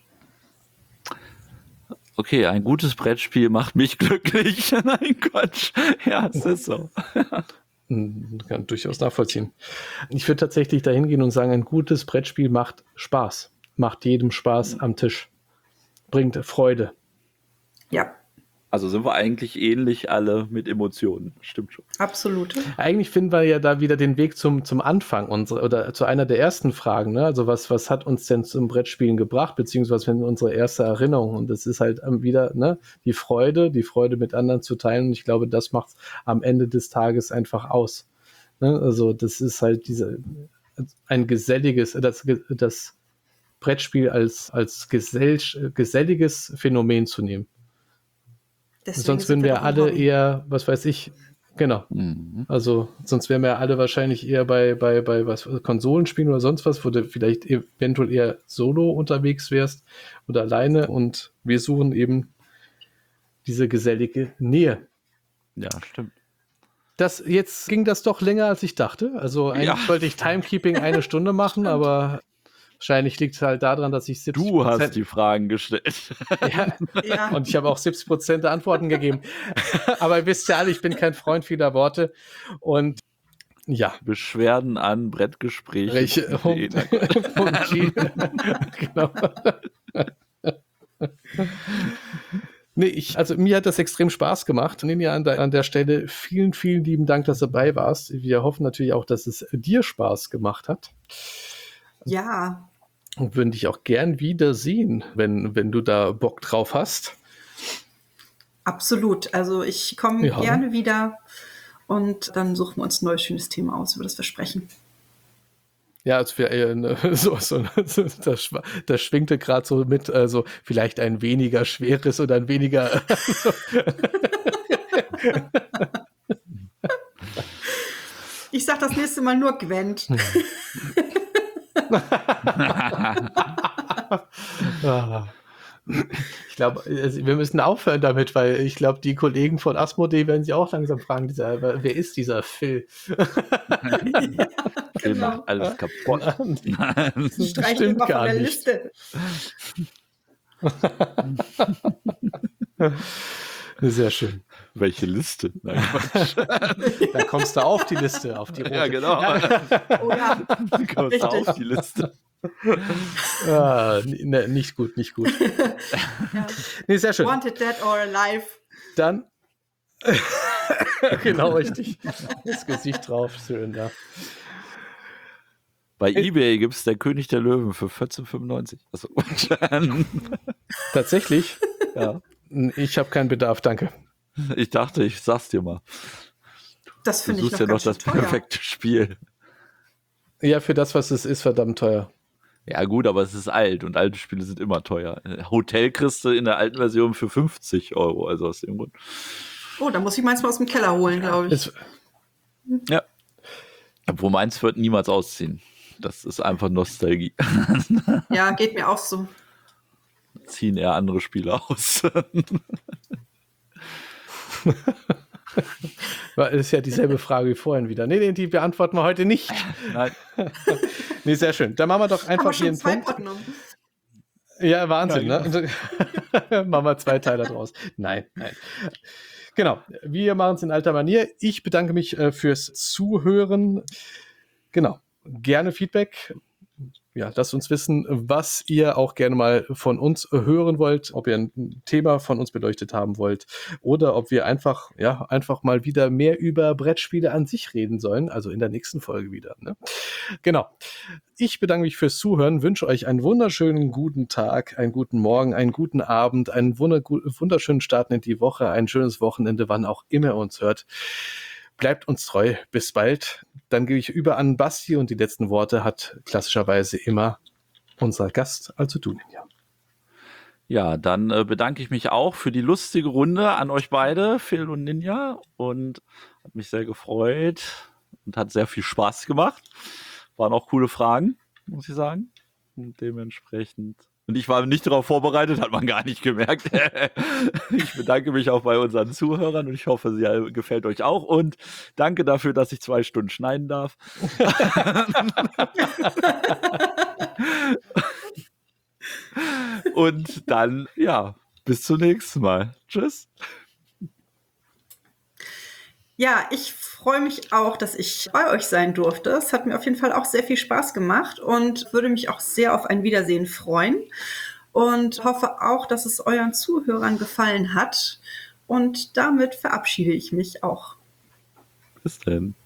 Okay, ein gutes Brettspiel macht mich glücklich. Nein, Quatsch. Ja, es ist so. Hm, kann durchaus nachvollziehen. Ich würde tatsächlich dahin gehen und sagen, ein gutes Brettspiel macht Spaß. Macht jedem Spaß am Tisch. Bringt Freude. Ja, Also sind wir eigentlich ähnlich alle mit Emotionen. Stimmt schon. absolut. Eigentlich finden wir ja da wieder den Weg zum, zum Anfang unsere, oder zu einer der ersten Fragen. Ne? Also was, was hat uns denn zum Brettspielen gebracht, beziehungsweise wenn unsere erste Erinnerung. Und das ist halt wieder ne, die Freude, die Freude mit anderen zu teilen. Und ich glaube, das macht es am Ende des Tages einfach aus. Ne? Also das ist halt diese ein geselliges, das, das Brettspiel als, als gesell, geselliges Phänomen zu nehmen. Deswegen Sonst sind würden wir doch ein alle Hobby. eher, was weiß ich, genau. Mhm. Also sonst wären wir alle wahrscheinlich eher bei, bei, bei was Konsolenspielen oder sonst was, wo du vielleicht eventuell eher solo unterwegs wärst oder alleine und wir suchen eben diese gesellige Nähe. Ja, stimmt. Das, jetzt ging das doch länger, als ich dachte. Also eigentlich Ja. wollte ich Timekeeping eine Stunde machen, aber wahrscheinlich liegt es halt daran, dass ich siebzig Du hast Prozent die Fragen gestellt. ja, Ja, und ich habe auch siebzig Prozent der Antworten gegeben. Aber ihr wisst ja alle, ich bin kein Freund vieler Worte. Und ja, Beschwerden an Brettgespräche. welche Punkt G. Genau. Nee, ich, also mir hat das extrem Spaß gemacht. Ninja, an der, an der Stelle vielen, vielen lieben Dank, dass du dabei warst. Wir hoffen natürlich auch, dass es dir Spaß gemacht hat. ja, Und würden dich auch gern wiedersehen, wenn, wenn du da Bock drauf hast. absolut. Also ich komme Ja. gerne wieder und dann suchen wir uns ein neues schönes Thema aus, über das wir sprechen. Ja, es wäre eher eine, so, so, so, das, schwa- das schwingte gerade so mit, also vielleicht ein weniger schweres oder ein weniger. Ich sag das nächste Mal nur Gwent. Ah. Ich glaube, also wir müssen aufhören damit, weil ich glaube, die Kollegen von Asmodee werden sich auch langsam fragen, dieser, wer ist dieser Phil? Phil Genau. macht alles kaputt. Das Streich stimmt immer von gar der nicht. Liste. Sehr schön. Welche Liste? Nein, Quatsch. Da kommst du auf die Liste, auf die rote. Ja, genau. Oh ja, Du kommst Richtig. auf die Liste. Ah, ne, nicht gut, nicht gut. ja. Nee, sehr schön. Wanted dead or alive. Dann genau richtig. Das Gesicht drauf, schön, ja. Bei eBay gibt es der König der Löwen für vierzehn fünfundneunzig. Achso. Tatsächlich, Ja. ich habe keinen Bedarf, danke. Ich dachte, ich sag's dir mal. Das Du finde ich suchst noch ja noch ganz das schön teuer. perfekte Spiel. Ja, für das, was es ist, verdammt teuer. Ja gut, aber es ist alt und alte Spiele sind immer teuer. Hotel kriegst du in der alten Version für fünfzig Euro, also aus dem Grund. Oh, da muss ich meins mal aus dem Keller holen, glaube ich. Es, Ja. Obwohl meins wird niemals ausziehen. Das ist einfach Nostalgie. Ja, geht mir auch so. Ziehen eher andere Spiele aus. das ist ja dieselbe Frage wie vorhin wieder. Nee, nee, die beantworten wir heute nicht. Nein. Nee, sehr schön. Dann machen wir doch Haben einfach wir hier schon einen zwei Punkt. Ordnungen. Ja, Wahnsinn, Ja, ne? Machen wir zwei Teile draus. Nein, nein. Genau, wir machen es in alter Manier. Ich bedanke mich äh, fürs Zuhören. Genau, gerne Feedback. Ja, lasst uns wissen, was ihr auch gerne mal von uns hören wollt, ob ihr ein Thema von uns beleuchtet haben wollt oder ob wir einfach, ja, einfach mal wieder mehr über Brettspiele an sich reden sollen, also in der nächsten Folge wieder. Ne? Genau. Ich bedanke mich fürs Zuhören, wünsche euch einen wunderschönen guten Tag, einen guten Morgen, einen guten Abend, einen wunderschönen Start in die Woche, ein schönes Wochenende, wann auch immer ihr uns hört. Bleibt uns treu. Bis bald. Dann gebe ich über an Basti und die letzten Worte hat klassischerweise immer unser Gast, also du, Ninja. Ja, dann äh, bedanke ich mich auch für die lustige Runde an euch beide, Phil und Ninja. Und hat mich sehr gefreut und hat sehr viel Spaß gemacht. Waren auch coole Fragen, muss ich sagen. Und dementsprechend. Und ich war nicht darauf vorbereitet, hat man gar nicht gemerkt. Ich bedanke mich auch bei unseren Zuhörern und ich hoffe, sie gefällt euch auch. Und danke dafür, dass ich zwei Stunden schneiden darf. Und dann, ja, bis zum nächsten Mal. Tschüss. Ja, ich freue mich auch, dass ich bei euch sein durfte. Es hat mir auf jeden Fall auch sehr viel Spaß gemacht und würde mich auch sehr auf ein Wiedersehen freuen. Und hoffe auch, dass es euren Zuhörern gefallen hat. Und damit verabschiede ich mich auch. Bis dann.